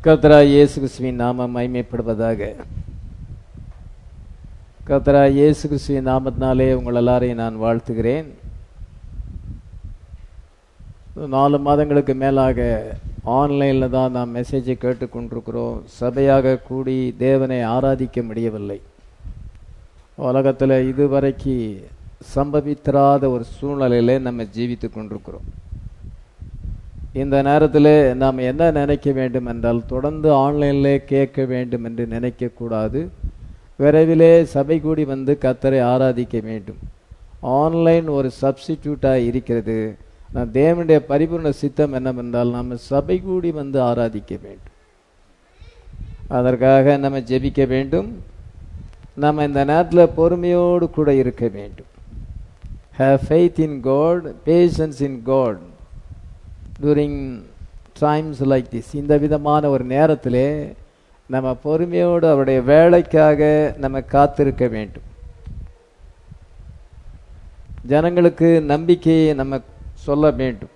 கர்த்தராகிய இயேசு கிறிஸ்துவின் நாமம் மகிமைப்படுவதாக. கர்த்தராகிய இயேசு கிறிஸ்துவின் நாமத்தினாலே உங்கள் எல்லாரையும் நான் வாழ்த்துகிறேன். 4 மாதங்களுக்கு மேலாக ஆன்லைனில் தான் நாம் மெசேஜை கேட்டுக்கொண்டிருக்கிறோம். சபையாக கூடி தேவனை ஆராதிக்க முடியவில்லை. உலகத்தில் இதுவரைக்கு சம்பவித்திராத ஒரு சூழ்நிலையிலே நம்ம ஜீவித்து கொண்டிருக்கிறோம். இந்த நேரத்தில் நாம் என்ன நினைக்க வேண்டும் என்றால், தொடர்ந்து ஆன்லைனில் கேட்க வேண்டும் என்று நினைக்கக்கூடாது. விரைவிலே சபை கூடி வந்து கர்த்தரை ஆராதிக்க வேண்டும். ஆன்லைன் ஒரு சப்ஸ்டிடியூட்டாக இருக்கிறது. நான் தேவனுடைய பரிபூர்ண சித்தம் என்னவென்றால், நம்ம சபை கூடி வந்து ஆராதிக்க வேண்டும். அதற்காக நம்ம ஜெபிக்க வேண்டும். நம்ம இந்த நேரத்தில் பொறுமையோடு கூட இருக்க வேண்டும். Have faith in God, patience in God during times like this. இந்த விதமான ஒரு நேரத்திலே நம்ம பொறுமையோடு அவருடைய வேலைக்காக நம்ம காத்திருக்க வேண்டும். ஜனங்களுக்கு நம்பிக்கையை நம்ம சொல்ல வேண்டும்.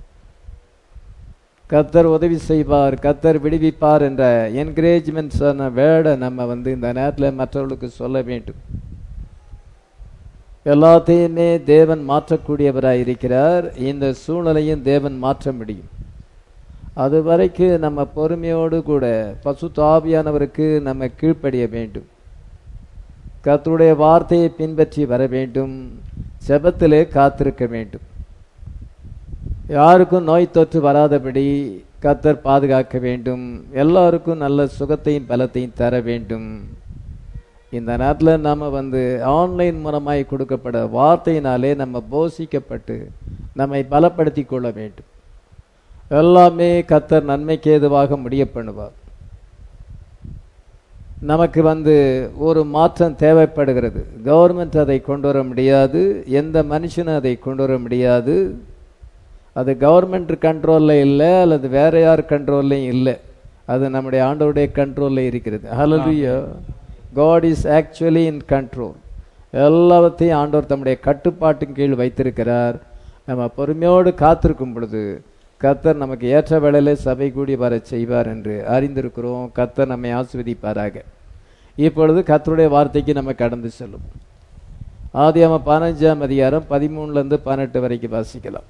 கர்த்தர் உதவி செய்வார், கர்த்தர் விடுவிப்பார் என்ற என்கரேஜ்மெண்ட் சொன்ன வேர்டை நம்ம இந்த நேரத்தில் மற்றவர்களுக்கு சொல்ல வேண்டும். எல்லாத்தையுமே தேவன் மாற்றக்கூடியவராக இருக்கிறார். இந்த சூழ்நிலையும் தேவன் மாற்ற முடியும். அது வரைக்கும் நம்ம பொறுமையோடு கூட பசுத்த ஆவியானவருக்கு நம்ம கீழ்ப்படிய வேண்டும். கர்த்தருடைய வார்த்தையை பின்பற்றி வர வேண்டும். ஜெபத்திலே காத்திருக்க வேண்டும். யாருக்கும் நோய் தொற்று வராதபடி கர்த்தர் பாதுகாக்க வேண்டும். எல்லாருக்கும் நல்ல சுகத்தையும் பலத்தையும் தர வேண்டும். இந்த நேரத்தில் நம்ம ஆன்லைன் மூலமாய் கொடுக்கப்பட வார்த்தையினாலே நம்ம போஷிக்கப்பட்டு நம்மை பலப்படுத்தி கொள்ள வேண்டும். எல்லாமே கர்த்தர் நன்மைக்கு ஏதுவாக முடிய பண்ணுவார். நமக்கு ஒரு மாற்றம் தேவைப்படுகிறது. கவர்மெண்ட் அதை கொண்டு வர முடியாது, எந்த மனுஷனும் அதை கொண்டு வர முடியாது. அது கவர்மெண்ட் கண்ட்ரோலில் இல்லை, அல்லது வேற யார் கண்ட்ரோல்லையும் இல்லை. அது நம்முடைய ஆண்டவருடைய கண்ட்ரோலில் இருக்கிறது. ஹல்லேலூயா. God is actually in control. எல்லாத்தையும் ஆண்டவர் தம்முடைய கட்டுப்பாட்டின் கீழ் வைத்திருக்கிறார். நம்ம பொறுமையோடு காத்திருக்கும் பொழுது கர்த்தர் நமக்கு ஏற்ற வேளையிலே சபை கூடி வர செய்வார் என்று அறிந்திருக்கிறோம். கர்த்தர் நம்மை ஆசீர்வதிப்பாராக. இப்பொழுது கர்த்தருடைய வார்த்தைக்கு நம்ம கடந்து செல்லும். ஆதியாகமம் 15ஆம் அதிகாரம் 13 வரைக்கும் வாசிக்கலாம்.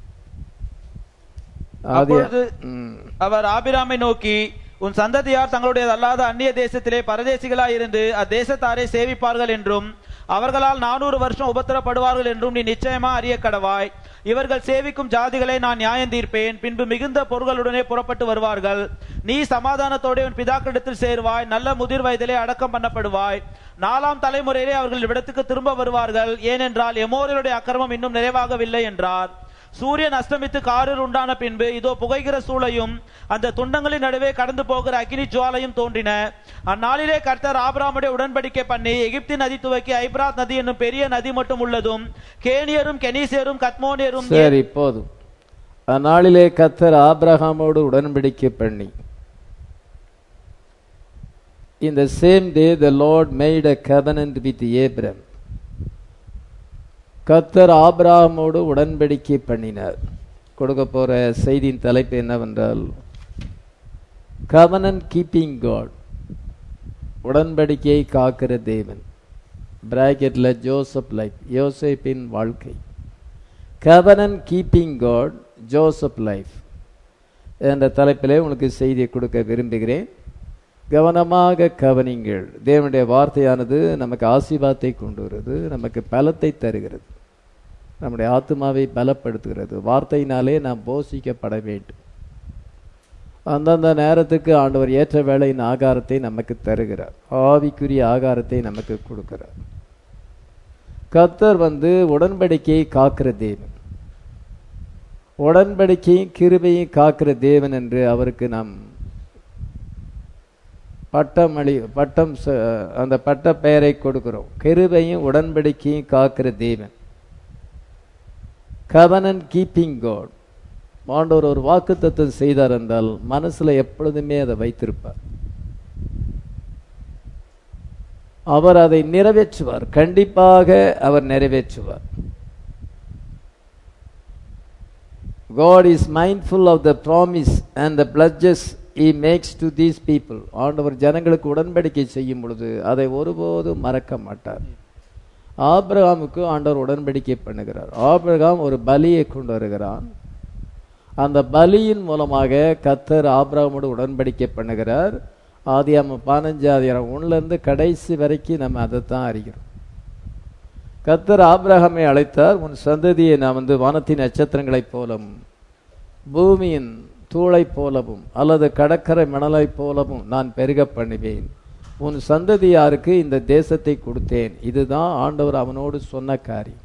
அவர் ஆபிராமை நோக்கி, உன் சந்ததியார் தங்களுடைய அல்லாத அந்நிய தேசத்திலே பரதேசிகளாய் இருந்து அத்தேசத்தாரை சேவிப்பார்கள் என்றும் அவர்களால் 400 வருஷம் உபத்திரப்படுவார்கள் என்றும் நீ நிச்சயமா அறிய கடவாய். இவர்கள் சேவிக்கும் ஜாதிகளை நான் நியாயம் தீர்ப்பேன். பின்பு மிகுந்த பொருள்களுடனே புறப்பட்டு வருவார்கள். நீ சமாதானத்தோட உன் பிதாக்களிடத்தில் சேருவாய். நல்ல முதிர் வயதிலே அடக்கம் பண்ணப்படுவாய். 4ஆம் தலைமுறையிலே அவர்கள் இடத்துக்கு திரும்ப வருவார்கள். ஏனென்றால் எமோரியருடைய அக்கிரமம் இன்னும் நிறைவாகவில்லை என்றார். சூரியன் அஸ்தமித்து காரில் உண்டான பின்பு இதோ புகைகிற சூளையும் அந்த துண்டங்களின் நடுவே கடந்து போகிற அக்கினி ஜுவாலையும் தோன்றின. அந்நாளிலே கர்த்தர் ஆபிரகாமுடைய உடன்படிக்கை பண்ணி எகிப்தின் நதி துவக்கி ஐபிராத் நதி என்னும் பெரிய நதி மட்டும் உள்ளதும் கேனியரும் கெனீசியரும் கத்மோனியரும். சரி, போதும். அந்நாளிலே கர்த்தர் ஆபிரகாமோடு உடன்படிக்கை பண்ணி, in the same day the Lord made a covenant with Abraham. கர்த்தர் ஆபிரகாமோடு உடன்படிக்கை பண்ணினார். கொடுக்க போற செய்தியின் தலைப்பு என்னவென்றால், கவனன்ட் கீப்பிங் காட், உடன்படிக்கையை காக்கிற தேவன். பிராக்கெட்ல ஜோசப் லைஃப், யோசேப்பின் வாழ்க்கை. Covenant keeping God, Joseph life என்ற தலைப்பிலே உங்களுக்கு செய்தியை கொடுக்க விரும்புகிறேன். கவனமாக கவனிங்கள். தேவனுடைய வார்த்தையானது நமக்கு ஆசீர்வாதத்தை கொண்டு வருது, நமக்கு பலத்தை தருகிறது, நம்முடைய ஆத்மாவை பலப்படுத்துகிறது. வார்த்தையினாலே நாம் போஷிக்கப்பட வேண்டும். அந்தந்த நேரத்துக்கு ஆண்டவர் ஏற்ற வேளையின் ஆகாரத்தை நமக்கு தருகிறார். ஆவிக்குரிய ஆகாரத்தை நமக்கு கொடுக்கிறார். கர்த்தர் உடன்படிக்கையை காக்கிற தேவன், உடன்படிக்கையும் கிருபையும் காக்கிற தேவன் என்று அவருக்கு நாம் பட்டம் அந்த பட்ட பெயரை கொடுக்கிறோம். கிருபையும் உடன்படிக்கையும் காக்கிற தேவன், கவனன்ட் கீப்பிங் காட். ஆண்டவர் ஒரு வாக்குத்தத்தம் செய்தார் என்றால் மனசுல எப்பொழுதுமே அதை வைத்திருப்பார். அவர் அதை நிறைவேற்றுவார். கண்டிப்பாக அவர் நிறைவேற்றுவார். God is mindful of the promise and the pledges he makes to these people, ஆண்டவர் ஜனங்களுக்கு உடன்படிக்கை செய்யும் பொழுது அதை ஒருபோதும் மறக்க மாட்டார். ஆபிரகாமுக்கு ஆண்டவர் உடன்படிக்கை பண்ணுகிறார். ஆபிரகாம் ஒரு பலியை கொண்டு வருகிறான். அந்த பலியின் மூலமாக கர்த்தர் ஆபிரகாமோடு உடன்படிக்கை பண்ணுகிறார். ஆதியாகமம் 15:1 கடைசி வரைக்கும் நம்ம அதைத்தான் அறிகிறோம். கர்த்தர் ஆபிரகாமை அழைத்தார். உன் சந்ததியை நான் வானத்தின் நட்சத்திரங்களைப் போலவும் பூமியின் தூளை போலவும் அல்லது கடற்கரை மணலை போலவும் நான் பெருக பண்ணுவேன். உன் சந்ததியாருக்கு இந்த தேசத்தை கொடுத்தேன். இதுதான் ஆண்டவர் அவனோடு சொன்ன காரியம்.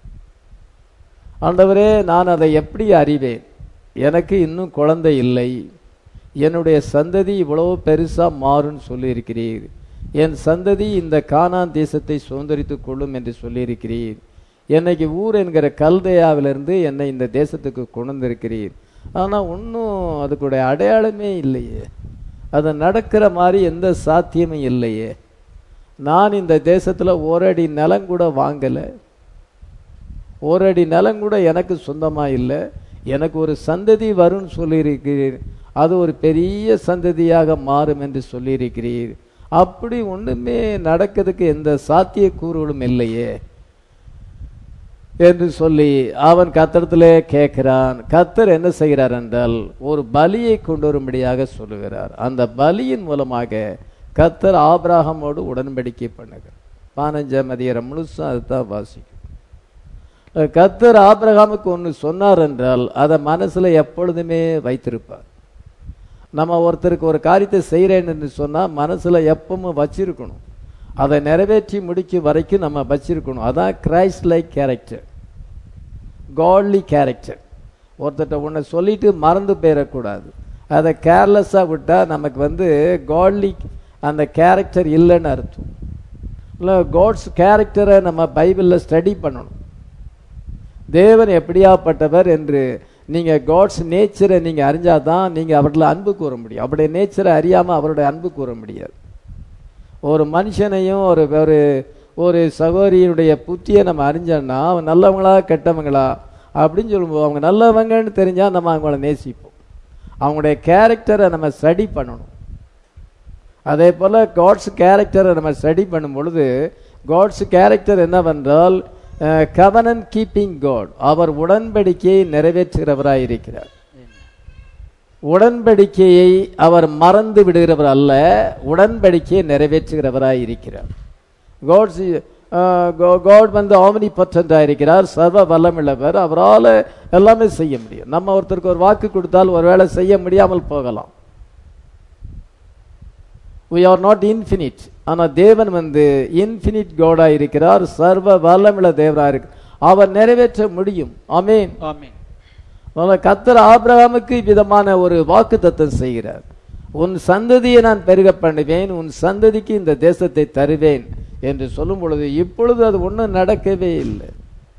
ஆண்டவரே, நான் அதை எப்படி அறிவேன்? எனக்கு இன்னும் குழந்தை இல்லை. என்னுடைய சந்ததி இவ்வளவு பெருசா மாறுன்னு சொல்லியிருக்கிறீர். என் சந்ததி இந்த கானான் தேசத்தை சுதந்திரித்துக் கொள்ளும் என்று சொல்லியிருக்கிறீர். என்னைக்கு ஊர் என்கிற கல்தேயாவிலிருந்து என்னை இந்த தேசத்துக்கு கொண்டு வந்திருக்கிறீர். ஆனால் இன்னும் அதுக்குடைய அடையாளமே இல்லையே. அது நடக்கிற மாதிரி எந்த சாத்தியமும் இல்லையே. நான் இந்த தேசத்தில் ஒரு அடி நிலம் கூட வாங்கலை. ஒரு அடி நிலம் கூட எனக்கு சொந்தமாக இல்லை. எனக்கு ஒரு சந்ததி வரும்னு சொல்லியிருக்கிறீர். அது ஒரு பெரிய சந்ததியாக மாறும் என்று சொல்லியிருக்கிறீர். அப்படி ஒன்றுமே நடக்கிறதுக்கு எந்த சாத்தியக்கூறுகளும் இல்லையே என்று சொல்லி அவன் கர்த்தரிடத்திலே கேட்கிறான். கர்த்தர் என்ன செய்கிறார் என்றால் ஒரு பலியை கொண்டு வரும்படியாக சொல்லுகிறார். அந்த பலியின் மூலமாக கர்த்தர் ஆபிரகாமோடு உடன்படிக்கை பண்ணுகிறார். 15ஆம் அதிகாரம் முழுசும் அதுதான் வாசிக்கும். கர்த்தர் ஆபிரகாமுக்கு ஒன்று சொன்னார் என்றால் அதை மனசுல எப்பொழுதுமே வைத்திருப்பார். நம்ம ஒருத்தருக்கு ஒரு காரியத்தை செய்கிறேன் என்று சொன்னால் மனசுல எப்பவும் வச்சிருக்கணும். அதை நிறைவேற்றி முடிக்கும் வரைக்கும் நம்ம வச்சிருக்கணும். அதான் Christ like character, Godly character. ஒருத்தட்ட ஒன்று சொல்லிட்டு மறந்து போயிடக்கூடாது. அதை கேர்லெஸ்ஸாக விட்டால் நமக்கு காட்லி அந்த கேரக்டர் இல்லைன்னு அர்த்தம். இல்லை, காட்ஸ் கேரக்டரை நம்ம பைபிளில் ஸ்டடி பண்ணணும். தேவன் எப்படியாப்பட்டவர் என்று நீங்கள் காட்ஸ் நேச்சரை நீங்கள் அறிஞ்சாதான் நீங்கள் அவரில் அன்பு கூற முடியும். அவருடைய நேச்சரை அறியாமல் அவருடைய அன்பு கூற முடியாது. ஒரு மனுஷனையும் ஒரு ஒரு ஒரு சகோதரியுடைய புத்தியை நம்ம அறிஞ்சோன்னா அவங்க நல்லவங்களா கெட்டவங்களா அப்படின்னு சொல்லும்போது அவங்க நல்லவங்கன்னு தெரிஞ்சால் நம்ம அவங்கள நேசிப்போம். அவங்களுடைய கேரக்டரை நம்ம ஸ்டடி பண்ணணும். அதே போல் காட்ஸ் கேரக்டரை நம்ம ஸ்டடி பண்ணும் பொழுது காட்ஸ் கேரக்டர் என்னவென்றால் கவனன்ட் கீப்பிங் காட். அவர் உடன்படிக்கையை நிறைவேற்றுகிறவராய் இருக்கிறார். உடன்படிக்கையை அவர் மறந்து விடுகிறவர் அல்ல, உடன்படிக்கையை நிறைவேற்றுகிறவராய் இருக்கிறார். காட் ஆம்னிபொட்டன்ட் இருக்கிறார், சர்வ வல்லமுள்ளவர். அவரால் எல்லாமே செய்ய முடியும். நம்ம ஒருத்தருக்கு ஒரு வாக்கு கொடுத்தால் ஒருவேளை செய்ய முடியாமல் போகலாம். we are not infinite. ஆனால் தேவன் இன்ஃபினிட் காடா இருக்கிறார், சர்வ வல்லமுள்ள தேவரா இருக்கு. அவர் நிறைவேற்ற முடியும். ஆமென், ஆமென். கர்த்தர் ஆபிரகாமுக்கு விதமான ஒரு வாக்குத்தத்தம் செய்கிறார். உன் சந்ததியை நான் பெருக பண்ணுவேன், உன் சந்ததிக்கு இந்த தேசத்தை தருவேன் என்று சொல்லும் பொழுது இப்பொழுது அது ஒன்றும் நடக்கவே இல்லை.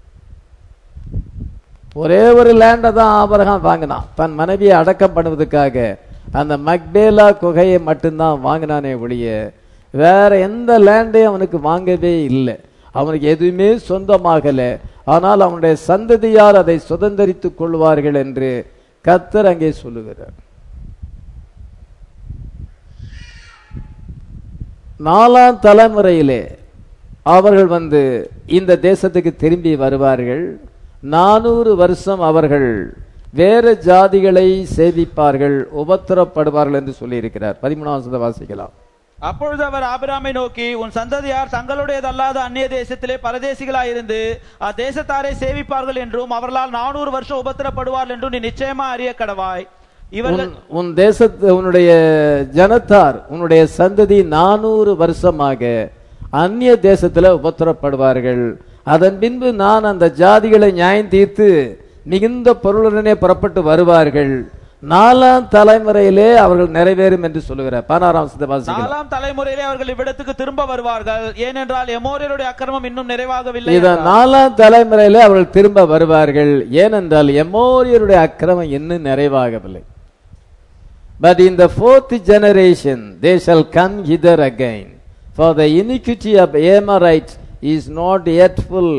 ஒரே ஒரு லேண்டை தான் ஆபிரகாம் வாங்கினான். தன் மனைவியை அடக்கம் பண்ணுவதற்காக அந்த மக்பேலா குகையை மட்டும்தான் வாங்கினானே ஒழிய வேற எந்த லேண்டையும் அவனுக்கு வாங்கவே இல்லை. அவனுக்கு எதுவுமே சொந்தமாகலை. ஆனால் அவனுடைய சந்ததியார் அதை சுதந்திரித்துக் கொள்வார்கள் என்று கர்த்தர் அங்கே சொல்லுகிறார். 4ஆம் தலைமுறையிலே அவர்கள் இந்த தேசத்துக்கு திரும்பி வருவார்கள். 400 வருஷம் அவர்கள் வேறு ஜாதிகளை சேவிப்பார்கள், உபத்திரப்படுவார்கள் என்று சொல்லியிருக்கிறார். 13ஆம் வசனத்தை வாசிக்கலாம். அப்பொழுது அவர் ஆபிரகாமை நோக்கி, உன் சந்ததியார் தங்களுடையதல்லாத அந்நிய தேசத்திலே பரதேசிகளாயிருந்து அத்தேசத்தாரை சேவிப்பார்கள் என்றும் அவர்களால் 400 வருஷம் உபத்திரப்படுவார்கள் என்றும் நீ நிச்சயமா அறிய கடவாய். உன் தேசத்து உன்னுடைய ஜனத்தார் உன்னுடைய சந்ததி 400 வருஷமாக அந்நிய தேசத்துல உபத்திரப்படுவார்கள். அதன் பின்பு நான் அந்த ஜாதிகளை நியாயம் தீர்த்து மிகுந்த பொருளுடனே புறப்பட்டு வருவார்கள். 4ஆம் தலைமுறையிலே அவர்கள் நிறைவேறும் என்று சொல்லுகிறார். 16ஆம் வசனத்தை வாசிக்கலாம். 4ஆம் தலைமுறையிலே அவர்கள் இவ்விடத்துக்கு திரும்ப வருவார்கள், ஏனென்றால் எமோரியருடைய அக்கிரமம் இன்னும் நிறைவாகவில்லை. 4ஆம் தலைமுறையிலே அவர்கள் திரும்ப வருவார்கள், ஏனென்றால் எமோரியருடைய அக்கிரமம் இன்னும் நிறைவாகவில்லை. But in the 4th generation they shall come hither again, for the iniquity of Amorites is not yet full.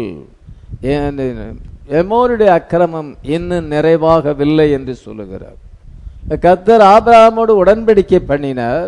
எமோருடைய அக்கிரமம் இன்னும் நிறைவாகவில்லை என்று சொல்லுகிறார். கர்த்தர் ஆபிரகாமோடு உடன்படிக்கை பண்ணினார்.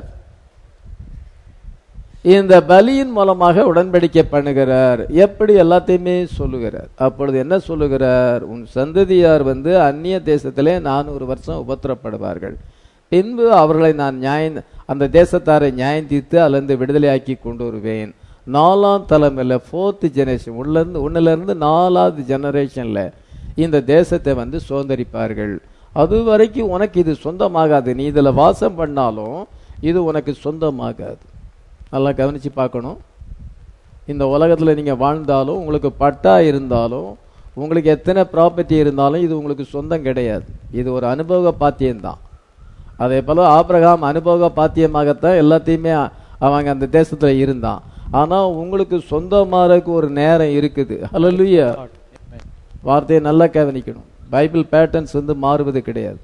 இந்த பலியின் மூலமாக உடன்படிக்கை பண்ணுகிறார். எப்படி எல்லாத்தையுமே சொல்லுகிறார். அப்பொழுது என்ன சொல்லுகிறார்? உன் சந்ததியார் அந்நிய தேசத்திலே 400 வருஷம் உபத்திரப்படுவார்கள். பின்பு அவர்களை நான் அந்த தேசத்தாரை நியாயம் தீர்த்து அதிலிருந்து விடுதலையாக்கி கொண்டு வருவேன். 4ஆம் தலைமுறையில் 4th ஜெனரேஷன் ஒன்னிலிருந்து 4வது ஜெனரேஷன்ல இந்த தேசத்தை சுதந்திரிப்பார்கள். அது வரைக்கும் உனக்கு இது சொந்தமாகாது. நீ இதுல வாசம் பண்ணாலும் இது உனக்கு சொந்தமாகாது. நல்லா கவனிச்சு பார்க்கணும். இந்த உலகத்துல நீங்க வாழ்ந்தாலும், உங்களுக்கு பட்டா இருந்தாலும், உங்களுக்கு எத்தனை ப்ராப்பர்ட்டி இருந்தாலும் இது உங்களுக்கு சொந்தம் கிடையாது. இது ஒரு அனுபவ பாத்தியம்தான். அதே போல ஆபிரகாம் அனுபவ பாத்தியமாகத்தான் எல்லாத்தையுமே அவங்க அந்த தேசத்துல இருந்தான். ஆனா உங்களுக்கு சொந்தமாறதுக்கு ஒரு நேரம் இருக்குது. ஹல்லேலூயா. வார்த்தையை நல்லா கவனிக்கணும். பைபிள் பேட்டர்ன்ஸ் மாறுவது கிடையாது.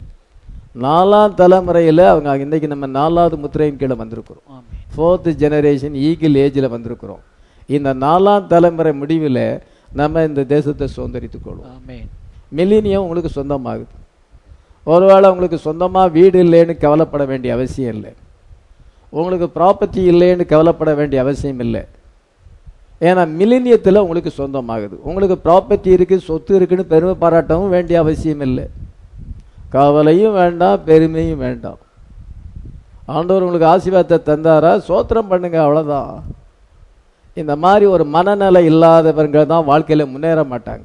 4ஆம் தலைமுறையில அவங்க இன்னைக்கு நம்ம 4வது முத்திரையின் கீழே வந்திருக்கிறோம். 4th ஜெனரேஷன் ஈகிள் ஏஜ்ல வந்திருக்கிறோம். இந்த 4ஆம் தலைமுறை முடிவில் நம்ம இந்த தேசத்தை சுதந்திரித்துக் கொள்வோம். மில்லினியம் உங்களுக்கு சொந்தமாகுது. ஒருவேளை உங்களுக்கு சொந்தமா வீடு இல்லைன்னு கவலைப்பட வேண்டிய அவசியம் இல்லை. உங்களுக்கு ப்ராப்பர்ட்டி இல்லைன்னு கவலைப்பட வேண்டிய அவசியம் இல்லை. ஏன்னா மில்லினியத்தில் உங்களுக்கு சொந்தமாகுது. உங்களுக்கு ப்ராப்பர்ட்டி இருக்கு, சொத்து இருக்குன்னு பெருமை பாராட்டவும் வேண்டிய அவசியம் இல்லை. கவலையும் வேண்டாம், பெருமையும் வேண்டாம். ஆண்டவர் உங்களுக்கு ஆசீர்வாதத்தை தந்தாரா, சோத்திரம் பண்ணுங்க, அவ்வளவுதான். இந்த மாதிரி ஒரு மனநிலை இல்லாதவர்கள் தான் வாழ்க்கையில முன்னேற மாட்டாங்க.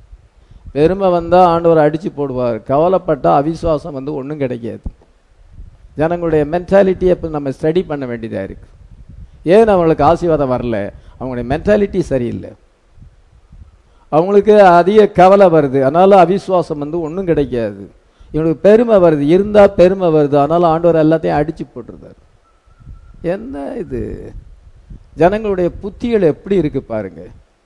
பெருமை வந்தா ஆண்டவர் அடிச்சு போடுவார். கவலைப்பட்டா அவிசுவாசம் ஒன்றும் கிடைக்காது. ஜனங்களுடைய மென்டாலிட்டியை நம்ம ஸ்டடி பண்ண வேண்டியதா இருக்கு. ஏன் அவங்களுக்கு ஆசீர்வாதம் வரல? அவங்களுடைய மென்டாலிட்டி சரியில்லை. அவங்களுக்கு அதிக கவலை வருது, அதனால அவிசுவாசம் ஒன்றும் கிடைக்காது. இவனுக்கு பெருமை வருது, இருந்தா பெருமை வருது, அதனால ஆண்டவர் எல்லாத்தையும் அடிச்சு போட்டுருந்தார். என்ன இது? ஜனங்களுடைய புத்திகள் எப்படி இருக்கு பாருங்க.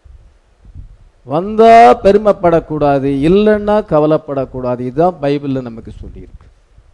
வந்தா பெருமைப்படக்கூடாது, இல்லைன்னா கவலைப்படக்கூடாது. இதுதான் பைபிள்ல நமக்கு சொல்லியிருக்கு.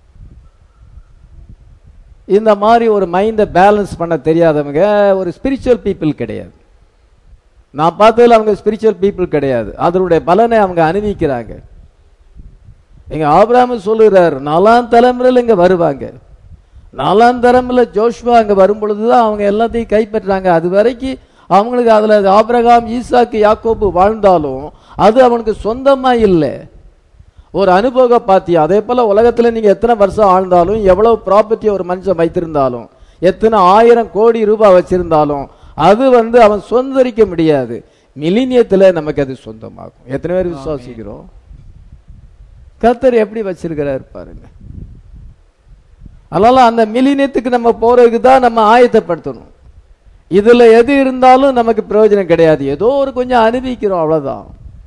இந்த மாதிரி ஒரு மைண்டை பேலன்ஸ் பண்ண தெரியாதவங்க ஒரு ஸ்பிரிச்சுவல் பீப்புள் கிடையாது. நான் பார்த்ததுல அவங்க ஸ்பிரிச்சுவல் பீப்புள் கிடையாது. அதனுடைய பலனை அவங்க அனுபவிக்கிறாங்க. எங்க ஆபிரகாம் சொல்லுறார், 4ஆம் தலைமுறையில் இங்க வருவாங்க. 4ஆம் தலைமுறையில் ஜோஷுவா அங்க வரும் பொழுதுதான் அவங்க எல்லாத்தையும் கைப்பற்றாங்க. அது வரைக்கும் அவங்களுக்கு அதுல ஆபிரகாம், ஈசாக்கு, யாக்கோபு வாழ்ந்தாலும் அது அவனுக்கு சொந்தமா இல்லை. ஒரு அனுபவ பாத்தியம். அதே போல உலகத்துல நீங்க எத்தனை வருஷம் ஆழ்ந்தாலும், எவ்வளவு ப்ராப்பர்ட்டி ஒரு மனுஷன் வைத்திருந்தாலும், எத்தனை 1000 கோடி ரூபாய் வச்சிருந்தாலும் அது அவன் சொந்தரிக்க முடியாது. மில்லினியத்துல நமக்கு அது சொந்தமாகும். எத்தனை பேர் விசுவாசிக்கிறோம்? கர்த்தர் எப்படி வச்சிருக்கிறார் பாருங்க. அதனால அந்த மில்லினியத்துக்கு நம்ம போறதுக்கு தான் நம்ம ஆயத்தப்படுத்தணும். இதுல எது இருந்தாலும் நமக்கு பிரயோஜனம் கிடையாது. ஏதோ ஒரு கொஞ்சம் அனுபவிக்கிறோம், அவ்வளவுதான்.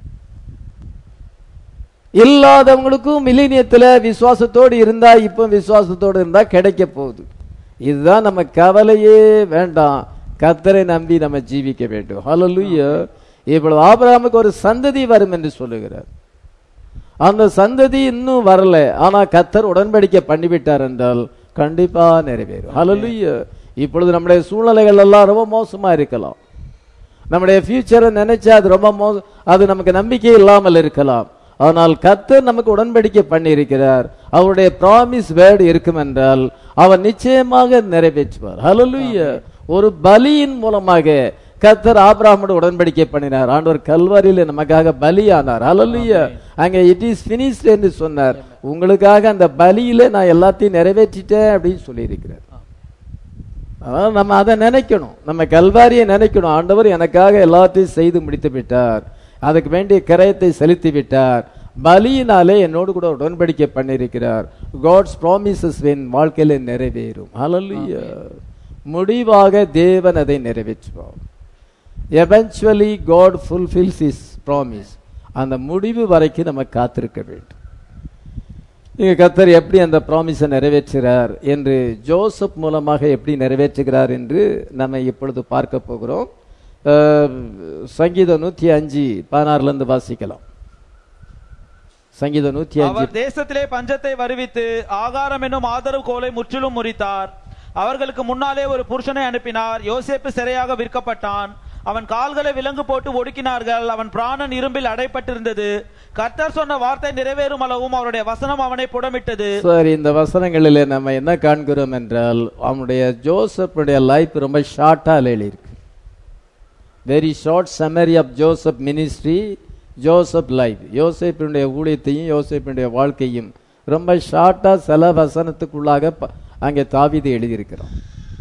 இல்லாதவங்களுக்கும் மில்லினியத்துல விசுவாசத்தோடு இருந்தா, இப்ப விசுவாசத்தோடு இருந்தா கிடைக்க போகுது. இதுதான் நம்ம கவலையே வேண்டாம். கர்த்தரை நம்பி நம்ம ஜீவிக்க வேண்டும். ஹல்லேலூயா. இப்பொழுது ஆபிரகாமுக்கு ஒரு சந்ததி வரும் என்று சொல்லுகிறார். அந்த சந்ததி இன்னும் வரல, ஆனா கர்த்தர் உடன்படிக்கை பண்ணிவிட்டார் என்றால் கண்டிப்பா நிறைவேறும். ஹல்லேலூயா. இப்பொழுது நம்முடைய சூழ்நிலைகள் எல்லாம் ரொம்ப மோசமா இருக்கலாம். நம்முடைய ஃபியூச்சரை நினைச்சா அது ரொம்ப அது நமக்கு நம்பிக்கை இல்லாமல் இருக்கலாம். ஆனால் கர்த்தர் நமக்கு உடன்படிக்கை பண்ணி இருக்கிறார். அவருடைய ப்ராமிஸ் வேர்டு இருக்கும் என்றால் அவர் நிச்சயமாக நிறைவேற்றுவார். ஹல்லேலூயா. ஒரு பலியின் மூலமாக கர்த்தர் ஆபிரகாமோடு உடன்படிக்கை பண்ணினார். ஆண்டவர் கல்வாரியில நமக்காக பலியானார். ஹல்லேலூயா. அங்க இட் இஸ் ஃபினிஷ்ட் என்று சொன்னார். உங்களுக்காக அந்த பலியில நான் எல்லாத்தையும் நிறைவேற்றிட்டேன் அப்படின்னு சொல்லி இருக்கிறார். அதனால நம்ம அதை நினைக்கணும். நம்ம கல்வாரியை நினைக்கணும். ஆண்டவர் எனக்காக எல்லாத்தையும் செய்து முடித்து விட்டார், அதுக்கு வேண்டிய கிரயத்தை செலுத்தி விட்டார், பலியினாலே என்னோடு கூட உடன்படிக்கை பண்ணியிருக்கிறார். காட்ஸ் ப்ராமிசஸ் என் வாழ்க்கையில நிறைவேறும். ஹல்லேலூயா. முடிவாக தேவன் அதை நிறைவேற்றுவார். Eventually God fulfils his promise. அந்த முடிவு வரைக்கும் நம்ம காத்திருக்க வேண்டும். இங்க கர்த்தர் எப்படி அந்த ப்ராமிஸை நிறைவேற்றுகிறார் என்று, ஜோசப் மூலமாக எப்படி நிறைவேற்றுகிறார் என்று நம்ம இப்பொழுது பார்க்க போகிறோம். சங்கீதம் 105:16 வாசிக்கலாம். சங்கீதம் 105. அவர் தேசத்திலே பஞ்சத்தை வருவித்து ஆகாரம் என்னும் ஆதரவு கோலை முற்றிலும் முறித்தார். அவர்களுக்கு முன்னாலே ஒரு புருஷனை அனுப்பினார். யோசேப்பு சிறையாக விற்கப்பட்டான். அவன் கால்களை விலங்கு போட்டு ஒடுக்கினார்கள். அவன் பிராணன் இரும்பில் அடைப்பட்டிருந்தது. கர்த்தர் சொன்ன வார்த்தை நிறைவேறும் அளவும் அவருடைய வசனம் அவனை புடமிட்டது. சரி, இந்த வசனங்களிலே நம்ம என்ன காண்கிறோம் என்றால், அவனுடைய ஜோசப்புடைய லைஃப் ரொம்ப ஷார்ட்டா எழுதியிருக்கு. Very short summary of Joseph ministry, Joseph life. யோசேப்பினுடைய ஊழியத்தையும் யோசேப்பினுடைய வாழ்க்கையும் ரொம்ப ஷார்ட்டா சில வசனத்துக்குள்ளாக அங்கே தாவீது எழுதியிருக்கிறான்.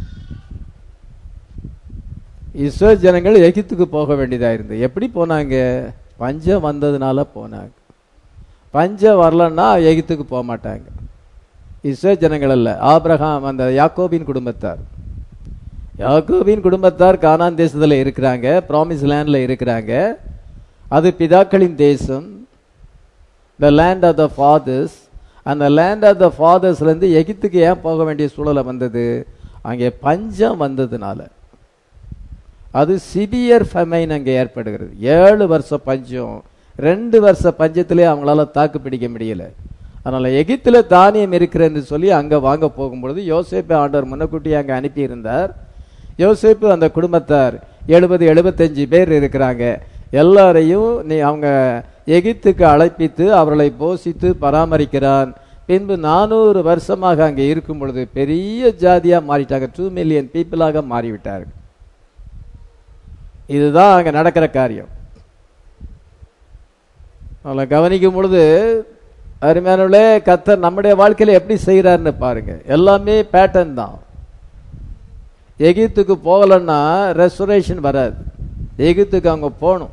இஸ்ரவேல் ஜனங்கள் எகிப்துக்கு போக வேண்டியதா இருந்தது. எப்படி போனாங்க? பஞ்சம் வந்ததுனால போனாங்க. பஞ்சம் வரலன்னா எகிப்துக்கு போக மாட்டாங்க. இஸ்ரவேல் ஜனங்கள் அல்ல, ஆபிரகாம், அந்த யாக்கோபின் குடும்பத்தார். யாக்கோபின் குடும்பத்தார் கானான் தேசத்துல இருக்கிறாங்க, ப்ராமிஸ் லேண்ட்ல இருக்கிறாங்க. அது பிதாக்களின் தேசம், the land of the fathers. அந்த லேண்ட் ஆஃப் த ஃபாதர்ஸ்ல இருந்து எகிப்துக்கு ஏன் போக வேண்டிய சூழலை வந்தது? அங்கே பஞ்சம் வந்ததுனால. அது சிவியர் ஃபெமைன் அங்கே ஏற்படுகிறது. 7 வருஷம் பஞ்சம். 2 வருஷ பஞ்சத்திலே அவங்களால தாக்கு பிடிக்க முடியல. அதனால எகிப்துல தானியம் இருக்கிறன்னு சொல்லி அங்க வாங்க போகும்பொழுது யோசேப்பை ஆண்டவர் முன்னக்கூட்டி அங்க அனுப்பி இருந்தார். யோசேப்பு அந்த குடும்பத்தார் 70-75 பேர் இருக்கிறாங்க. எல்லாரையும் அவங்க எகிப்துக்கு அழைப்பித்து அவர்களை போஷித்து பராமரிக்கிறான். பின்பு 400 வருஷமாக அங்கே இருக்கும் பொழுது பெரிய ஜாதியா மாறிட்டாங்க. 2 மில்லியன் பீப்புளாக மாறிவிட்டார்கள். இதுதான் அங்க நடக்கிற காரியம். அவளை கவனிக்கும் பொழுது அருமையானவர்களே, கர்த்தர் நம்முடைய வாழ்க்கையில எப்படி செய்யறாருன்னு பாருங்க. எல்லாமே பேட்டர்ன் தான். எகிப்துக்கு போகலன்னா ரெஸ்டரேஷன் வராது. எகிப்துக்கு அவங்க போகணும்.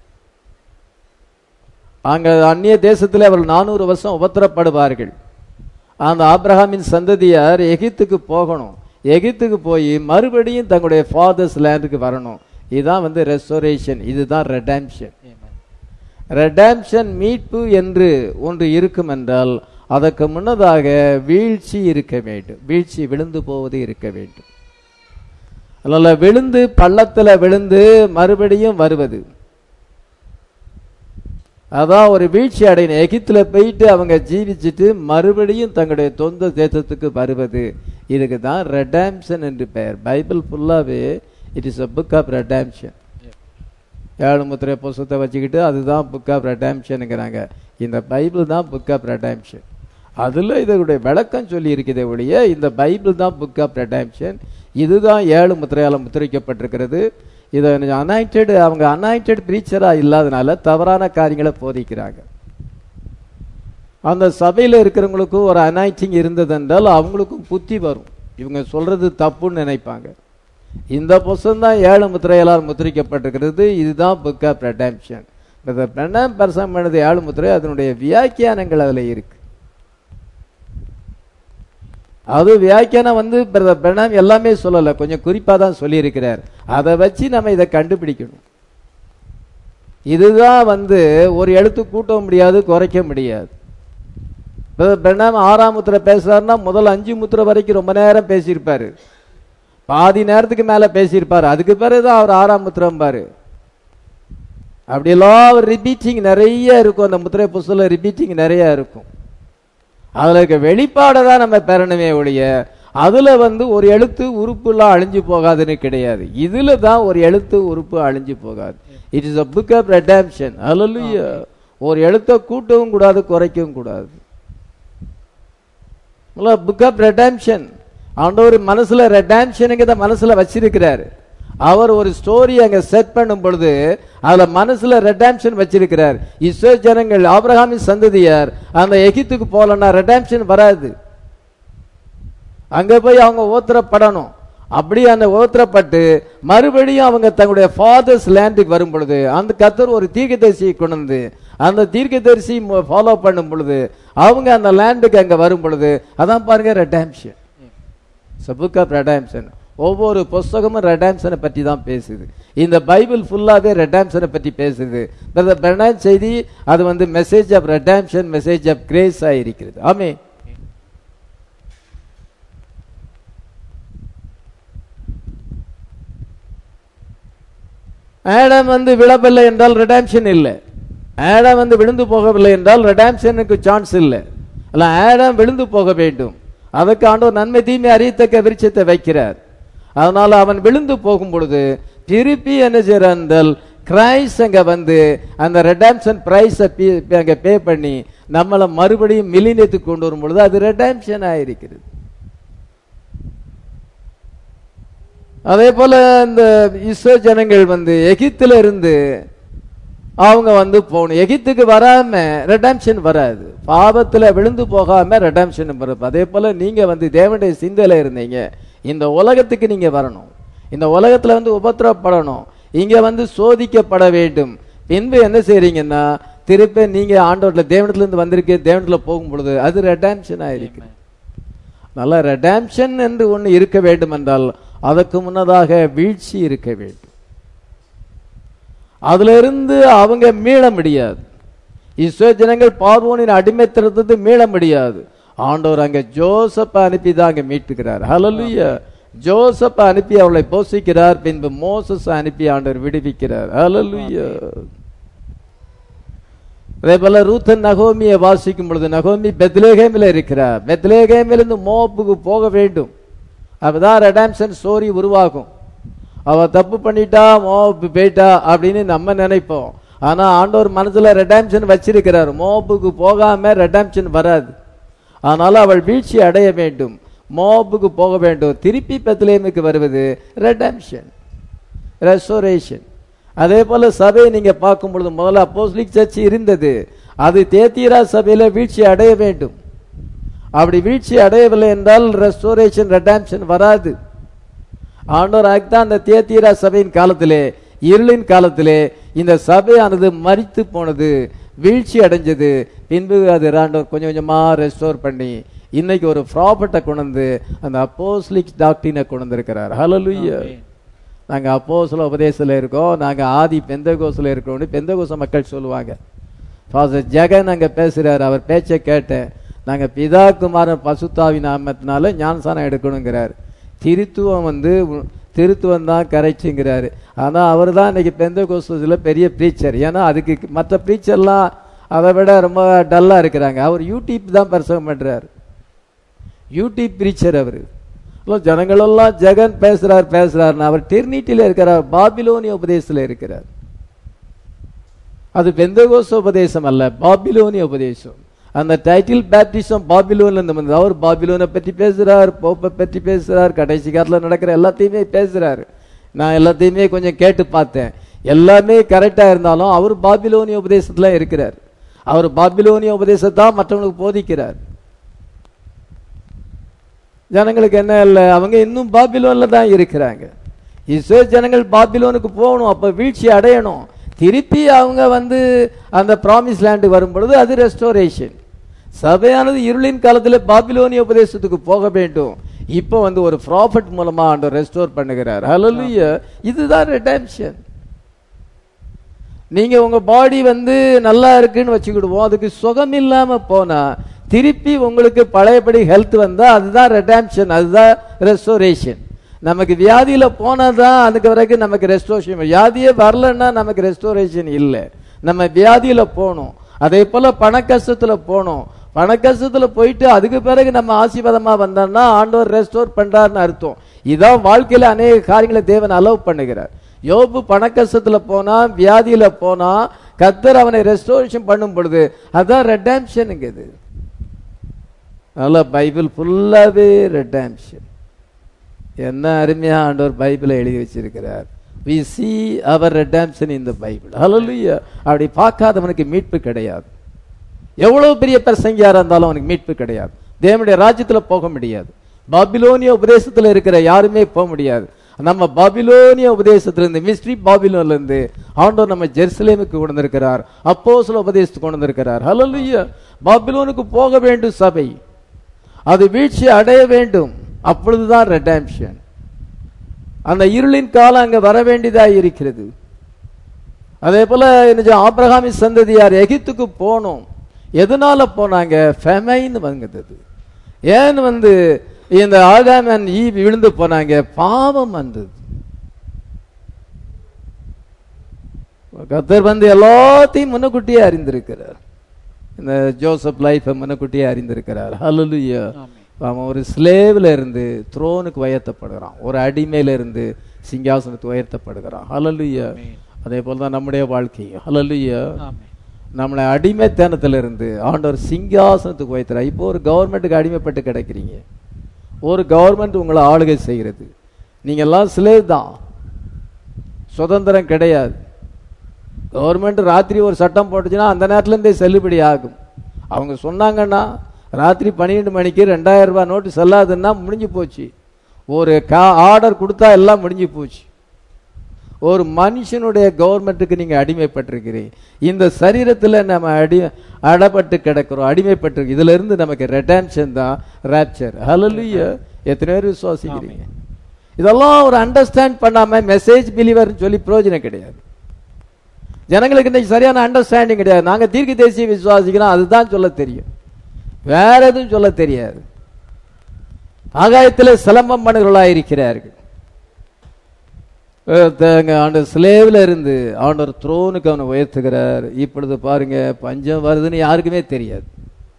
அங்க அந்நிய தேசத்தில் அவர்கள் 400 வருஷம் உபத்திரப்படுவார்கள். அந்த ஆபிரகாமின் சந்ததியார் எகிப்துக்கு போகணும். எகிப்துக்கு போய் மறுபடியும் தங்களுடைய ஃபாதர்ஸ் லேண்டுக்கு வரணும். இதுதான் ரெஸ்டோரேஷன். இதுதான் ரெடம்ஷன். ரெடம்ஷன் மீட்பு என்று ஒன்று இருக்கும் என்றால் அதற்கு முன்னதாக வீழ்ச்சி இருக்க வேண்டும். வீழ்ச்சி, விழுந்து போவது இருக்க வேண்டும். அதனால விழுந்து பள்ளத்துல விழுந்து மறுபடியும் வருவது, அதான் ஒரு வீழ்ச்சி அடையணும். எகிப்துல போயிட்டு அவங்க ஜீவிச்சுட்டு மறுபடியும் தங்களுடைய சொந்த தேசத்துக்கு வருவது, இதுக்கு தான் ரெடம்ஷன் என்று பெயர். பைபிள் ஃபுல்லாவே it is a book of redemption. 7 முத்திரை புத்தகத்தை வச்சுக்கிட்டு அதுதான் புக் ஆஃப் ரெடம்ஷனுங்கிறாங்க. இந்த பைபிள் தான் புக் ஆஃப் ரெடம்ஷன். அதுல இதனுடைய விளக்கம் சொல்லி இருக்கிறதே ஒழிய இந்த பைபிள் தான் புக் ஆஃப் ரெடம்ஷன். இதுதான் 7 முத்திரையால முத்திரிக்கப்பட்டிருக்கிறது. இதை அனாயிண்டட், அவங்க அனாயிண்டட் பிரீச்சரா இல்லாதனால தவறான காரியங்களை போதிக்கிறாங்க. அந்த சபையில இருக்கிறவங்களுக்கும் ஒரு அனாயிண்டிங் இருந்தது என்றால் அவங்களுக்கும் புத்தி வரும். இவங்க சொல்றது தப்புன்னு நினைப்பாங்க. இந்த புத்தகம் தான் 7 முத்திரைகளால் முத்திரிக்கப்பட்டிருக்கிறது. இதுதான் புக் ஆஃப் ரெடம்ஷன். பிரசங்கம் பண்ணது 7 முத்திரை, அதனுடைய வியாக்கியானங்கள் அதுல இருக்கு. அது வியாக்கியானம் பிரதர் எல்லாமே சொல்லல, கொஞ்சம் குறிப்பா தான் சொல்லி இருக்கிறார். அதை வச்சு நம்ம இதை கண்டுபிடிக்கணும். இதுதான் ஒரு எழுத்து கூட்ட முடியாது, குறைக்க முடியாது. பிரதர் 6ஆம் முத்திரை பேசுறாருன்னா முதல் 5 முத்திரை வரைக்கும் ரொம்ப நேரம் பேசியிருப்பாரு, பாதி நேரத்துக்கு மேல பேசியிருப்பாரு. அதுக்கு பிறகுதான் அவர் 6ஆம் முத்திரம் பாரு. அப்படியெல்லாம் ரிப்பீட்டிங் நிறைய இருக்கும். அந்த முத்திரை புஸ்தகம் ரிப்பீட்டிங் நிறைய இருக்கும். அதுல இருக்க வெளிப்பாடை தான் நம்ம பெறணுமே ஒழிய அதுல ஒரு எழுத்து உறுப்புலாம் அழிஞ்சு போகாதுன்னு கிடையாது. இதுல தான் ஒரு எழுத்து உறுப்பு அழிஞ்சு போகாது. It is a book of redemption. Hallelujah. ஒரு எழுத்தை கூட்டவும் கூடாது, குறைக்கவும் கூடாது. Book of redemption. ஆண்டவர் மனசுல ரெடம்ஷனுங்கிறத மனசுல வச்சிருக்கிறாரு. அவர் ஒரு ஸ்டோரி அங்க செட் பண்ணும் பொழுது அதுல மனசுல ரெடம்ஷன் வச்சிருக்கிறார். இஸ்ரவேல் ஜனங்கள் ஆபிரகாமின் சந்ததியார் அந்த எகிப்துக்கு போலன்னா ரெடம்ஷன் வராது. அங்க போய் அவங்க ஓத்திரப்படணும். அப்படி அந்த ஓத்திரப்பட்டு மறுபடியும் அவங்க தங்களுடைய ஃபாதர்ஸ் லேண்டுக்கு வரும் பொழுது அந்த கர்த்தர் ஒரு தீர்க்கதரிசியை கொண்டு வந்து அந்த தீர்க்கதரிசி ஃபாலோ பண்ணும் பொழுது அவங்க அந்த லேண்டுக்கு அங்க வரும் பொழுது அதான் பாருங்க ரெடம்ஷன். Book of redemption. ஒவ்வொரு புஸ்தகமும் ரெடம்ஷனை பற்றி தான் பேசுது. இந்த பைபிள் ஃபுல்லாவே ரெடம்ஷனை பற்றி பேசுது. பிரதர் செய்தி அது message of redemption, message of grace இருக்கிறது. ஆமென். ஆடம் விழவில்லை என்றால் ரெடம்ஷன் இல்லை. ஆடம் விழுந்து போகவில்லை என்றால் ரெடம்ஷனுக்கு சான்ஸ் இல்லை. அல்ல, ஆடம் விழுந்து போக வேண்டும். அதுக்கு ஆண்டவர் நன்மை தீமை அறியத்தக்க விருட்சத்தை வைக்கிறார். அதனால அவன் விழுந்து போகும் பொழுது திருப்பி என்ன செய்யறால் கிரைஸ்ட் அங்க வந்து அந்த ரெடம்ஷன் பிரைஸ் அங்க பே பண்ணி நம்மளை மறுபடியும் மில்லினியத்துக்கு கொண்டு வரும் பொழுது அது ரெடம்ஷன் ஆயிருக்கிறது. அதே போல இந்த இஸ்ரேல் ஜனங்கள் வந்து எகிப்துல இருந்து அவங்க வந்து போகணும். எகிப்துக்கு வராம ரெடம்ஷன் வராது. பாவத்துல விழுந்து போகாம ரெடம்ஷன் வரும். அதே போல நீங்க வந்து தேவனுடைய சிந்தையில இருந்தீங்க, இந்த உலகத்துக்கு நீங்க வரணும், இந்த உலகத்துல வந்து உபத்திரப்படணும், இங்க வந்து சோதிக்கப்பட வேண்டும். பின்பு என்ன செய்றீங்கன்னா திருப்பி நீங்க ஆண்டவர்ல தேவனத்துல இருந்து வந்திருக்க தேவனத்துல போகும் பொழுது அது ரெடம்ஷன் ஆயிருக்கு. நல்ல ரெடம்ஷன் என்று ஒண்ணு இருக்க வேண்டும் என்றால் அதற்கு முன்னதாக வீழ்ச்சி இருக்க வேண்டும். அதுல இருந்து அவங்க மீள முடியாது. இஸ்ரவேல் ஜனங்கள் பார்வோனின் அடிமைத்தனத்திலிருந்து மீள முடியாது. ஆண்டவர் அங்க ஜோசப் அனுப்பி தான் அங்க மீட்டுகிறார். ஹல்லேலூயா. ஜோசப் அனுப்பி அவளை போஷிக்கிறார். பின்பு மோசஸ் அனுப்பி ஆண்டவர் விடுவிக்கிறார். ஹல்லேலூயா. அதே போல ரூத் நகோமியை வாசிக்கும் பொழுது நகோமி பெத்லேகேமில் இருக்கிறார். பெத்லேகேமிலிருந்து மோப்புக்கு போக வேண்டும். அப்பதான் ரெடம்ஷன் ஸ்டோரி உருவாகும். அவ தப்பு பண்ணிட்டா மோப்பு போயிட்டா அப்படின்னு நம்ம நினைப்போம். ஆனா ஆண்டவர் மனசுல ரெடம்ஷன் வச்சிருக்கிறார். மோப்புக்கு போகாம ரெடம்ஷன் வராது. அதனால அவள் வீழ்ச்சி அடைய வேண்டும், மோப்புக்கு போக வேண்டும். திருப்பி பெத்லேமுக்கு வருவது ரெடம்ஷன், ரெஸ்டோரேஷன். அதே போல சபையை நீங்க பார்க்கும் பொழுது முதல்ல அப்போஸ்தலிக் சர்ச் இருந்தது, அது தேத்திரா சபையில வீழ்ச்சி அடைய வேண்டும். அப்படி வீழ்ச்சி அடையவில்லை என்றால் ரெஸ்டோரேஷன் ரெடம்ஷன் வராது. ஆண்டவர் தான் அந்த தேத்திரா சபையின் காலத்திலே, இருளின் காலத்திலே இந்த சபையானது மரித்து போனது, வீழ்ச்சி அடைஞ்சது. பின்பு அது ஆண்டவர் கொஞ்சம் கொஞ்சமா ரெஸ்டோர் பண்ணி இன்னைக்கு ஒரு ப்ராபர்ட்டை கொண்டு வந்து அந்த அப்போஸ்தலிக் டாக்டரினை கொண்டு வந்திருக்கிறார். ஹல்லேலூயா. நாங்க அப்போஸ்தல உபதேசத்துல இருக்கோம், நாங்க ஆதி பெந்தகோஸ்ல இருக்கோம்னு பெந்தகோச மக்கள் சொல்லுவாங்க. ஃபாதர் ஜெகன் அங்க பேசுறாரு, அவர் பேச்சை கேட்டேன், நாங்க பிதா குமாரன் பசுத்தாவி நாமத்தினால ஞானசானம் எடுக்கணுங்கிறார். திருத்துவம் வந்து திருத்துவம் தான் கரைச்சுங்கிறாரு. ஆனா அவர் தான் இன்னைக்கு பெந்தகோஸ்ல பெரிய பிரீச்சர். ஏன்னா அதுக்கு மற்ற பிரீச்சர்லாம் அதை விட ரொம்ப டல்லா இருக்கிறாங்க. அவர் யூடியூப் தான் பிரசங்கம் பண்றாரு, யூடியூப் பிரீச்சர் அவரு. ஜனங்களெல்லாம் ஜெகன் பேசுறாருன்னு அவர் டெர்னிட்டில இருக்கிறார், பாபிலோனிய உபதேசத்துல இருக்கிறார். அது பெந்தகோஸ்த உபதேசம் அல்ல, பாபிலோனிய உபதேசம். அந்த டைட்டில் பேப்டிசம் பாபிலோன்ல இருந்து வந்தது. அவர் பாபிலோனை பற்றி பேசுறார், போப்பை பற்றி பேசுறார், கடைசி காலத்துல நடக்கிற எல்லாத்தையுமே பேசுறாரு. நான் எல்லாத்தையுமே கொஞ்சம் கேட்டு பார்த்தேன், எல்லாமே கரெக்டா இருந்தாலும் அவர் பாபிலோனிய உபதேசத்துல இருக்கிறார். அவர் பாபிலோனிய உபதேசத்தான் மற்றவங்களுக்கு போதிக்கிறார். ஜனங்களுக்கு என்ன இல்லை, அவங்க இன்னும் பாபிலோன்ல தான் இருக்கிறாங்க. இஸ்ரேல் ஜனங்கள் பாபிலோனுக்கு போகணும், அப்ப வீழ்ச்சி அடையணும். திருப்பி அவங்க வந்து அந்த ப்ராமிஸ் லேண்டு வரும் பொழுது அது ரெஸ்டோரேஷன். சபையானது இருளின் காலத்தில் பாபிலோனிய உபதேசத்துக்கு போக வேண்டும். இப்போ வந்து ஒரு ப்ராஃபட் மூலமா ஆண்டவர் ரெஸ்டோர் பண்ணுகிறார். ஹல்லேலூயா. இதுதான் ரெடெம்ஷன். நீங்க உங்க பாடி வந்து நல்லா இருக்குன்னு வச்சுக்கிடுவோம், அதுக்கு சுகம் இல்லாம போனா திருப்பி உங்களுக்கு பழையபடி ஹெல்த் வந்தா அதுதான் ரெடெம்ஷன், அதுதான் ரெஸ்டோரேஷன். நமக்கு வியாதியில போனாதான் அதுக்கு வரைக்கும் நமக்கு ரெஸ்டோரேஷன். வியாதியே வரலன்னா நமக்கு ரெஸ்டோரேஷன் இல்லை. நம்ம வியாதியில போகணும். அதே போல பண கஷ்டத்துல போகணும். பண கஷ்டத்துல போயிட்டு அதுக்கு பிறகு நம்ம ஆசீர்வாதமா வந்தோம்னா ஆண்டவர் ரெஸ்டோர் பண்றாருன்னு அர்த்தம். இதான் வாழ்க்கையில அநேக காரியங்களை தேவன் அலோவ் பண்ணுகிறார். யோபு பண கஷ்டத்துல போனா, வியாதியில போனா, கர்த்தர் அவனை ரெஸ்டோரேஷன் பண்ணும் பொழுது அதான் ரெடெம்ஷனுங்கிறது. அதனால பைபிள் ஃபுல்லாவே ரெடெம்ஷன். என்ன அருமையா ஆண்டவர் பைபிளை எழுதி வச்சிருக்கிறார். we see our redemption in the Bible. hallelujah. அப்படி பார்க்காதவனுக்கு மீட்பு கிடையாது. எவ்வளவு பெரிய பிரசங்கியா இருந்தாலும் அவனுக்கு மீட்பு கிடையாது. தேவனுடைய ராஜ்யத்துல போக முடியாது. பாபிலோனிய உபதேசத்துல இருக்கிற யாருமே போக முடியாது. நம்ம பாபிலோனிய உபதேசத்திலிருந்து, மிஸ்ட்ரி பாபிலோன்ல இருந்து ஆண்டவர் நம்ம ஜெருசலேமுக்கு கொண்டு வந்திருக்கிறார், அப்போஸ்தல உபதேசத்துக்கு கொண்டு வந்திருக்கிறார். ஹல்லேலூயா. பாபிலோனுக்கு போக வேண்டும் சபை, அது வீழ்ச்சி அடைய வேண்டும். அப்பொழுதுதான் ரெடெம்ஷன். அந்த இருளின் காலம் அங்க வர வேண்டியதா இருக்கிறது. அதே போல ஆபிரகாமின் சந்ததியார் எகிப்துக்கு போனோம். எதனால போனாங்க? ஃபெமைன் வந்தது. ஏன் வந்து இந்த ஆதாம் அண்ட் ஈவ் விழுந்து போனாங்க? பாவம் வந்தது. கர்த்தர் வந்து எல்லாத்தையும் முன்னக்கூட்டியே அறிந்திருக்கிறார். இந்த ஜோசப் லைஃப் முன்னக்கூட்டியே அறிந்திருக்கிறார். ஹல்லேலூயா. அவன் ஒரு ஸ்லேவ்ல இருந்து த்ரோனுக்கு உயர்த்தப்படுகிறான், ஒரு அடிமையில இருந்து சிங்காசனத்துக்கு உயர்த்தப்படுகிறான். ஹல்லேலூயா. அதே போல தான் நம்முடைய வாழ்க்கையும். ஹல்லேலூயா. நம்மளை அடிமைத்தனத்திலிருந்து ஆண்டவர் சிங்காசனத்துக்கு உயர்த்துறார். இப்போ ஒரு கவர்மெண்ட்டுக்கு அடிமைப்பட்டு கிடக்கிறீங்க, ஒரு கவர்மெண்ட் உங்களை ஆளுகை செய்கிறது, நீங்க எல்லாம் ஸ்லேவ் தான், சுதந்திரம் கிடையாது. கவர்மெண்ட் ராத்திரி ஒரு சட்டம் போட்டுச்சுன்னா அந்த நேரத்துல இருந்தே செல்லுபடி ஆகும். அவங்க சொன்னாங்கன்னா ராத்திரி 12 மணிக்கு 2000 ரூபாய் நோட்டு செல்லாதுன்னா முடிஞ்சு போச்சு. ஒரு ஆர்டர் கொடுத்தா எல்லாம் முடிஞ்சு போச்சு. ஒரு மனுஷனுடைய கவர்மெண்ட்டுக்கு நீங்க அடிமைப்பட்டிருக்கிறீங்க. இந்த சரீரத்தில் நம்ம அடப்பட்டு கிடக்கிறோம், அடிமைப்பட்டிருக்கு. இதுல இருந்து நமக்கு ரெடெம்ஷன் தான் ராப்சர். ஹல்லேலூயா. எத்தனை பேர் விசுவாசிக்கிறீங்க? இதெல்லாம் ஒரு அண்டர்ஸ்டாண்ட் பண்ணாம மெசேஜ் பிலீவர்னு சொல்லி பிரயோஜனம் கிடையாது. ஜனங்களுக்கு இன்னைக்கு சரியான அண்டர்ஸ்டாண்டிங் கிடையாது. நாங்க தீர்க்க தேசிய விசுவாசிக்கிறோம், அதுதான் சொல்ல தெரியும், வேற எதுவும் சொல்ல தெரியாது. ஆகாயத்தில் சிலம்பம் பண்ணுகிறவர்களாக இருக்கிறார்கள். ஆண்டவர் ஸ்லேவ்ல இருந்து ஆண்டவர் த்ரோனுக்கு அவனை உயர்த்துகிறார். இப்பொழுது பாருங்க, பஞ்சம் வருதுன்னு யாருக்குமே தெரியாது.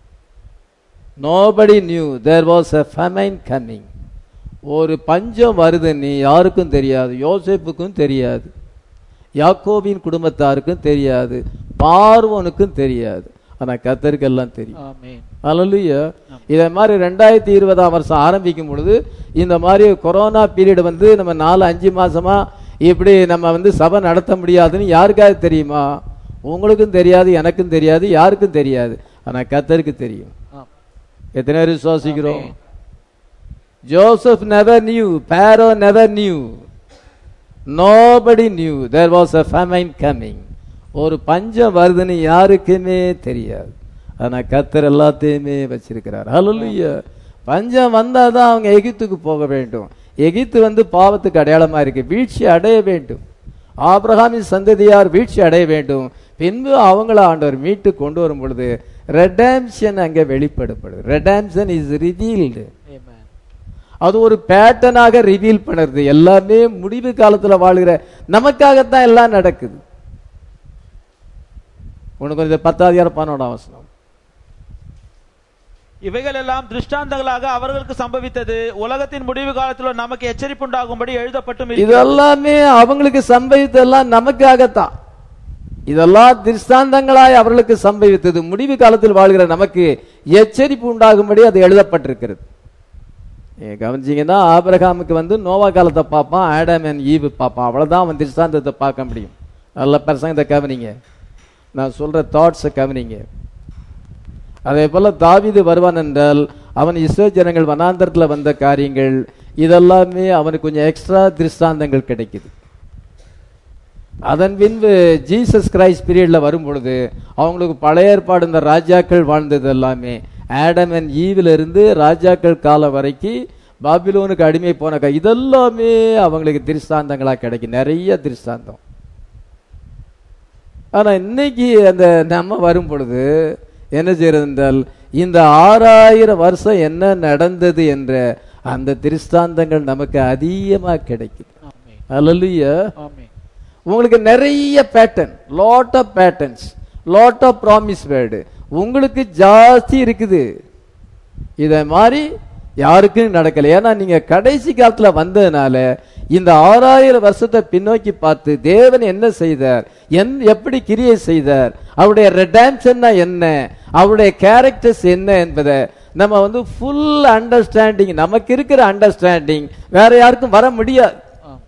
nobody knew there was a famine coming. ஒரு பஞ்சம் வருதுன்னு யாருக்கும் தெரியாது. யோசேப்புக்கும் தெரியாது, யாக்கோபின் குடும்பத்தாருக்கும் தெரியாது, பார்வோனுக்கும் தெரியாது. ஆனா கர்த்தருக்கு எல்லாம் தெரியும். ஹல்லேலூயா. இதே மாதிரி 2020 வருஷம் ஆரம்பிக்கும் பொழுது இந்த மாதிரி கொரோனா பீரியட் வந்து நம்ம 4-5 மாசமா இப்படி நம்ம சபை நடத்த முடியாதுன்னு யாருக்காவது தெரியுமா? உங்களுக்கும் தெரியாது, எனக்கும் தெரியாது, யாருக்கும் தெரியாது. ஆனா கர்த்தருக்கு தெரியும். எத்தனை பேர் விசுவாசிக்கிறோம்? Joseph never knew, Pharaoh never knew, nobody knew there was a famine coming. ஒரு பஞ்சம் வருதுன்னு யாருக்குமே தெரியாது. ஆனா கர்த்தர் எல்லாத்தையுமே வச்சிருக்கிறார். ஹல்லேலூயா. பஞ்சம் வந்தாதான் அவங்க எகிப்துக்கு போக வேண்டும். எகிப்து பாவத்துக்கு அடையாளமா இருக்கு. வீழ்ச்சி அடைய வேண்டும். ஆபிரகாமின் சந்ததியார் வீழ்ச்சி அடைய வேண்டும். பின்பு அவங்கள ஆண்டவர் மீட்டு கொண்டு வரும் பொழுது ரெடெம்ஷன் அங்க வெளிப்படுது. Redemption is revealed. அது ஒரு பேட்டர்னாக ரிவீல் பண்ணுறது. எல்லாமே முடிவு காலத்துல வாழ்கிற நமக்காகத்தான் எல்லாம் நடக்குது. உனக்கு 10:11 இவைகள் எல்லாம் திருஷ்டாந்தங்களாக அவர்களுக்கு சம்பவித்தது, உலகத்தின் முடிவு காலத்தில் நமக்கு எச்சரிப்பு உண்டாகும்படி எழுதப்பட்டும். இதெல்லாமே அவங்களுக்கு சம்பவித்ததெல்லாம் நமக்காகத்தான். இதெல்லாம் திருஷ்டாந்தங்களாய் அவர்களுக்கு சம்பவித்தது, முடிவு காலத்தில் வாழ்கிற நமக்கு எச்சரிப்பு உண்டாகும்படி அது எழுதப்பட்டிருக்கிறது. கவனிச்சீங்கன்னா ஆபிரகாமுக்கு நோவா காலத்தை பார்ப்பான், ஆடம் அண்ட் ஈவு பார்ப்பான், அவ்வளவுதான் அவன் திருஷ்டாந்தத்தை பார்க்க முடியும். நல்ல பிரசங்கத்தை கவனிங்க, நான் சொல்ற தாட்ஸை கவனிங்க. அதே போல தாவீது வருவான் என்றால் அவன் இஸ்ரவேல் ஜனங்கள் வனாந்தரத்தில் வந்த காரியங்கள் இதெல்லாமே அவனுக்கு கொஞ்சம் எக்ஸ்ட்ரா திருஷ்டாந்தங்கள் கிடைக்குது. அதன் பின்பு ஜீசஸ் கிரைஸ்ட் பீரியட்ல வரும் பொழுது அவங்களுக்கு பழைய ஏற்பாடு இந்த ராஜாக்கள் வாழ்ந்தது எல்லாமே ஆடம் அண்ட் ஈவில இருந்து ராஜாக்கள் காலம் வரைக்கும் பாபிலோனுக்கு அடிமை போன இதெல்லாமே அவங்களுக்கு திருஷ்டாந்தங்களா கிடைக்கும், நிறைய திருஷ்டாந்தம். ஆனா இன்னைக்கு அந்த நம்ம வரும் பொழுது என்ன செய்யறது என்றால் இந்த 6000 வருஷம் என்ன நடந்தது என்ற அந்த திருஷ்டாந்தங்கள் நமக்கு அதிகமா கிடைக்குது. அல்லேலூயா. உங்களுக்கு நிறைய pattern, lot of patterns, lot of promise word உங்களுக்கு ஜாஸ்தி இருக்குது. இத மாதிரி யாருக்கும் நடக்கல. ஏன்னா நீங்க கடைசி காலத்துல வந்ததுனால இந்த 6000 வருஷத்தை பின்னோக்கி பார்த்து தேவன் என்ன செய்தார், எப்படி கிரியை செய்தார், அவருடைய ரெடெம்ஷன்னா என்ன, அவருடைய கேரக்டர்ஸ் என்ன என்பதை நம்ம ஃபுல் அண்டர்ஸ்டாண்டிங், நமக்கு இருக்கிற அண்டர்ஸ்டாண்டிங் வேற யாருக்கும் வர முடியாது.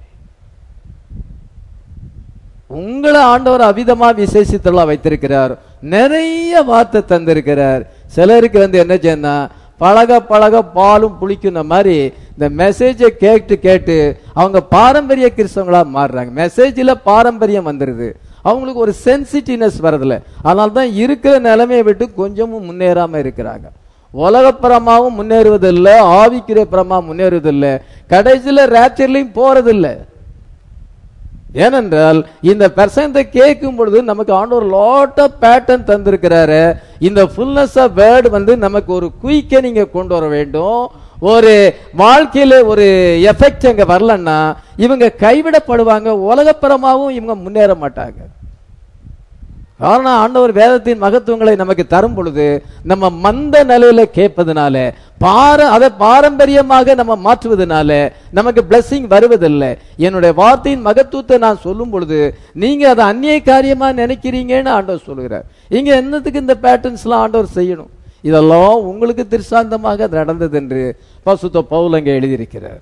உங்களை ஆண்டவர் அவிதமா விசேஷத்தெல்லாம் வைத்திருக்கிறார், நிறைய வார்த்தை தந்திருக்கிறார். சிலருக்கு என்ன செய்யணும்னா பழக பழக பாலும் புளிக்கும் மாதிரி இந்த மெசேஜை கேட்டு கேட்டு அவங்க பாரம்பரிய கிறிஸ்தவங்களா மாறுறாங்க. மெசேஜ்ல பாரம்பரியம் வந்துருது, அவங்களுக்கு ஒரு சென்சிட்டிவ்னஸ் வரதில்ல. அதனால தான் இருக்கிற நிலைமையை விட்டு கொஞ்சமும் முன்னேறாம இருக்கிறாங்க. உலகப்புறமாவும் முன்னேறுவதில்லை, ஆவிக்குரிய புறமா முன்னேறுவதில்லை, கடைசியில ரேப்சர்லையும் போறதில்லை. ஏனென்றால் இந்த பெர்சன்ட்டை கேட்கும் பொழுது நமக்கு ஆண்டவர் லாட் ஆஃப் பேட்டர்ன் தந்திருக்கிறாரு. இந்த ஃபுல்னஸ் ஆஃப் வேர்டு நமக்கு ஒரு குயிக்க நீங்க கொண்டு வர வேண்டும். ஒரு வாழ்க்கையில ஒரு எஃபெக்ட் அங்க வரலன்னா இவங்க கைவிடப்படுவாங்க, உலகப்புறமாவும் இவங்க முன்னேற மாட்டாங்க. காரணம் ஆண்டவர் வேதத்தின் மகத்துவங்களை நமக்கு தரும் பொழுது நம்ம மந்த நிலையில கேட்பதனால அதை பாரம்பரியமாக நம்ம மாற்றுவதனால நமக்கு பிளஸிங் வருவதில்லை. என்னுடைய வார்த்தையின் மகத்துவத்தை நான் சொல்லும் பொழுது நீங்க அதை அந்நிய காரியமா நினைக்கிறீங்கன்னு ஆண்டவர் சொல்லுகிறார். இங்க என்னத்துக்கு இந்த பேட்டர்ன்ஸ்லாம் ஆண்டவர் செய்யணும்? இதெல்லாம் உங்களுக்கு திருசாந்தமாக நடந்தது என்று பரிசுத்த பவுல் அங்கே எழுதியிருக்கிறார்.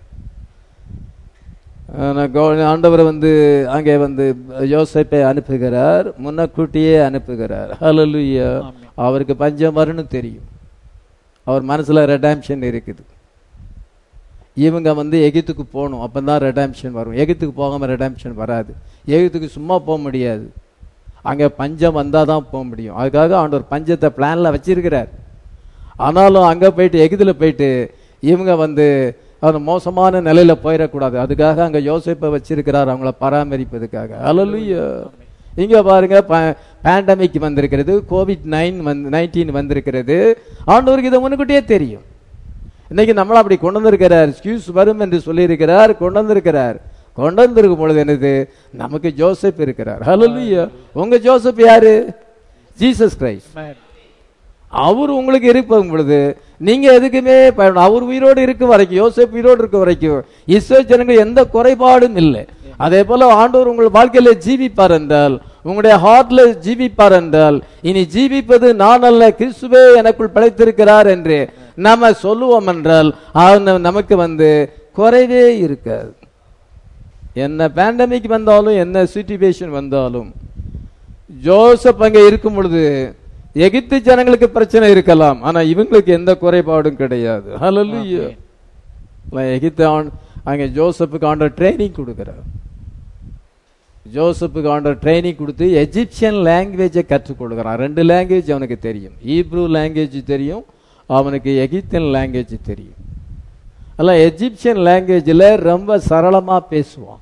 ஆண்டவர் அங்கே யோசேப்பை அனுப்புகிறார், முன்னக்கூட்டியே அனுப்புகிறார். ஹல்லேலூயா. அவருக்கு பஞ்சம் வரும்னு தெரியும். அவர் மனசுல ரெடாம்ஷன் இருக்குது. இவங்க எகிப்துக்கு போகணும், அப்பதான் ரெடாம்ஷன் வரும். எகிப்துக்கு போகாம ரெடாம்ஷன் வராது. எகிப்துக்கு சும்மா போக முடியாது, அங்க பஞ்சம் வந்தாதான் போக முடியும். அதுக்காக ஆண்டவர் பஞ்சத்தை பிளான்ல வச்சிருக்கிறார். ஆனாலும் அங்க போயிட்டு எகிப்துல போயிட்டு இவங்க அது மோசமான நிலையில போயிடக்கூடாது. அதுக்காக அங்க யோசேப்பை வச்சிருக்கிறார், அவங்கள பராமரிப்பதுக்காக. ஹல்லேலூயா. இங்க பாருங்க, பேண்டமிக் வந்திருக்கிறது, COVID-19 வந்திருக்கிறது. ஆண்டவருக்கு இதை முன்னுக்கூட்டியே தெரியும். இன்னைக்கு நம்மள அப்படி கொண்டு வந்திருக்கிறார். எக்ஸ்கியூஸ் வரும் என்று சொல்லி இருக்கிறார், கொண்டு வந்திருக்கிறார். கொண்டு வந்திருக்கும் பொழுது என்னது, நமக்கு ஜோசப் இருக்கிறார். ஹல்லேலூயா. உங்க ஜோசப் யாரு? Jesus Christ. அவர் உங்களுக்கு இருக்கும் பொழுது நீங்க எதுக்குமே அவர் உயிரோடு இருக்க வரைக்கும், யோசேப் உயிரோடு இருக்க வரைக்கும் இஸ்ரவேல் ஜனங்கள் எந்த குறைபாடும் இல்லை. அதே போல ஆண்டவர் உங்கள் வாழ்க்கையில ஜீவிப்பார் என்றால், உங்களுடைய ஹார்ட்ல ஜீவிப்பார் என்றால், இனி ஜீவிப்பது நான் அல்ல, கிறிஸ்துவே எனக்குள் பிழைத்திருக்கிறார் என்று நாம சொல்லுவோம் என்றால் நமக்கு குறைவே இருக்காது. என்ன பேண்டமிக் வந்தாலும், என்ன சிச்சுவேஷன் வந்தாலும், ஜோசப் அங்க இருக்கும் பொழுது எகிப்து ஜனங்களுக்கு பிரச்சனை இருக்கலாம், ஆனா இவங்களுக்கு எந்த குறைபாடும் கிடையாது. ஹல்லேலூயா. எகிப்து அங்க ஜோசப்புக்கு ஆண்டவர் ட்ரைனிங் கொடுக்கிறார். ஜோசப்புக்கு ஆண்டவர் ட்ரைனிங் கொடுத்து எஜிப்சியன் லாங்குவேஜை கற்றுக் கொடுக்கிறான். 2 லாங்குவேஜ் அவனுக்கு தெரியும். ஹீப்ரூ லாங்குவேஜ் தெரியும், அவனுக்கு எகிப்தியன் லாங்குவேஜ் தெரியும். அல்ல எஜிப்சியன் லாங்குவேஜ்ல ரொம்ப சரளமா பேசுவான்.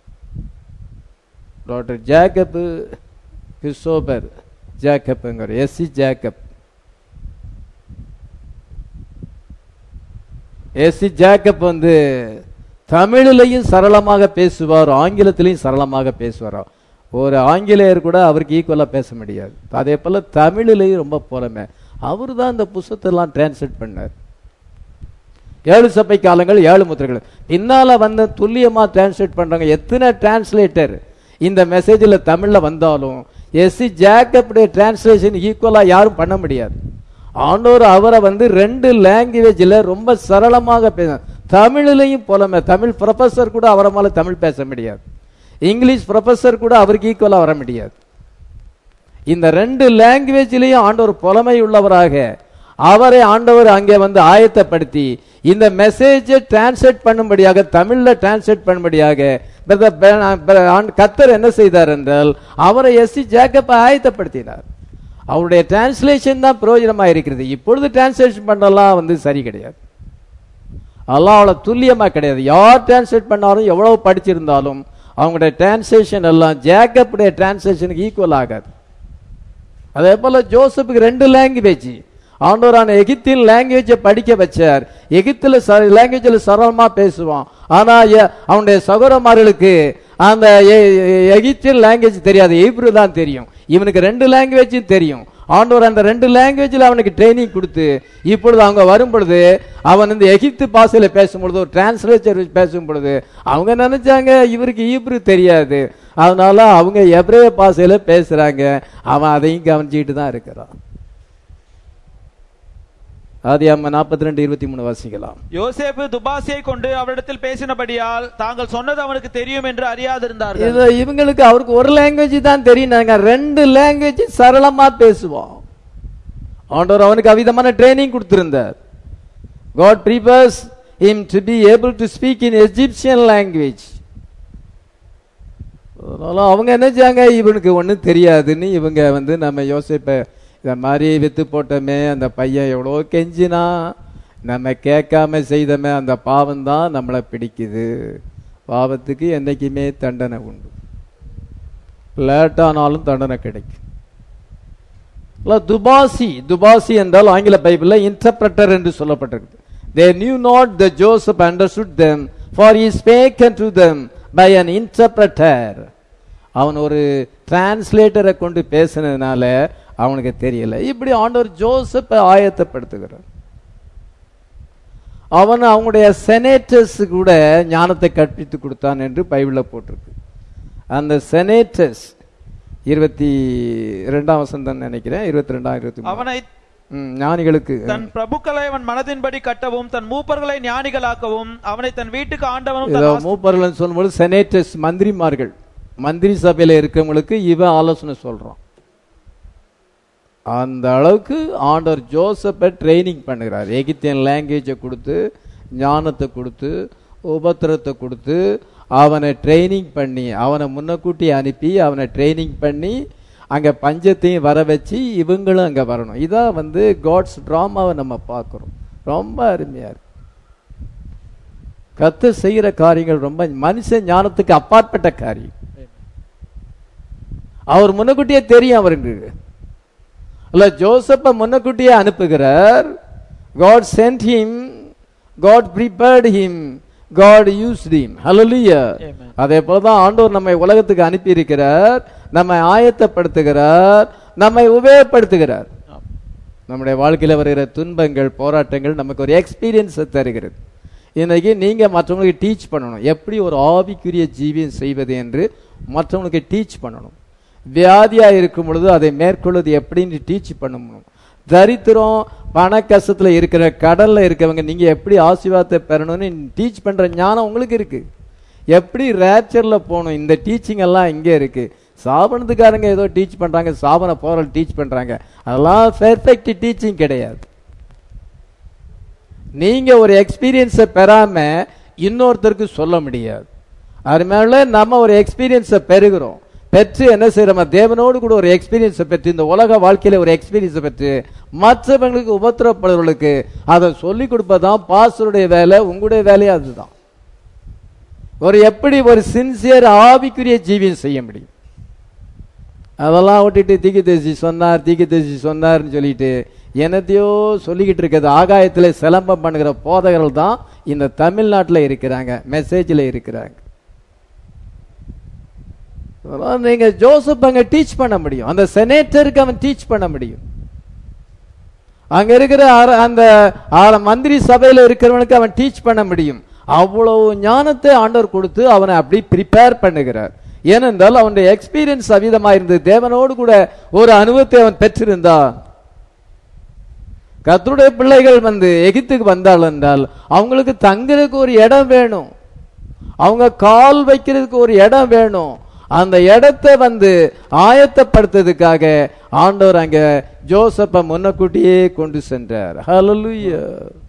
டாக்டர் ஜேக்கப் கிறிஸ்டோபர் ஜேக்கப்ங்கிற எஸ்சி ஜேக்கப். எஸ்சி ஜேக்கப் தமிழிலையும் சரளமாக பேசுவார், ஆங்கிலத்திலையும் சரளமாக பேசுவார். ஒரு ஆங்கிலேயர் கூட அவருக்கு ஈக்குவலா பேச முடியாது. அதே போல தமிழிலையும் ரொம்ப புலமை. அவரு தான் இந்த புத்தகத்தெல்லாம் டிரான்ஸ்லேட் பண்ணார். 7 சபை காலங்கள் 7 முத்திரைகள் பின்னால துல்லியமா டிரான்ஸ்லேட் பண்றாங்க. எத்தனை டிரான்ஸ்லேட்டர் இந்த மெசேஜ்ல தமிழ்ல வந்தாலும் எஸ்சி ஜேக்கப்புடைய டிரான்ஸ்லேஷன் ஈக்குவலா யாரும் பண்ண முடியாது. ஆண்டவர் அவரை 2 லாங்குவேஜ்ல ரொம்ப சரளமாக பேச, தமிழிலையும் புலமை. தமிழ் ப்ரொஃபசர் கூட அவரை மேல தமிழ் பேச முடியாது, இங்கிலீஷ் ப்ரொஃபசர் கூட அவருக்கு ஈக்குவலா வர முடியாது. இந்த 2 லாங்குவேஜ்லயும் ஆண்டவர் புலமை உள்ளவராக அவரை ஆண்டவர் அங்கே ஆயத்தப்படுத்தி இந்த மெசேஜை டிரான்ஸ்லேட் பண்ணும்படியாக, தமிழ்ல டிரான்ஸ்லேட் பண்ணும்படியாக கர்த்தர் என்ன செய்தார் என்றால் அவரை எஸ்சி ஜேக்கப்பை ஆயத்தப்படுத்தினார். அவருடைய டிரான்ஸ்லேஷன் தான் பிரயோஜனமா இருக்கிறது. இப்பொழுது டிரான்ஸ்லேஷன் பண்ணலாம் சரி கிடையாது, அதெல்லாம் அவ்வளவு துல்லியமா கிடையாது. யார் டிரான்ஸ்லேட் பண்ணாலும் எவ்வளவு படிச்சிருந்தாலும் அவங்களுடைய டிரான்ஸ்லேஷன் எல்லாம் ஜேக்கப்புடைய டிரான்ஸ்லேஷனுக்கு ஈக்குவல் ஆகாது. அதே போல ஜோசப்புக்கு 2 லாங்குவேஜ் ஆண்டவரான எகிப்தின் லாங்குவேஜை படிக்க வச்சார். எகிப்துல லாங்குவேஜ்ல சரளமா பேசுவான், ஆனா அவனுடைய சகோதரமார்களுக்கு அந்த எகிப்தியன் லாங்குவேஜ் தெரியாது, ஹீப்ரு தான் தெரியும். இவனுக்கு 2 லாங்குவேஜும் தெரியும். ஆண்டவர் அந்த 2 லாங்குவேஜ்ல அவனுக்கு ட்ரைனிங் கொடுத்து இப்பொழுது அவங்க வரும் பொழுது அவன் இந்த எகிப்து பாஷையில பேசும் பொழுது, ஒரு டிரான்ஸ்லேட்டர் பேசும் பொழுது அவங்க நினைச்சாங்க இவருக்கு ஹீப்ரு தெரியாது, அதனால அவங்க எபிரேய பாஷையில பேசுறாங்க. அவன் அதையும் கவனிச்சுட்டு தான் இருக்கிறான். ஆதியாகமம் 42:23 வாசிக்கலாம். யோசேப்பு துபாசியை கொண்டு அவரிடத்தில் பேசினபடியால் தாங்கள் சொன்னது அவனுக்கு தெரியும் என்று அறியாதிருந்தார்கள். இவங்களுக்கு அவருக்கு ஒரு லாங்குவேஜ் தான் தெரியும், 2 லாங்குவேஜ் சரளமா பேசுவான். ஆண்டவர் அவனுக்கு அவிதமான ட்ரைனிங் கொடுத்திருந்தார். God prepares him to be able to speak in Egyptian language. அவங்க என்னச்சாங்க, இவனுக்கு ஒன்றும் தெரியாதுன்னு இவங்க நம்ம யோசிப்ப இந்த மாதிரி வித்து போட்டோமே, அந்த பையன் எவ்வளோ கெஞ்சினா நம்ம கேட்காம செய்தமே, அந்த பாவம் தான் நம்மளை பிடிக்குது. பாவத்துக்கு என்னைக்குமே தண்டனை உண்டு, லேட்டானாலும் தண்டனை கிடைக்கும். துபாசி என்றால் ஆங்கில பைபிள்ல இன்டர்பிரட்டர் என்று சொல்லப்பட்டிருக்கு. They knew not that Joseph understood them, for he spake unto them by an interpreter. அவன் ஒரு டிரான்ஸ்லேட்டரை கொண்டு பேசினதுனால அவனுக்கு தெரியல. இப்படி ஆண்டவர் ஜோசப்பை ஆயத்தப்படுத்துகிறார். அவன் அவங்களுடைய செனேட்டர்ஸ் கூட ஞானத்தை கற்பித்து கொடுத்தான் என்று பைபிளில் போட்டிருக்கு. அந்த செனேட்டர்ஸ் 22ஆம் வசனம் நினைக்கிறேன், 22 அவனை ஞானிகளுக்கு தன் பிரபுக்களை அவன் மனதின்படி கட்டவும் தன் மூப்பர்களை ஞானிகளாக்கவும் அவனை தன் வீட்டுக்கு ஆண்டவனும். மூப்பர்கள் சொல்லும்போது செனேட்டர்ஸ் மந்திரிமார்கள், மந்திரி சபையில இருக்கவங்களுக்கு இவன் ஆலோசனை சொல்றான். அந்த அளவுக்கு ஆண்டவர் ஜோசப்பை ட்ரைனிங் பண்ணுகிறார். எகிப்தியன் லாங்குவேஜை கொடுத்து, ஞானத்தை கொடுத்து, உபத்திரத்தை கொடுத்து, அவனை ட்ரைனிங் பண்ணி, அவனை முன்னக்கூட்டி அனுப்பி அவனை ட்ரைனிங் பண்ணி அங்கே பஞ்சத்தையும் வர வச்சு இவங்களும் அங்கே வரணும். இதான் காட்ஸ் ட்ராமாவை நம்ம பார்க்குறோம். ரொம்ப அருமையாக இருக்கு. கர்த்தர் செய்கிற காரியங்கள் ரொம்ப மனுஷ ஞானத்துக்கு அப்பாற்பட்ட காரியம். அவர் முன்னக்கூட்டியே தெரியும் அவருக்கு. அல்ல, ஜோசப்பை முன்னக்கூட்டியே அனுப்புகிறார். God sent him, God prepared him, God used him. Hallelujah. அதே போலதான் ஆண்டவர் நம்மை உலகத்துக்கு அனுப்பி இருக்கிறார், நம்மை ஆயத்தப்படுத்துகிறார், நம்மை உபயோகப்படுத்துகிறார். நம்முடைய வாழ்க்கையில் வருகிற துன்பங்கள், போராட்டங்கள் நமக்கு ஒரு எக்ஸ்பீரியன்ஸை தருகிறது. இன்னைக்கு நீங்க மற்றவங்களுக்கு டீச் பண்ணணும், எப்படி ஒரு ஆவிக்குரிய ஜீவியம் செய்வது என்று மற்றவங்களுக்கு டீச் பண்ணணும். வியாதியா இருக்கும் பொழுது அதை மேற்கொள்வது எப்படின்னு டீச் பண்ணணும். தரித்திரம், பண கஷ்டத்துல இருக்கிற, கடல்ல இருக்கவங்க நீங்க எப்படி ஆசீர்வாதத்தை பெறணும்னு டீச் பண்ற ஞானம் உங்களுக்கு இருக்கு. எப்படி ரேப்சர்ல போகணும், இந்த டீச்சிங் எல்லாம் இங்கே இருக்கு. சாபனத்துக்காரங்க ஏதோ டீச் பண்றாங்க, சாபன போரால் டீச் பண்றாங்க, அதெல்லாம் பெர்ஃபெக்ட் டீச்சிங் கிடையாது. நீங்க ஒரு எக்ஸ்பீரியன்ஸை பெறாம இன்னொருத்தருக்கு சொல்ல முடியாது. அது மேல நம்ம ஒரு எக்ஸ்பீரியன்ஸை பெறுகிறோம், பெற்று என்ன செய்யறோம், தேவனோடு கூட ஒரு எக்ஸ்பீரியன்ஸை பெற்று, இந்த உலக வாழ்க்கையில ஒரு எக்ஸ்பீரியன்ஸை பெற்று மற்றவங்களுக்கு உபத்திரப்படுறவர்களுக்கு அதை சொல்லிக் கொடுப்பதான் பாஸ்டருடைய வேலை, உங்களுடைய வேலையே அதுதான். எப்படி ஒரு சின்சியர் ஆவிக்குரிய ஜீவியம் செய்ய முடியும்? அதெல்லாம் விட்டுட்டு தீர்க்கதரிசி சொன்னார்னு சொல்லிட்டு என்னத்தையோ சொல்லிக்கிட்டு இருக்கிறது. ஆகாயத்தில் சிலம்பம் பண்ணுகிற போதகர்கள் தான் இந்த தமிழ்நாட்டில் இருக்கிறாங்க, மெசேஜில் இருக்கிறாங்க. நீங்க ஜோசப் அங்க டீச் பண்ண முடியும், அந்த செனேட்டருக்கு அவன் டீச் பண்ண முடியும். அங்க இருக்கிற அந்த மந்திரி சபையில இருக்கிறவனுக்கு அவன் டீச் பண்ண முடியும். அவ்வளவு ஞானத்தை ஆண்டவர் கொடுத்து அவனை அப்படி ப்ரிப்பேர் பண்ணுகிறார். ஏனென்றால் அவனுடைய எக்ஸ்பீரியன்ஸ் அவிதமா இருந்தது. தேவனோடு கூட ஒரு அனுபவத்தை அவன் பெற்றிருந்தான். கர்த்தருடைய பிள்ளைகள் எகிப்துக்கு வந்தால் என்றால் அவங்களுக்கு தங்குறதுக்கு ஒரு இடம் வேணும், அவங்க கால் வைக்கிறதுக்கு ஒரு இடம் வேணும். அந்த இடத்தை ஆயத்தப்படுத்துறதுக்காக ஆண்டவர் அங்க ஜோசப்பை முன்னக்கூட்டியே கொண்டு சென்றார். ஹல்லேலூயா.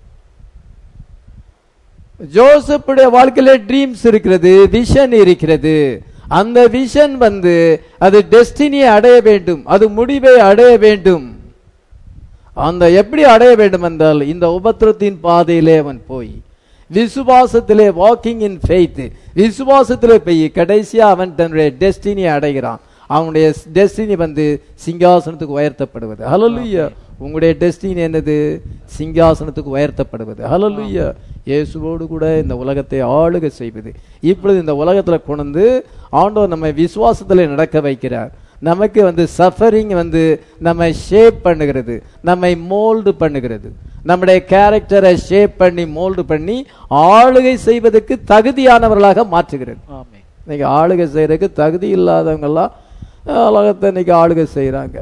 ஜோசப்புடைய வாழ்க்கையில ட்ரீம்ஸ் இருக்கிறது, விஷன் இருக்கிறது. அந்த விஷன் அது டெஸ்டினியை அடைய வேண்டும், அது முடிவை அடைய வேண்டும். அந்த எப்படி அடைய வேண்டும் என்றால் இந்த உபத்திரத்தின் பாதையிலே அவன் போய் விசுவாசத்திலே, வாக்கிங் இன் ஃபெய்த், விசுவாசத்திலே போய் கடைசியா அவன் தன்னுடைய டெஸ்டினியை அடைகிறான். அவனுடைய டெஸ்டினி சிங்காசனத்துக்கு உயர்த்தப்படுவது. ஹல்லேலூயா. உங்களுடைய டெஸ்டினி என்னது? சிங்காசனத்துக்கு உயர்த்தப்படுவது. ஹல்லேலூயா. இயேசுவோடு கூட இந்த உலகத்தை ஆளுகை செய்வது. இப்பொழுது இந்த உலகத்துல கொண்டு ஆண்டவர் நம்மை விசுவாசத்துல நடக்க வைக்கிறார். நமக்கு சஃபரிங் நம்மை ஷேப் பண்ணுகிறது, நம்மை மோல்டு பண்ணுகிறது, நம்முடைய கேரக்டரை ஷேப் பண்ணி மோல்டு பண்ணி ஆளுகை செய்வதற்கு தகுதியானவர்களாக மாற்றுகிறது. இன்னைக்கு ஆளுகை செய்யறதுக்கு தகுதி இல்லாதவங்க எல்லாம் உலகத்தை இன்னைக்கு ஆளுகை செய்யறாங்க.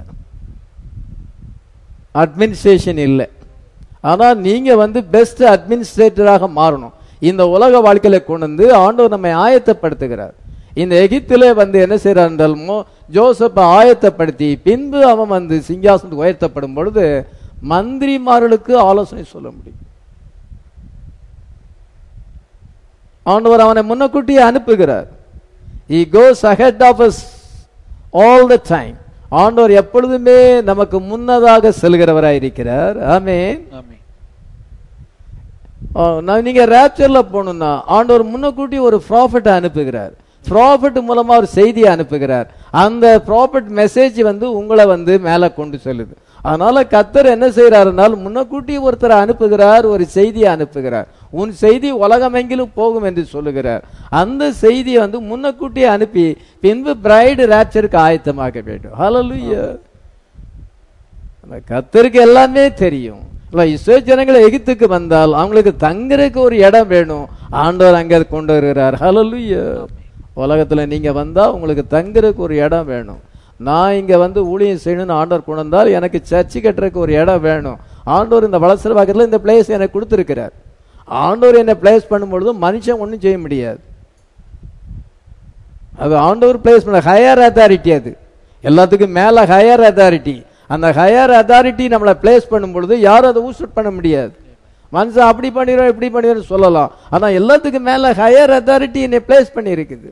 அட்மினிஸ்ட்ரேஷன் இல்லை. ஆனா நீங்க பெஸ்ட் அட்மினிஸ்ட்ரேட்டராக மாறணும். இந்த உலக வாழ்க்கையில கொண்டு ஆண்டவர் நம்மை ஆயத்தப்படுத்துகிறார். இந்த எகிப்திலே என்ன செய்யறார் என்றால் ஜோசப்பை ஆயத்தப்படுத்தி பின்பு அவன் சிங்காசனத்துக்கு உயர்த்தப்படும் பொழுது மந்திரிமார்களுக்கு ஆலோசனை சொல்ல முடியும். ஆண்டவர் அவனை முன்னக்கூட்டியே அனுப்புகிறார். He goes ahead of us all the time. ஆண்டவர் எப்பொழுதுமே நமக்கு முன்னதாக செல்கிறவராய் இருக்கிறார். ஆமென். நீங்க ராப்சர்ல போகணும்னா ஆண்டவர் முன்னக்கூட்டி ஒரு ப்ராஃபெட்டை அனுப்புகிறார். ப்ராஃபெட் மூலமா ஒரு செய்தியை அனுப்புகிறார். அந்த ப்ராஃபெட் மெசேஜ் உங்களை மேல கொண்டு செல்லுது. அதனால கர்த்தர் என்ன செய்யறாருனால் முன்னக்கூட்டி ஒருத்தரை அனுப்புகிறார், ஒரு செய்தியை அனுப்புகிறார். உன் செய்தி உலகமெங்கிலும் போகும் என்று சொல்லுகிறார். அந்த செய்தியை முன்னக்கூட்டியே அனுப்பி பின்பு பிரைடு ராப்சருக்கு ஆயத்தமாக வேண்டும். ஹல்லேலூயா. கர்த்தருக்கு எல்லாமே தெரியும். இஸ்ரவேல் ஜனங்கள் எகிப்துக்கு வந்தால் அவங்களுக்கு தங்குறதுக்கு ஒரு இடம் வேணும். ஆண்டவர் அங்க கொண்டு வருகிறார். ஹல்லேலூயா. உலகத்துல நீங்க வந்தா உங்களுக்கு தங்குறதுக்கு ஒரு இடம் வேணும். நான் இங்க ஊழியம் செய்யணும்னு ஆண்டவர் கொண்டு வந்தால் எனக்கு சர்ச்சு கட்டுறதுக்கு ஒரு இடம் வேணும். ஆண்டவர் இந்த வளசர பக்கத்துல இந்த பிளேஸ் எனக்கு கொடுத்திருக்கிறார். ஆண்டவர் என்ன பிளேஸ் பண்ணும்பொழுது மனுஷன் ஒன்றும் செய்ய முடியாது. அது ஆண்டவர் பிளேஸ் பண்ண ஹையர் அத்தாரிட்டி. அது எல்லாத்துக்கும் மேல ஹையர் அத்தாரிட்டி. அந்த ஹையர் அத்தாரிட்டி நம்மளை பிளேஸ் பண்ணும் பொழுது யாரும் அதை ஊசட் பண்ண முடியாது. மனுஷன் அப்படி பண்ணிடுறோம் இப்படி பண்ணிடுறோம் சொல்லலாம். ஆனா எல்லாத்துக்கும் மேல ஹையர் அத்தாரிட்டி என்னை பிளேஸ் பண்ணி இருக்குது.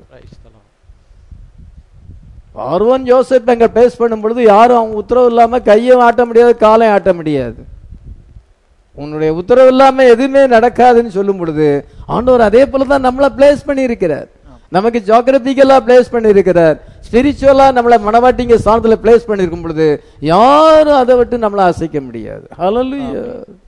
பார்வோன் யோசேப் அங்க பிளேஸ் பண்ணும் பொழுது யாரும் அவங்க உத்தரவு இல்லாம கையும் ஆட்ட முடியாது, காலையும் ஆட்ட முடியாது. உன்னுடைய உத்தரவு இல்லாம எதுவுமே நடக்காதுன்னு சொல்லும் பொழுது ஆண்டவர் அதே போலதான் நம்மளை பிளேஸ் பண்ணி இருக்கிறார். நமக்கு ஜியோகிராபிக்கலா பிளேஸ் பண்ணி இருக்கிறார். ஸ்பிரிச்சுவலா நம்மளை மனவாட்டிங்க ஸ்தானத்துல பிளேஸ் பண்ணிருக்கும் பொழுது யாரும் அதை விட்டு நம்மளை அசைக்க முடியாது. ஹல்லேலூயா.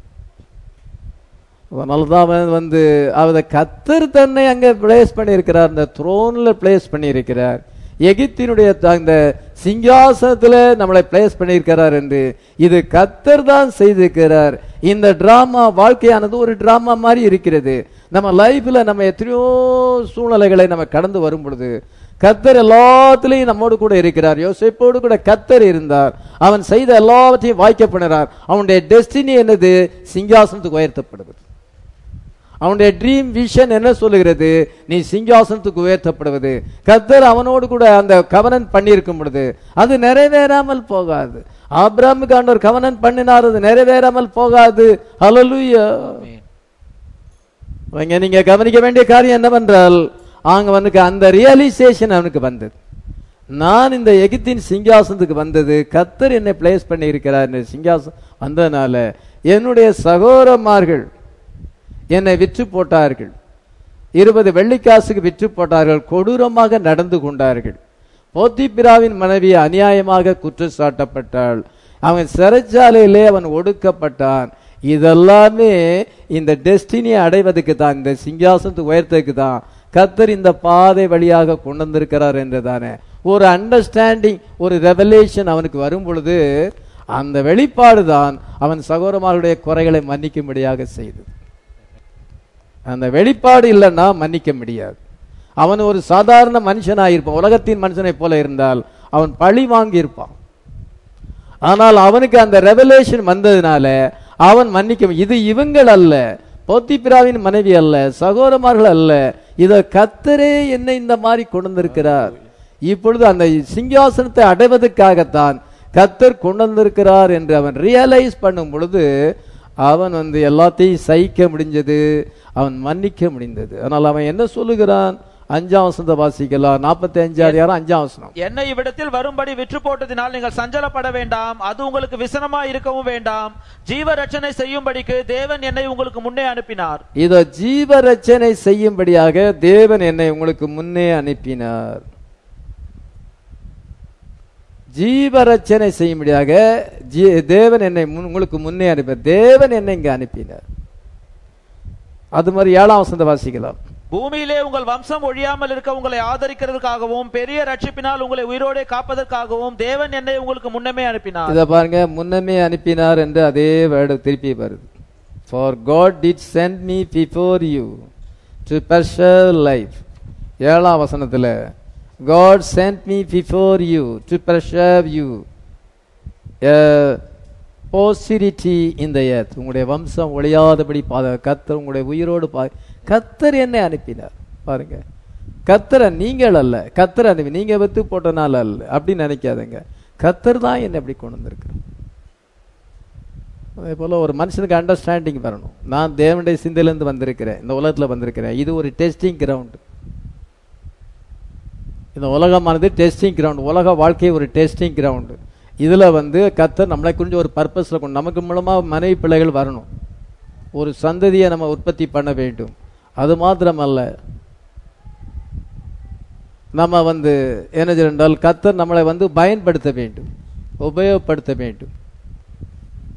அதனாலதான் அவரை கர்த்தர் தன்னை அங்க பிளேஸ் பண்ணி இருக்கிறார். இந்த த்ரோன்ல பிளேஸ் பண்ணி இருக்கிறார். எகிப்தினுடைய அந்த சிங்காசனத்துல நம்மளை பிளேஸ் பண்ணியிருக்கிறார் என்று இது கர்த்தர் தான் செய்திருக்கிறார். இந்த டிராமா வாழ்க்கையானது ஒரு டிராமா மாதிரி இருக்கிறது. நம்ம லைஃப்ல நம்ம எத்தனையோ சூழ்நிலைகளை நம்ம கடந்து வரும் பொழுது கர்த்தர் எல்லாத்திலையும் நம்மோடு கூட இருக்கிறார். யோசேப்போடு கூட கர்த்தர் இருந்தார். அவன் செய்த எல்லாவற்றையும் வாய்க்க பண்ணுறார். அவனுடைய டெஸ்டினி என்னது? சிங்காசனத்துக்கு உயர்த்தப்படுவது. அவனுடைய ட்ரீம் விஷன் என்ன சொல்லுகிறது? நீ சிங்காசனத்துக்கு உயர்த்தப்படுவது. கர்த்தர் அவனோடு கூட அந்த கவனன் பண்ணியிருக்கும் பொழுது அது நிறைவேறாமல் போகாது. ஆபிரகாமுக்கு ஆண்டவர் கவனன் பண்ணினார், அது நிறைவேறாமல் போகாது. ஹல்லேலூயா. நீங்க கவனிக்க வேண்டிய காரியம் என்னவென்றால் அங்க அந்த ரியலைசேஷன் அவனுக்கு வந்தது. நான் இந்த எகிப்தின் சிங்காசனத்துக்கு வந்தது கர்த்தர் என்னை பிளேஸ் பண்ணி இருக்கிறார். சிங்காசனம் வந்ததுனால என்னுடைய சகோதரமார்கள் என்னை விற்று போட்டார்கள். 20 வெள்ளிக்காசுக்கு விற்று போட்டார்கள். கொடூரமாக நடந்து கொண்டார்கள். போத்திபிராவின் மனைவி அநியாயமாக குற்றம் சாட்டப்பட்டாள். அவன் சிறைச்சாலையிலே அவன் ஒடுக்கப்பட்டான். இதெல்லாமே இந்த டெஸ்டினியை அடைவதற்கு தான், இந்த சிங்காசனத்துக்கு உயர்த்ததுக்கு தான் கர்த்தர் இந்த பாதை வழியாக கொண்டு வந்திருக்கிறார் என்றுதானே ஒரு அண்டர்ஸ்டாண்டிங், ஒரு ரெவலேஷன் அவனுக்கு வரும் பொழுது அந்த வெளிப்பாடு தான் அவன் சகோதரமாருடைய குறைகளை மன்னிக்கும்படியாக செய்தது. அந்த வெளிப்பாடு இல்லைன்னா மன்னிக்க முடியாது. அவன் ஒரு சாதாரண மனுஷனாயிருப்பான். உலகத்தின் மனுஷனை போல இருந்தால் அவன் பழி வாங்கி இருப்பான். ஆனால் அவனுக்கு அந்த ரெவலேஷன் வந்ததுனால அவன் மன்னிக்க. இது இவங்கள் அல்ல, போத்திபிராவின் மனைவி அல்ல, சகோதரமார்கள் அல்ல, இத கர்த்தரே என்னை இந்த மாதிரி கொண்டு வந்திருக்கிறார். இப்பொழுது அந்த சிங்காசனத்தை அடைவதற்காகத்தான் கர்த்தர் கொண்டு வந்திருக்கிறார் என்று அவன் ரியலைஸ் பண்ணும் பொழுது அவன் எல்லாத்தையும் சகிக்க முடிஞ்சது, அவன் மன்னிக்க முடிந்தது. அதனால் அவன் என்ன சொல்லுகிறான்? 5ஆம் வசனத்தை வாசிக்கலாம். 45 வசனம். என்னை இவ்விடத்தில் வரும்படி விற்று போட்டதினால் நீங்கள் சஞ்சலப்பட வேண்டாம், அது உங்களுக்கு விசனமா இருக்கவும் வேண்டாம். ஜீவ ரட்சனை செய்யும்படிக்கு தேவன் என்னை உங்களுக்கு முன்னே அனுப்பினார். இதோ ஜீவ ரட்சனை செய்யும்படியாக தேவன் என்னை உங்களுக்கு முன்னே அனுப்பினார். ஜீவ ரட்சனை செய்யும்படியாக தேவன் என்னை உங்களுக்கு முன்னே அனுப்பினார். தேவன் என்னை இங்க அனுப்பினார். அது மாதிரி 7ஆம் வசனத்தை வாசிக்கலாம். பூமியிலே உங்கள் வம்சம் ஒழியாமல் இருக்க உங்களை ஆதரிக்கிறதுக்காகவும் பெரிய ரட்சிப்பினால் உங்களை உயிரோடே காப்பதற்காகவும் தேவன் என்னை உங்களுக்கு முன்னமே அனுப்பினார். இத பாருங்க, முன்னமே அனுப்பினார் என்று அதே வேர்டு திருப்பி வருது. For God did send me before you to preserve life. 7ஆம் வசனத்துல God sent me before you to preserve you a posterity in the earth. உங்களுடைய வம்சம் ஒழியாதபடி கர்த்தர் உங்களுடைய உயிரோடு கர்த்தர் என்னை அனுப்பினார். பாருங்க, கர்த்தரை நீங்கள் அல்ல, கர்த்தர் அனுப்பி. நீங்க வெத்து போட்டனால அல்ல அப்படின்னு நினைக்காதீங்க. கர்த்தர் தான் என்னை அப்படி கொண்டு வந்திருக்கிறேன். அதே போல ஒரு மனுஷனுக்கு அண்டர்ஸ்டாண்டிங் வரணும். நான் தேவனுடைய சிந்தையிலிருந்து வந்திருக்கிறேன், இந்த உலகத்துல வந்திருக்கிறேன். இது ஒரு டெஸ்டிங் கிரவுண்ட். இந்த உலகமானது டெஸ்டிங் கிரவுண்ட். உலக வாழ்க்கை ஒரு டெஸ்டிங் கிரவுண்ட். இதுல கர்த்தர் நம்மளை குறிஞ்ச ஒரு பர்பஸ்ல கொண்டு நமக்கு மூலமா மனைவி பிள்ளைகள் வரணும், ஒரு சந்ததியை நம்ம உற்பத்தி பண்ண வேண்டும். அது மாத்திரமல்ல, நம்ம என்ன என்றால் கர்த்தர் நம்மளை பயன்படுத்த வேண்டும், உபயோகப்படுத்த வேண்டும்.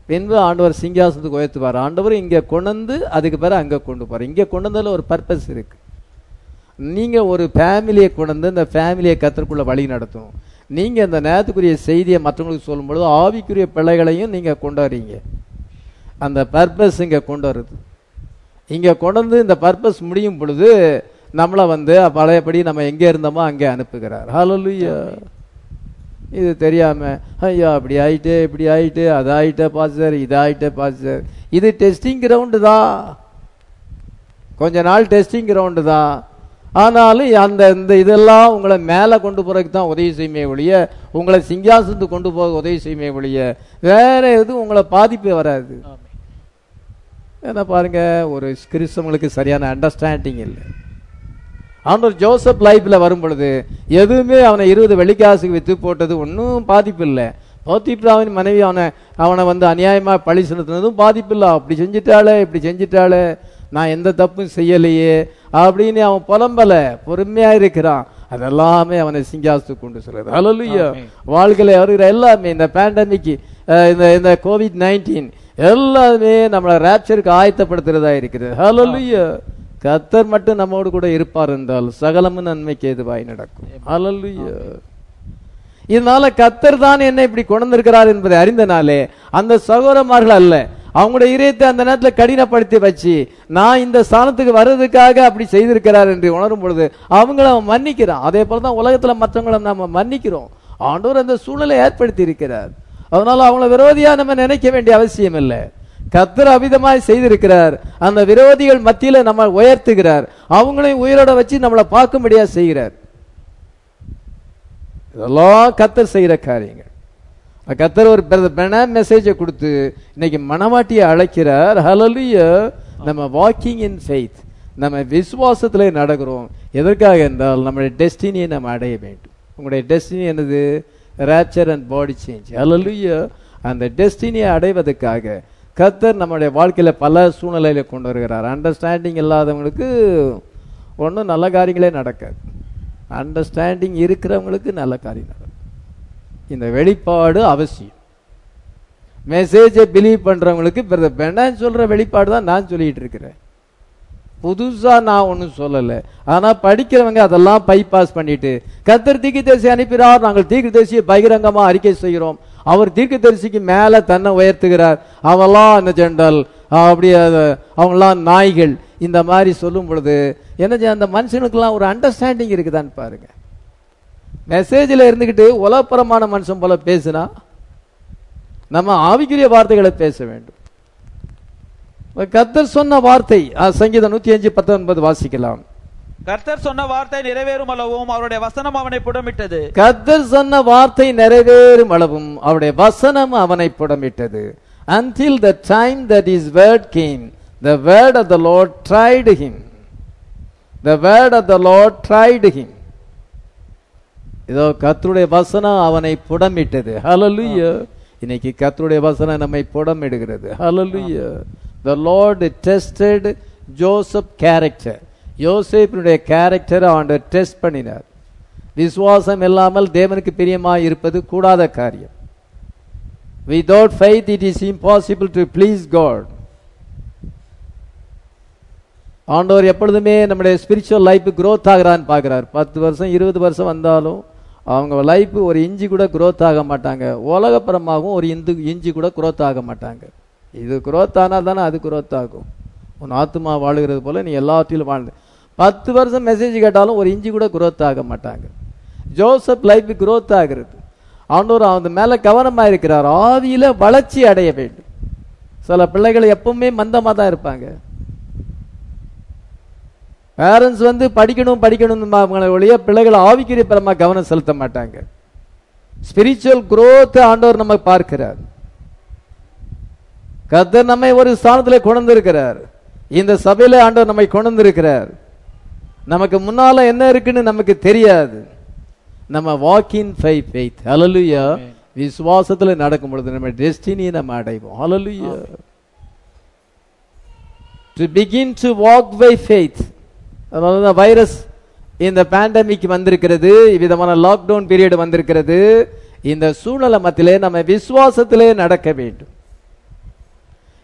பின்பு ஆண்டவர் சிங்காசனத்துக்கு உயர்த்துவார். ஆண்டவர் இங்கே கொண்டு அதுக்கு பிறகு அங்கே கொண்டு போவார். இங்கே கொண்டு வந்ததில் ஒரு பர்பஸ் இருக்கு. நீங்கள் ஒரு ஃபேமிலியை கொண்டு வந்து இந்த ஃபேமிலியை கர்த்தருக்குள்ள வழி நடத்தணும். நீங்கள் இந்த நேரத்துக்குரிய செய்தியை மற்றவங்களுக்கு சொல்லும்பொழுது ஆவிக்குரிய பிள்ளைகளையும் நீங்கள் கொண்டு வரீங்க. அந்த பர்பஸ் இங்கே கொண்டு வருது. இங்கே கொண்டு வந்து இந்த பர்பஸ் முடியும் பொழுது நம்மளை பழையபடி நம்ம எங்கே இருந்தோமோ அங்கே அனுப்புகிறார். ஹல்லேலூயா. இது தெரியாம ஐயா அப்படி ஆயிட்டு இப்படி ஆயிட்டு அது ஆயிட்ட பாஸ்டர் இது ஆயிட்ட பாஸ்டர், இது டெஸ்டிங் கிரவுண்டு தான். கொஞ்ச நாள் டெஸ்டிங் கிரவுண்டு தான். ஆனாலும் அந்த இந்த இதெல்லாம் உங்களை மேலே கொண்டு போறதுக்கு தான் உதவி செய்யுமே ஒழிய, உங்களை சிங்காசனத்துக்கு கொண்டு போக உதவி செய்யுமே ஒழிய வேற எதுவும் உங்களை பாதிப்பு வராது. என்ன பாருங்க, ஒரு கிறிஸ்தவங்களுக்கு சரியான அண்டர்ஸ்டாண்டிங் இல்லை. ஆண்டவர் ஜோசப் லைஃப்ல வரும் பொழுது எதுவுமே அவனை 20 வெள்ளிக்காசுக்கு வித்து போட்டது ஒன்றும் பாதிப்பு இல்லை. போத்திப்ராவின் மனைவி அவனை அநியாயமா பழி செலுத்தினதும் பாதிப்பு இல்லை. அப்படி செஞ்சிட்டாளே இப்படி செஞ்சிட்டாளே, நான் எந்த தப்பும் செய்யலையே அப்படின்னு அவன் புலம்பல, பொறுமையா இருக்கிறான். அதெல்லாமே அவனை சிங்காசத்துக்கு கொண்டு சொல்றது. ஹல்லேலூயா. வாழ்க்கையில வருகிற எல்லாமே இந்த பேண்டமிக், இந்த COVID-19 எல்லாமே நம்மளை ராப்சருக்கு ஆயத்தப்படுத்துறதா இருக்கிறது. ஹல்லேலூயா. கர்த்தர் மட்டும் நம்மோடு கூட இருப்பார் என்றால் சகலமும் நன்மைக்கு ஏதுவாய் நடக்கும். ஹல்லேலூயா. இதனால கர்த்தர் தான் என்ன இப்படி கொண்டிருக்கிறார் என்பதை அறிந்தனாலே அந்த சகோதரமார்கள் அல்ல, அவங்களுடைய இதயத்தை அந்த நேரத்தில் கடினப்படுத்தி வச்சு நான் இந்த ஸ்தானத்துக்கு வர்றதுக்காக அப்படி செய்திருக்கிறார் என்று உணரும் பொழுது அவங்கள அவன் மன்னிக்கிறான். அதே போலதான் உலகத்துல மற்றவங்களை நம்ம மன்னிக்கிறோம். ஆண்டவர் அந்த சூழலை ஏற்படுத்தி இருக்கிறார். அதனால அவங்கள விரோதியா நம்ம நினைக்க வேண்டிய அவசியம் இல்லை. கர்த்தர் அவிதமாய் செய்திருக்கிறார். அந்த விரோதிகள் மத்தியில நம்ம உயர்த்துகிறார். அவங்களையும் உயிரோட வச்சு நம்மளை பார்க்கும்படியா செய்கிறார். இதெல்லாம் கர்த்தர் செய்கிற காரியங்கள். கர்த்தர் ஒரு மெசேஜை கொடுத்து இன்னைக்கு மனவாட்டியை அழைக்கிறார். ஹல்லேலூயா. நம்ம வாக்கிங் இன் ஃபெய்த், நம்ம விசுவாசத்திலே நடக்கிறோம். எதற்காக என்றால் நம்முடைய டெஸ்டினியை நம்ம அடைய வேண்டும். உங்களுடைய டெஸ்டினி என்னது? Rapture and body change. Hallelujah. அந்த டெஸ்டினியை அடைவதற்காக கர்த்தர் நம்முடைய வாழ்க்கையில பல சூழ்நிலையில கொண்டு வருகிறார். அண்டர்ஸ்டாண்டிங் இல்லாதவங்களுக்கு ஒன்றும் நல்ல காரியங்களே நடக்காது. அண்டர்ஸ்டாண்டிங் இருக்கிறவங்களுக்கு நல்ல காரியம் நடக்கும். இந்த வெளிப்பாடு அவசியம். மெசேஜை பிலீவ் பண்றவங்களுக்கு பிரதர் சொல்ற வெளிப்பாடு தான் நான் சொல்லிட்டு இருக்கிறேன். புதுசா நான் ஒன்றும் சொல்லலை. ஆனா படிக்கிறவங்க அதெல்லாம் பைபாஸ் பண்ணிட்டு கர்த்தர் தீர்க்கதரிசி அனுப்பினார், நாங்கள் தீர்க்கதரிசியை பகிரங்கமா அறிக்கை செய்கிறோம், அவர் தீர்க்கதரிசிக்கு மேல தன்னை உயர்த்துகிறார், அவெல்லாம் என்ன சென்றால் அப்படி அவங்கெல்லாம் நாய்கள், இந்த மாதிரி சொல்லும் பொழுது என்ன அந்த மனுஷனுக்கெல்லாம் ஒரு அண்டர்ஸ்டாண்டிங் இருக்குதான்னு பாருங்க. மெசேஜில் இருந்துகிட்டு உலகப்புறமான மனுஷன் போல பேசினா நம்ம ஆவிக்குரிய வார்த்தைகளை பேச வேண்டும். கர்த்தர் சொன்ன வார்த்தை சங்கீதம் 105:19 வாசிக்கலாம். கர்த்தர் சொன்ன வார்த்தை நிறைவேறும் அளவும் அவருடைய வசனம் அவனை புடமிட்டது. கர்த்தர் சொன்ன வார்த்தை நிறைவேறும் அளவும் அவருடைய வசனம் அவனை புடமிட்டது. Until the time that his word came, the word of the Lord tried him. The word of the Lord tried him. இதோ கர்த்தருடைய வசனம் அவனை புடமிட்டது. ஹல்லேலூயா. இன்னைக்கு கர்த்தருடைய வசனம் நம்மை புடமிடுகிறது. ஹல்லேலூயா. The Lord tested Joseph character. யோசேப்பினுடைய கேரக்டரை ஆண்டவர் டெஸ்ட் பண்ணினார். விசுவாசம் இல்லாமல் தேவனுக்கு பிரியமாய் இருப்பது கூடாத காரியம். Without faith it is impossible to please God. ஆண்டவர் எப்பொழுதுமே நம்முடைய ஸ்பிரிச்சுவல் லைஃப் growth ஆகிறான்னு பார்க்கிறார். 10 வருஷம் 20 வருஷம் வந்தாலும் அவங்க லைஃப் ஒரு இஞ்சி கூட growth ஆக மாட்டாங்க. உலகப்புறமாகவும் ஒரு இஞ்சி கூட growth ஆக மாட்டாங்க. இது growth ஆனால் தானே அது growth ஆகும். உன் ஆத்மா வாழுகிறது போல நீ எல்லாத்திலும் வாழ்ந்து 10 வருஷம் மெசேஜ் கேட்டாலும் ஒரு இஞ்சி கூட growth ஆக மாட்டாங்க. ஜோசப் லைஃப் growth ஆகிறது. ஆண்டவர் அவன் மேல கவனமா இருக்கிறார். ஆவியில வளர்ச்சி அடைய வேண்டும். சில பிள்ளைகள் எப்பவுமே மந்தமா தான் இருப்பாங்க. பேரண்ட்ஸ் படிக்கணும் ஒழிய பிள்ளைகளை ஆவிக்குரிய பரமா கவனம் செலுத்த மாட்டாங்க. ஸ்பிரிச்சுவல் growth ஆண்டவர் நம்ம பார்க்கிறார். கர்த்தர் நம்மை ஒரு ஸ்தானத்தில் கொண்டு இருக்கிறார். இந்த சபையில ஆண்டவர் நம்மை கொண்டு இருக்கிறார். நமக்கு முன்னால என்ன இருக்குன்னு நமக்கு தெரியாது. நம்ம வாக் இன் ஃபெய்த். ஹல்லேலூயா. விசுவாசத்துல நடக்கும் பொழுது நம்ம டெஸ்டினியை நம்ம அடைவோம். Hallelujah. To begin to walk by faith. அதனால வைரஸ் இந்த பேண்டமிக் வந்திருக்கிறது, விதமான லாக்டவுன் பீரியட் வந்திருக்கிறது. இந்த சூழ்நிலை மத்தியிலே நம்ம விசுவாசத்திலே நடக்க வேண்டும்.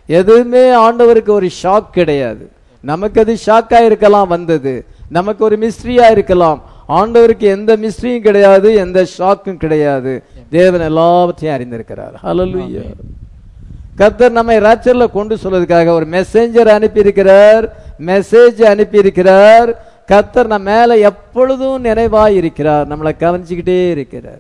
எதுவுமே ஆண்டவருக்கு ஒரு ஷாக் கிடையாது. நமக்கு அது ஷாக்கா இருக்கலாம் வந்தது, நமக்கு ஒரு மிஸ்ட்ரியா இருக்கலாம். ஆண்டவருக்கு எந்த மிஸ்ட்ரியும் கிடையாது, எந்த ஷாக்கும் கிடையாது. தேவன் எல்லாவற்றையும் அறிந்திருக்கிறார். ஹல்லேலூயா. கர்த்தர் நம்மை ராப்சர்ல கொண்டு சொல்வதற்காக ஒரு மெசேஞ்சர் அனுப்பி இருக்கிறார், மெசேஜ் அனுப்பி இருக்கிறார். கர்த்தர் நம்ம மேல எப்பொழுதும் நினைவாய் இருக்கிறார், நம்மளை கவனிச்சுக்கிட்டே இருக்கிறார்.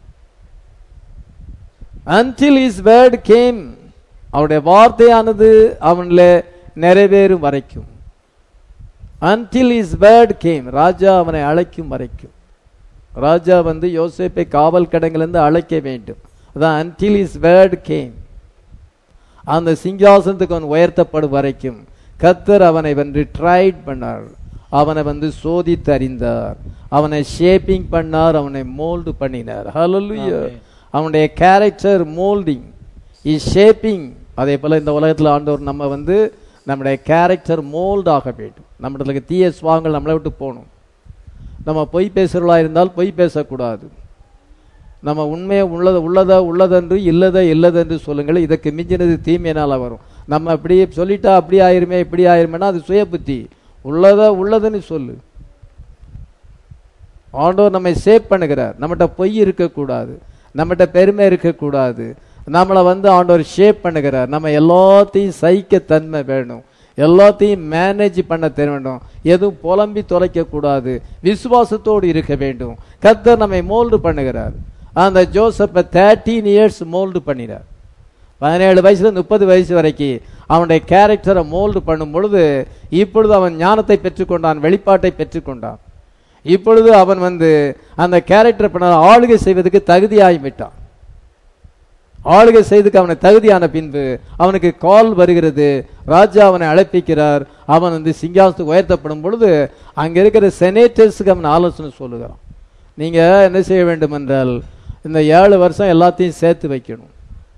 until his word came, அவருடைய வார்த்தையானது அவன்ல நிறைவேறும் வரைக்கும். until his word came, ராஜா அவனை அழைக்கும் வரைக்கும். ராஜா வந்து யோசேப்பை காவல் கடங்கிலிருந்து அழைக்க வேண்டும். அதான் until his word came. அந்த சிங்காசனத்துக்கு அவன் உயர்த்தப்படும் வரைக்கும் கர்த்தர் அவனை வந்து ட்ரைட் பண்ணார், அவனை வந்து சோதித்து அறிந்தார், அவனை ஷேப்பிங் பண்ணார், அவனை மோல்டு பண்ணினார். ஹல்லேலூயா. அவனுடைய கேரக்டர் மோல்டிங் இஸ் ஷேப்பிங். அதே போல இந்த உலகத்தில் ஆண்டவர் நம்ம வந்து நம்முடைய கேரக்டர் மோல்ட் ஆக வேண்டும். நம்மளுக்கு தீய சுவாங்கள் நம்மளை விட்டு போகணும். நம்ம பொய் பேசுகிறவர்களா இருந்தால் பொய் பேசக்கூடாது. நம்ம உண்மையை உள்ளதென்று இல்லதென்று சொல்லுங்கள், இதற்கு மிஞ்சினது தீமையினால வரும். நம்ம அப்படி சொல்லிட்டா அப்படி ஆயிருமே இப்படி ஆயிருமேனா அது சுய புத்தி. உள்ளதுன்னு சொல்லு. ஆண்டவர் நம்மை சேவ் பண்ணுகிறார். நம்மகிட்ட பொய் இருக்கக்கூடாது, நம்மகிட்ட பெருமை இருக்கக்கூடாது. நம்மளை வந்து ஆண்டவர் ஷேப் பண்ணுகிறார். நம்ம எல்லாத்தையும் சகிக்க தன்மை வேணும், எல்லாத்தையும் மேனேஜ் பண்ண தெரிய வேண்டும், எதுவும் புலம்பி தொலைக்க கூடாது, விசுவாசத்தோடு இருக்க வேண்டும். கர்த்தர் நம்மை மோல்டு பண்ணுகிறார். அந்த ஜோசப்பை 13 years மோல்டு பண்ணினார். 17 வயசுல 30 வயசு வரைக்கும் அவனுடைய கேரக்டரை மோல்டு பண்ணும் பொழுது இப்பொழுது அவன் ஞானத்தை பெற்றுக்கொண்டான், வெளிப்பாட்டை பெற்றுக்கொண்டான். இப்பொழுது அவன் வந்து அந்த கேரக்டர் பண்ண ஆளுகை செய்வதற்கு தகுதியாகிவிட்டான். ஆளுகை செய்துக்கு அவனை தகுதியான பின்பு அவனுக்கு கால் வருகிறது, ராஜா அவனை அழைப்பிக்கிறார். அவன் வந்து சிங்காசனத்துக்கு உயர்த்தப்படும் பொழுது அங்க இருக்கிற செனேட்டர்ஸுக்கு அவன் ஆலோசனை சொல்லுகிறான். நீங்க என்ன செய்ய வேண்டும் என்றால் இந்த 7 வருஷம் எல்லாத்தையும் சேர்த்து வைக்கணும்,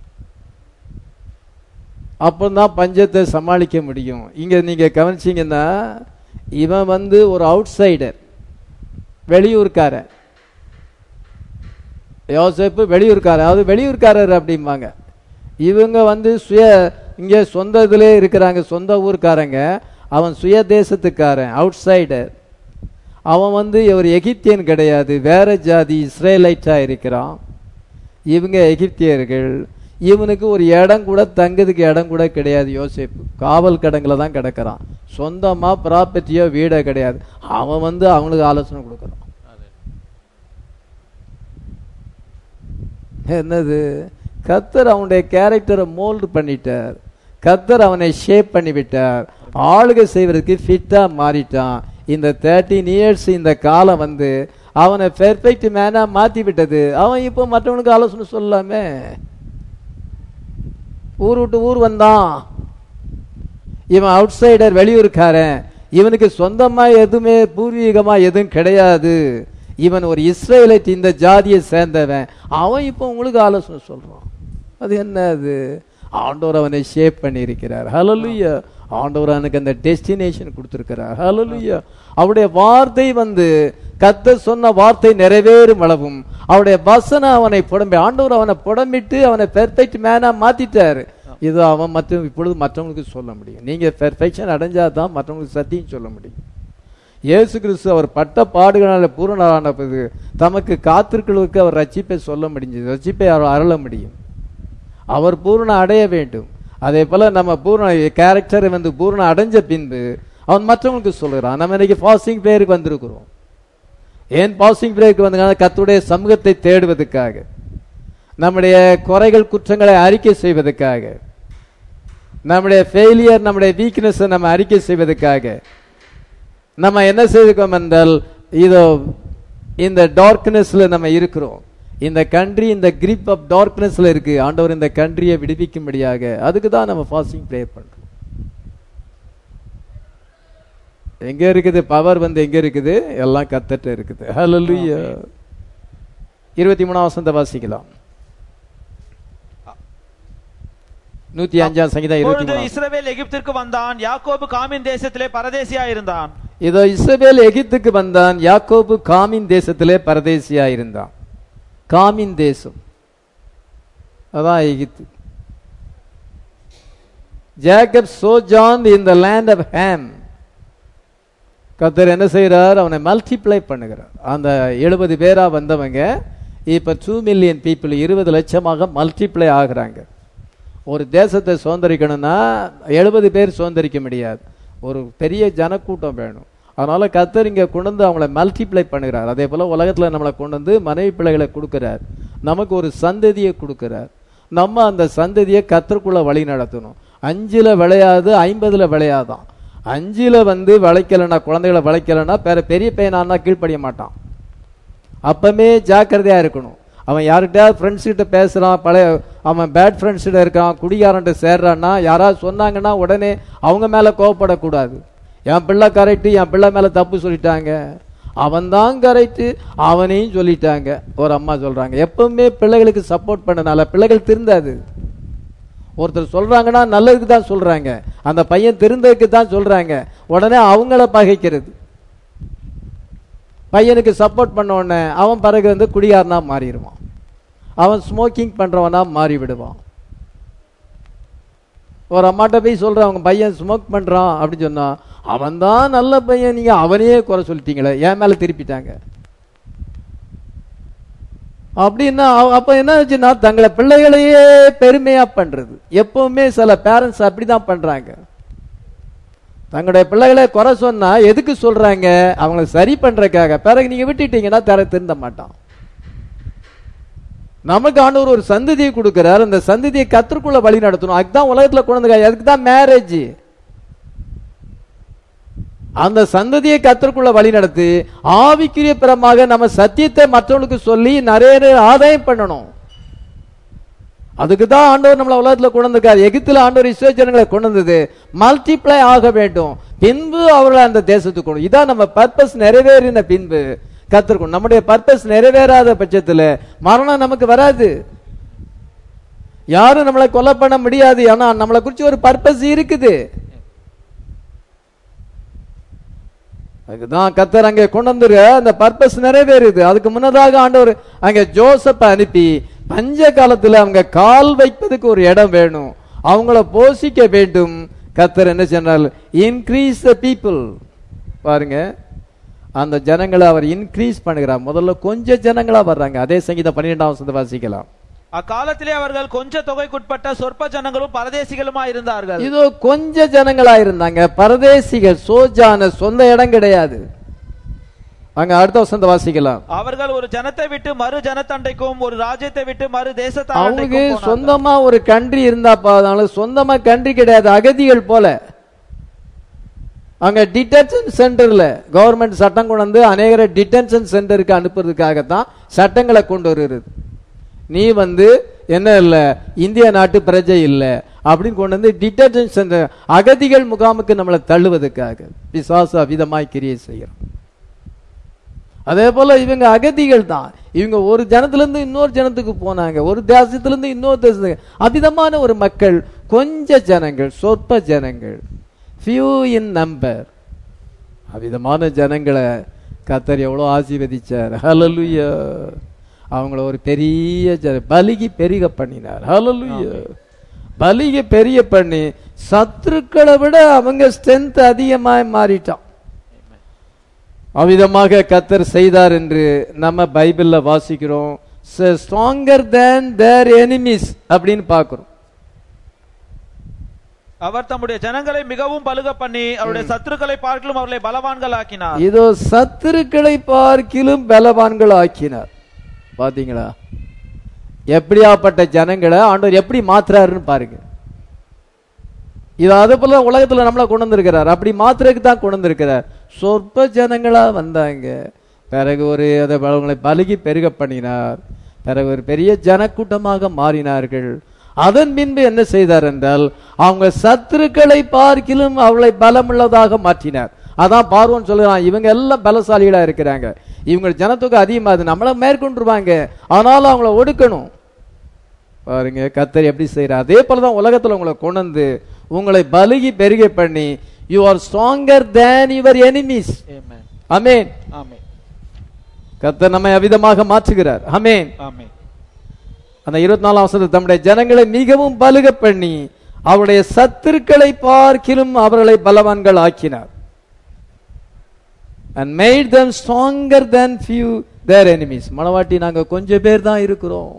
அப்பதான் பஞ்சத்தை சமாளிக்க முடியும். இங்க நீங்க கவனிச்சீங்கன்னா இவன் வந்து ஒரு அவுட் சைடர், வெளியூர்காரன். யோசேப்பு வெளியூர்காரர், அதாவது வெளியூர்காரர் அப்படிம்பாங்க. இவங்க வந்து இங்க சொந்த இதுல இருக்கிறாங்க, சொந்த ஊர்க்காரங்க. அவன் சுய தேசத்துக்காரன், அவுட் சைடர். அவன் வந்து ஒரு எகிப்தியன் கிடையாது, வேற ஜாதி இஸ்ரேலைட்டா இருக்கிறான். இவங்க எகிப்தியர்கள். இவனுக்கு ஒரு இடம் கூட தங்குறதுக்கு இடம் கூட கிடையாது. யோசேப்பு காவல் கடங்குல தான் கிடக்கிறான். சொந்தமா ப்ராப்பர்ட்டியோ வீடோ கிடையாது. அவன் வந்து அவனுக்கு ஆலோசனை கொடுக்கறான். என்னது? கர்த்தர் அவனுடைய கேரக்டரை மோல்டு பண்ணிட்டார், கர்த்தர் அவனை ஷேப் பண்ணி விட்டார், ஆளுகை செய்வதற்கு ஃபிட்டா மாறிட்டான். இந்த 13 years இந்த காலம் வந்து அவனை பெர்ஃபெக்ட் மேனா மாத்தி விட்டது. அவன் இப்போ மற்றவனுக்கு ஆலோசனை சொல்லாமே. ஊர் விட்டு ஊர் வந்தான். இவன் அவுட் சைடர், வெளியூர்காரன். இவனுக்கு சொந்தமா எதுவுமே பூர்வீகமா எதுவும் கிடையாது. இவன் ஒரு இஸ்ரேலைட், இந்த ஜாதியை சேர்ந்தவன். அவன் இப்போ உங்களுக்கு ஆலோசனை சொல்றான். அது என்ன? அது ஆண்டவர் அவனை ஷேப் பண்ணி இருக்கிறார். ஹல்லேலூயா. ஆண்டவர் அவனுக்கு அந்த டெஸ்டினேஷன் கொடுத்திருக்கிறார். ஹல்லேலூயா. அவருடைய வார்த்தை வந்து கர்த்தர் சொன்ன வார்த்தை நிறைவேறும் அளவும் அவருடைய வசனம் அவனை புடம்பி, ஆண்டவர் அவனை புடம்பிட்டு அவனை பெர்ஃபெக்ட் மேனா மாத்திட்டாரு. இது அவன் இப்பொழுது மற்றவங்களுக்கு சொல்ல முடியும். நீங்க பெர்ஃபெக்ஷன் அடைஞ்சாதான் மற்றவங்களுக்கு சத்தியம் சொல்ல முடியும். இயேசு கிறிஸ்து அவர் பட்ட பாடுகளால் பூரணரான போது தமக்கு காத்திருக்கிறவருக்கு அவர் ரட்சிப்பை சொல்ல முடிஞ்சது, ரட்சிப்பை அவர் அருள முடியும். அவர் பூரண அடைய வேண்டும். அதே போல நம்ம பூரண கேரக்டரை வந்து பூரண அடைஞ்ச பின்பு அவன் மற்றவங்களுக்கு சொல்கிறான். நம்ம இன்னைக்கு ஃபாஸ்டிங் பிரேயருக்கு வந்திருக்கிறோம். ஏன் ஃபாஸ்டிங் பிரேயருக்கு வந்து? கர்த்தருடைய சமூகத்தை தேடுவதற்காக, நம்முடைய குறைகள் குற்றங்களை அறிக்கை செய்வதற்காக, நம்முடைய ஃபெயிலியர் நம்முடைய வீக்னஸ் நம்ம அறிக்கை செய்வதற்காக. நம்ம என்ன செய்திருக்கோம் என்றால், இதோ இந்த டார்க்னஸ்ல நம்ம இருக்கிறோம். இந்த கண்ட்ரி இந்த கிரிப் ஆஃப் டார்க்னஸ்ல இருக்கு. ஆண்டவர் இந்த கண்ட்ரியை விடுவிக்கும்படியாக அதுக்கு தான் நம்ம ஃபாஸ்டிங் ப்ரே பண்றோம். எங்க இருக்குது பவர்? வந்து எங்க இருக்குது? எல்லாம் கர்த்தர்ட்ட இருக்குது. ஹல்லேலூயா. 23ஆம் வசனத்தை வாசிக்கலாம். 105ஆம் சங்கீதம் 23. இஸ்ரவேல் எகிப்திற்கு வந்தான், யாக்கோபு காமின் தேசத்திலே பரதேசியா இருந்தான். இதோ இஸ்ரவேல் எகிப்துக்கு வந்தான், யாக்கோபு காமின் தேசத்திலே பரதேசியா இருந்தான். காமின் தேசம் அதான் எகிப்து. Jacob sojourned in the land of Ham. கர்த்தர் என்ன செய்யறார்? அவனை மல்டிப்ளை பண்ணுகிறார். அந்த 70 பேரா வந்தவங்க இப்ப 2 மில்லியன் பீப்புள் 20 லட்சமாக மல்டிப்ளை ஆகுறாங்க. ஒரு தேசத்தை சுதந்திரிக்கணும்னா 70 பேர் சுதந்திரிக்க முடியாது, ஒரு பெரிய ஜனக்கூட்டம் வேணும். அதனால கர்த்தர் இங்க கொண்டு வந்து அவங்கள மல்டிப்ளை பண்ணுகிறார். அதே போல உலகத்துல நம்மளை கொண்டு வந்து மனைவி பிள்ளைகளை கொடுக்கிறார், நமக்கு ஒரு சந்ததியை கொடுக்கிறார். நம்ம அந்த சந்ததியை கர்த்தருக்குள்ள வழி நடத்தணும். 5ல விளையாது 50ல விளையாதான். 5ல விளைக்கலன்னா, குழந்தைகளை விளைக்கலன்னா பெரிய பையனானா கீழ்ப்படிய மாட்டான். அப்பமே ஜாக்கிரதையா இருக்கணும். அவன் யார்கிட்டயாவது ஃப்ரெண்ட்ஸ் கிட்ட பேசுறான், அவன் பேட் ஃப்ரெண்ட்ஸ் கிட்ட இருக்கான், குடிகாரன்ட்டு சேர்றான்னா யாராவது சொன்னாங்கன்னா உடனே அவங்க மேல கோவப்படக்கூடாது. என் பிள்ளை கரெக்டு, என் பிள்ளை மேல தப்பு சொல்லிட்டாங்க, அவன் தான் கரெக்டு, அவனையும் சொல்லிட்டாங்க. ஒரு அம்மா சொல்றாங்க, எப்பவுமே பிள்ளைகளுக்கு சப்போர்ட் பண்ணனால பிள்ளைகள் திருந்தாது. ஒருத்தர் சொல்றாங்கன்னா நல்லதுக்கு தான் சொல்றாங்க, அந்த பையன் திருந்ததுக்கு தான் சொல்றாங்க, உடனே அவங்கள பகைக்கிறது. பையனுக்கு சப்போர்ட் பண்ண உடனே அவன் பிறகு குடியாரனா மாறிடுவான், அவன் ஸ்மோக்கிங் பண்றவனா மாறி விடுவான். ஒரு அம்மாட்ட போய் சொல்றான், அவங்க பையன் ஸ்மோக் பண்றான் அப்படின்னு சொன்னா, அவன் தான் நல்ல பையன், நீங்க அவனையே குறை சொல்லிட்டீங்களே, என் மேல திருப்பிட்டாங்க அப்படின்னா. அப்ப என்ன ஆச்சுன்னா, தங்களை பிள்ளைகளையே பெருமையா பண்றது. எப்பவுமே சில பேரண்ட்ஸ் அப்படிதான் பண்றாங்க. தங்களுடைய பிள்ளைகளை குறை சொன்னா எதுக்கு சொல்றாங்க? அவங்களை சரி பண்றதுக்காக. பிறகு நீங்க விட்டுட்டீங்கன்னா திருந்த மாட்டான். நமக்கு ஆண்டவர் ஒரு சந்ததியை கொடுக்கிறார், அந்த சந்ததியை கர்த்தருக்குள்ள வழி நடத்தணும். அதுதான் உலகத்துல கொண்டு வந்து, அதுக்கு தான் மேரேஜ். அந்த சந்ததியை கர்த்தருக்குள்ள வழி நடத்தி ஆவிக்குரிய பிரமாக நம்ம சத்தியத்தை மற்றவங்களுக்கு சொல்லி நிறைய ஆதாயம் பண்ணணும். அதுக்கு தான் ஆண்டவர் நம்மள உலகத்துல கொண்டு வந்திருக்காரு. எகிப்துல ஆண்டவர் இஸ்ரவேல் ஜனங்களை கொண்டு வந்தது மல்டிப்ளை ஆக வேண்டும், பின்பு அவர்களை அந்த தேசத்துக்கு கொண்டு. இதான் நம்ம பர்பஸ் நிறைவேறின பின்பு கர்த்தர். நம்முடைய பர்பஸ் நிறைவேறாத பட்சத்துல மரணம் நமக்கு வராது, யாரும் நம்மளை கொலை பண்ண முடியாது. ஆனா நம்மளை குறிச்சு ஒரு பர்பஸ் இருக்குது. அதுதான் கர்த்தர் அங்கே கொண்டு வந்துரு, அந்த பர்பஸ் நிறைவேறுது. அதுக்கு முன்னதாக ஆண்டவர் அங்க ஜோசப் அனுப்பி பஞ்ச காலத்துல அவங்க கால் வைப்பதுக்கு ஒரு இடம் வேணும், அவங்கள போஷிக்க வேண்டும். கர்த்தர் என்ன சொன்னார்? Increase the people. பாருங்க, அந்த ஜனங்களை அவர் இன்க்ரீஸ் பண்ணுகிறார். முதல்ல கொஞ்சம் ஜனங்களா வர்றாங்க. அதே சங்கீதம் 12ஆம் வசனத்தை வாசிக்கலாம். அக்காலத்திலே அவர்கள் கொஞ்ச தொகைக்குட்பட்ட சொற்ப ஜனங்களும் பரதேசிகளுமா இருந்தார்கள். இதோ கொஞ்ச ஜனங்களா இருந்தாங்க, பரதேசிகள், சோஜான, சொந்த இடம் கிடையாது. அங்க அடுத்த வசனத்தை வாசிக்கலாம். அவர்கள் ஒரு ஜனத்தை விட்டு மறு ஜனத்தண்டைக்கும், ஒரு ராஜ்யத்தை விட்டு மறு தேசத்தை. அவங்களுக்கு சொந்தமா ஒரு கண்ட்ரி இருந்தா பாதாலும் சொந்தமா கண்ட்ரி கிடையாது, அகதிகள் போல. அங்க டிடென்ஷன் சென்டர்ல கவர்மெண்ட் சட்டம் கொண்டு வந்து அநேகரை டிடென்ஷன் சென்டருக்கு அனுப்புறதுக்காகத்தான் சட்டங்களை கொண்டு வருகிறது. நீ என்ன இல்ல, இந்திய நாட்டு பிரஜை இல்ல அப்படின்னு கொண்டு வந்து டிடென்ஷன் சென்டர், அகதிகள் முகாமுக்கு நம்மளை தள்ளுவதற்காக பிசாசு அவிதமாய் கிரியை செய்யறோம். அதே போல இவங்க அகதிகள் தான். இவங்க ஒரு ஜனத்திலிருந்து இன்னொரு ஜனத்துக்கு போனாங்க, ஒரு தேசத்திலிருந்து இன்னொரு தேசத்துக்கு. அவிதமான ஒரு மக்கள், கொஞ்ச ஜனங்கள், சொற்ப ஜனங்கள், few in number. அவிதமான ஜனங்களை கர்த்தர் எவ்வளவு ஆசீர்வதிச்சார். ஹல்லேலூயா. அவங்கள ஒரு பெரிய பலிகி பெருக பண்ணினார். ஹல்லேலூயா. பலிகி பெரிய பண்ணி சத்துருக்களை விட அவங்க ஸ்ட்ரென்த் அதிகமாக மாறிட்டான். அவ்விதமாக கர்த்தர் செய்தார் என்று நம்ம பைபிள்ல வாசிக்கிறோம். ஸ்ட்ராங்கர் தேன் தேர் எனிமீஸ் அப்படின்னு பார்க்கிறோம். அவர் தம்முடைய ஜனங்களை மிகவும் பலுக பண்ணி அவருடைய சத்துருக்களை பார்க்கிலும் அவர்களை பலவான்கள் ஆக்கினார். இதோ சத்துருக்களை பார்க்கிலும் பலவான்கள் ஆக்கினார். பாத்தீங்களா எப்படியாப்பட்ட ஜனங்களை ஆண்டவர் எப்படி மாத்துறாருன்னு பாருங்க. இது அது போல உலகத்துல நம்மள கொண்டு வந்திருக்கிறார், அப்படி மாத்திரக்கு தான் கொண்டு வந்திருக்கிறார். சொற்ப ஜனங்களா வந்தாங்க, பிறகு அவங்களை பலுகி பெருக பண்ணினார், பிறகு ஒரு பெரிய ஜனக்கூட்டமாக மாறினார்கள். அதன் பின்பு என்ன செய்தார் என்றால், அவங்க சத்துருக்களை பார்க்கிலும் அவளை பலமுள்ளதாக மாற்றினார். அதான் பார்வோன் சொல்லுறான், இவங்க எல்லாம் பலசாலிகளா இருக்கிறாங்க, இவங்க ஜனத்தொகை அதிகமாகுது, நம்மள மேற்கொண்டுருவாங்க, ஆனாலும் அவங்கள ஒடுக்கணும். பாருங்க கர்த்தர் எப்படி செய்யறார். அதே போலதான் உலகத்துல உங்களை கொண்டு வந்து உங்களை பலுகி பெருகை பண்ணி, you are stronger than your enemies. Amen. கர்த்தர் நம்மை அவிதமாக மாற்றுகிறார். ஆமென். ஆமென். அந்த 24ஆம் வசனத்தில் தம்முடைய ஜனங்களை மிகவும் பலுக பண்ணி அவருடைய சத்துருக்களை பார்க்கிலும் அவர்களை பலவான்கள் ஆக்கினார். and made them stronger than few their enemies. மனவாட்டி நாங்க கொஞ்சம் பேர் தான் இருக்கிறோம்.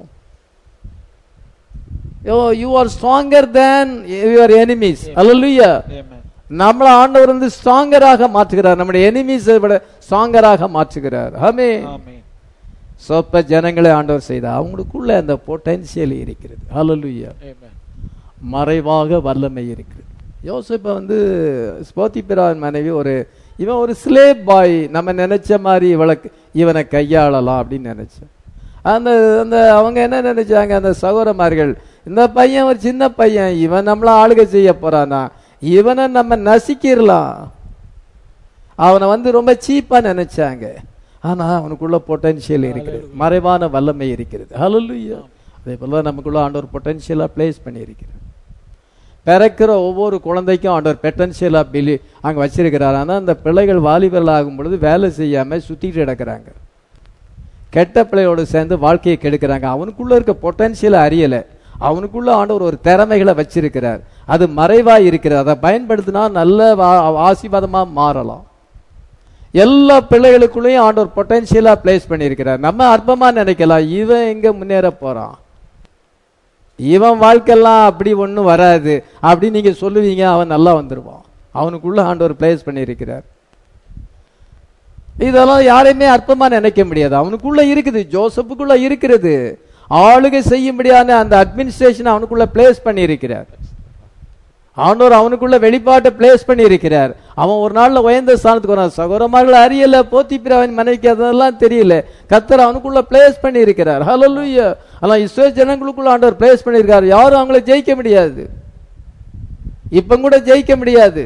you are stronger than your enemies. hallelujah. நம்மள ஆண்டவர் வந்து ஸ்ட்ராங்கராக மாற்றுகிறார், நம்முடைய எனிமீஸை விட ஸ்ட்ராங்கராக மாற்றுகிறார். ஆமென். சொற்ப ஜனங்களை ஆண்டவர் செய்தார், அவங்களுக்குள்ள அந்த பொட்டன்ஷியல் இருக்கிறது. ஹல்லேலூயா. மறைவாக வல்லமை இருக்கிறது. யோசேப்பு வந்து போத்திபிராவின் மனைவி இவன் ஒரு ஸ்லேவ் பாய், நம்ம நினைச்ச மாதிரி இவனை கையாளலாம் அப்படின்னு நினைச்சேன். அந்த அந்த அவங்க என்ன நினைச்சாங்க, அந்த சகோதரமார்கள், இந்த பையன் ஒரு சின்ன பையன், இவன் நம்மள ஆளுகை செய்ய போறானா, இவனை நம்ம நசிக்கிடலாம், அவனை வந்து ரொம்ப சீப்பா நினைச்சாங்க. ஆனா அவனுக்குள்ள பொட்டன்ஷியல் இருக்கிறது, மறைவான வல்லமை இருக்கிறது. ஹல்லேலூயா. அதே போல நமக்குள்ள ஆண்டவர் பொட்டன்ஷியலா பிளேஸ் பண்ணி இருக்கிறார். பிறக்கிற ஒவ்வொரு குழந்தைக்கும் ஆண்டவர் பொட்டன்ஷியலா அங்க வச்சிருக்கிறார். ஆனா அந்த பிள்ளைகள் வாலிபர்கள் ஆகும் பொழுது வேலை செய்யாம சுத்திட்டு கிடக்குறாங்க, கெட்ட பிள்ளையோடு சேர்ந்து வாழ்க்கையை கெடுக்கிறாங்க. அவனுக்குள்ள இருக்க பொட்டன்ஷியலை அறியல, அவனுக்குள்ள ஆண்டவர் ஒரு திறமைகளை வச்சிருக்கிறார், அது மறைவா இருக்கிறது. அதை பயன்படுத்தினா நல்ல ஆசீர்வாதமா மாறலாம். எல்லா பிள்ளைகளுக்குள்ளேயும் ஆண்டவர் பொட்டன்ஷியலா பிளேஸ் பண்ணியிருக்கிறார். நம்ம அற்பமா நினைக்கலாம், இவன் எங்க முன்னேற போறான், இவன் வாழ்க்கையெல்லாம் அப்படி ஒன்றும் வராது அப்படி நீங்க சொல்லுவீங்க, அவன் நல்லா வந்துருவான். அவனுக்குள்ள ஆண்டவர் பிளேஸ் பண்ணியிருக்கிறார். இதெல்லாம் யாரையுமே அற்பமா நினைக்க முடியாது, அவனுக்குள்ள இருக்குது, ஜோசப்புக்குள்ள இருக்கிறது. ஆளுகை செய்யும்படியான அந்த அட்மினிஸ்ட்ரேஷன் அவனுக்குள்ள பிளேஸ் பண்ணி இருக்கிறார். ஆண்டவர் அவனுக்குள்ள வெளிப்பாட்டை பிளேஸ் பண்ணி இருக்கிறார். அவன் ஒரு நாள்ல உயர்ந்த ஸ்தானத்துக்கு வரான். சகோதரமார்கள் அறியல, போத்திபிராவின் மனைவிக்கு அதெல்லாம் தெரியல, கர்த்தர் அவனுக்குள்ள பிளேஸ் பண்ணி இருக்கிறார். ஹல்லேலூயா. ஆனா இஸ்ரவேல் ஜனங்களுக்குள்ள ஆண்டவர் பிளேஸ் பண்ணியிருக்காரு. யாரும் அவங்கள ஜெயிக்க முடியாது, இப்ப கூட ஜெயிக்க முடியாது.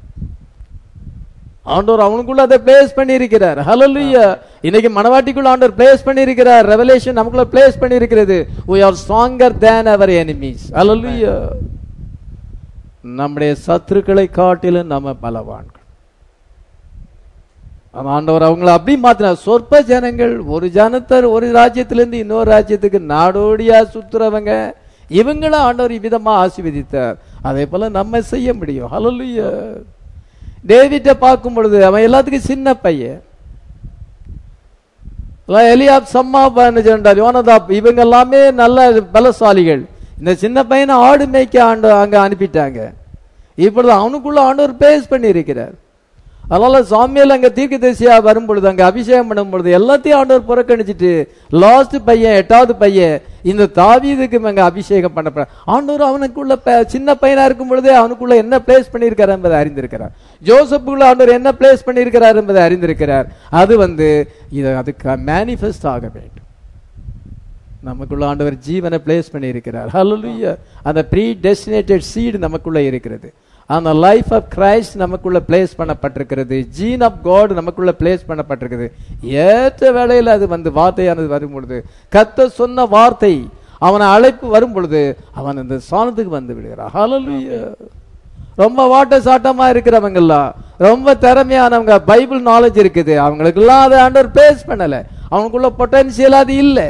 ஆண்டவர் அவனுக்குள்ள அதை பிளேஸ் பண்ணி இருக்கிறார். ஹல்லேலூயா. இன்னைக்கு மனவாட்டிக்குள்ள ஆண்டவர் பிளேஸ் பண்ணி இருக்கிறார். ரெவலேஷன் நமக்குள்ள பிளேஸ் பண்ணி இருக்கிறது. we are stronger than our enemies. ஹல்லேலூயா. நம்முடைய சத்துருக்களை காட்டிலும் நம்ம பலவான்கள். ஆண்டவர் அவங்களை அப்படி மாத்தினார். சொற்ப ஜனங்கள், ஒரு ஜனத்தர் ஒரு ராஜ்யத்திலிருந்து இன்னொரு ராஜ்யத்துக்கு நாடோடியா சுத்துறவங்க, இவங்களை ஆண்டவர் விதமா ஆசீர்வதித்தார். அதே போல நம்ம செய்ய முடியும். ஹல்லேலூயா. டேவிட்டை பார்க்கும் பொழுது அவன் எல்லாத்துக்கும் சின்ன பையன். எலியாப், சம்மா, யோனதாப், இவங்க எல்லாமே நல்ல பலசாலிகள். இந்த சின்ன பையனை ஆடு மேய்க்க அங்க அனுப்பிட்டாங்க. இப்பொழுது அவனுக்குள்ள ஆண்டவர் பேஸ் பண்ணி இருக்கிறார். அதனால சாமியல் அங்க தீர்க்கதரிசியா வரும் பொழுது, அங்க அபிஷேகம் பண்ணும் பொழுது எல்லாத்தையும் ஆண்டவர் புறக்கணிச்சிட்டு லாஸ்ட் பையன், 8வது பையன் இந்த தாவீதுக்கு அங்க அபிஷேகம் பண்ணப்பட ஆண்டவர் அவனுக்குள்ள சின்ன பையனா இருக்கும் பொழுதே அவனுக்குள்ள என்ன பிளேஸ் பண்ணியிருக்காரு என்பதை அறிந்திருக்கிறார். ஜோசப்புக்குள்ள ஆண்டவர் என்ன பிளேஸ் பண்ணியிருக்கிறார் என்பதை அறிந்திருக்கிறார். அது அதுக்கு மேனிஃபெஸ்ட் ஆக வேண்டும். நமக்குள்ள ஆண்டவர் ஜீவனை பிளேஸ் பண்ணி இருக்கிறார். ஹல்லேலூயா. அந்த ப்ரீ டெஸ்டினேட்டட் சீட் நமக்குள்ள இருக்கிறது. அந்த லைஃப் ஆஃப் கிரைஸ்ட் நமக்குள்ள பிளேஸ் பண்ணப்பட்டிருக்கிறது. ஜீன் ஆஃப் காட் நமக்குள்ள பிளேஸ் பண்ணப்பட்டிருக்கிறது. ஏற்ற வேளையில் அது வார்த்தையானது வரும் பொழுது, கர்த்தர் சொன்ன வார்த்தை அவனை அழைப்பு வரும் பொழுது அவன் அந்த ஸ்தானத்துக்கு வந்து விடுகிறான். ஹல்லேலூயா. ரொம்ப வாட்ட சாட்டமா இருக்கிறவங்கெல்லாம், ரொம்ப திறமையானவங்க, பைபிள் நாலேஜ் இருக்குது, அவங்களுக்கெல்லாம் அதை ஆண்டவர் பிளேஸ் பண்ணல. அவனுக்குள்ள பொட்டன்ஷியல் அது இல்லை.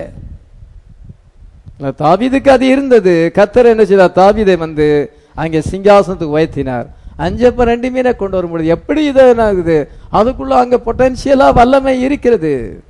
தாவீதுக்கு அது இருந்தது. கர்த்தர் என்ன செய்தார், தாவீதை அங்கே சிங்காசனத்துக்கு உயர்த்தினார். 5 மீனை கொண்டு வரும்பொழுது எப்படி இது ஆகுது, அதுக்குள்ள அங்க பொட்டன்ஷியலா வல்லமை இருக்கிறது.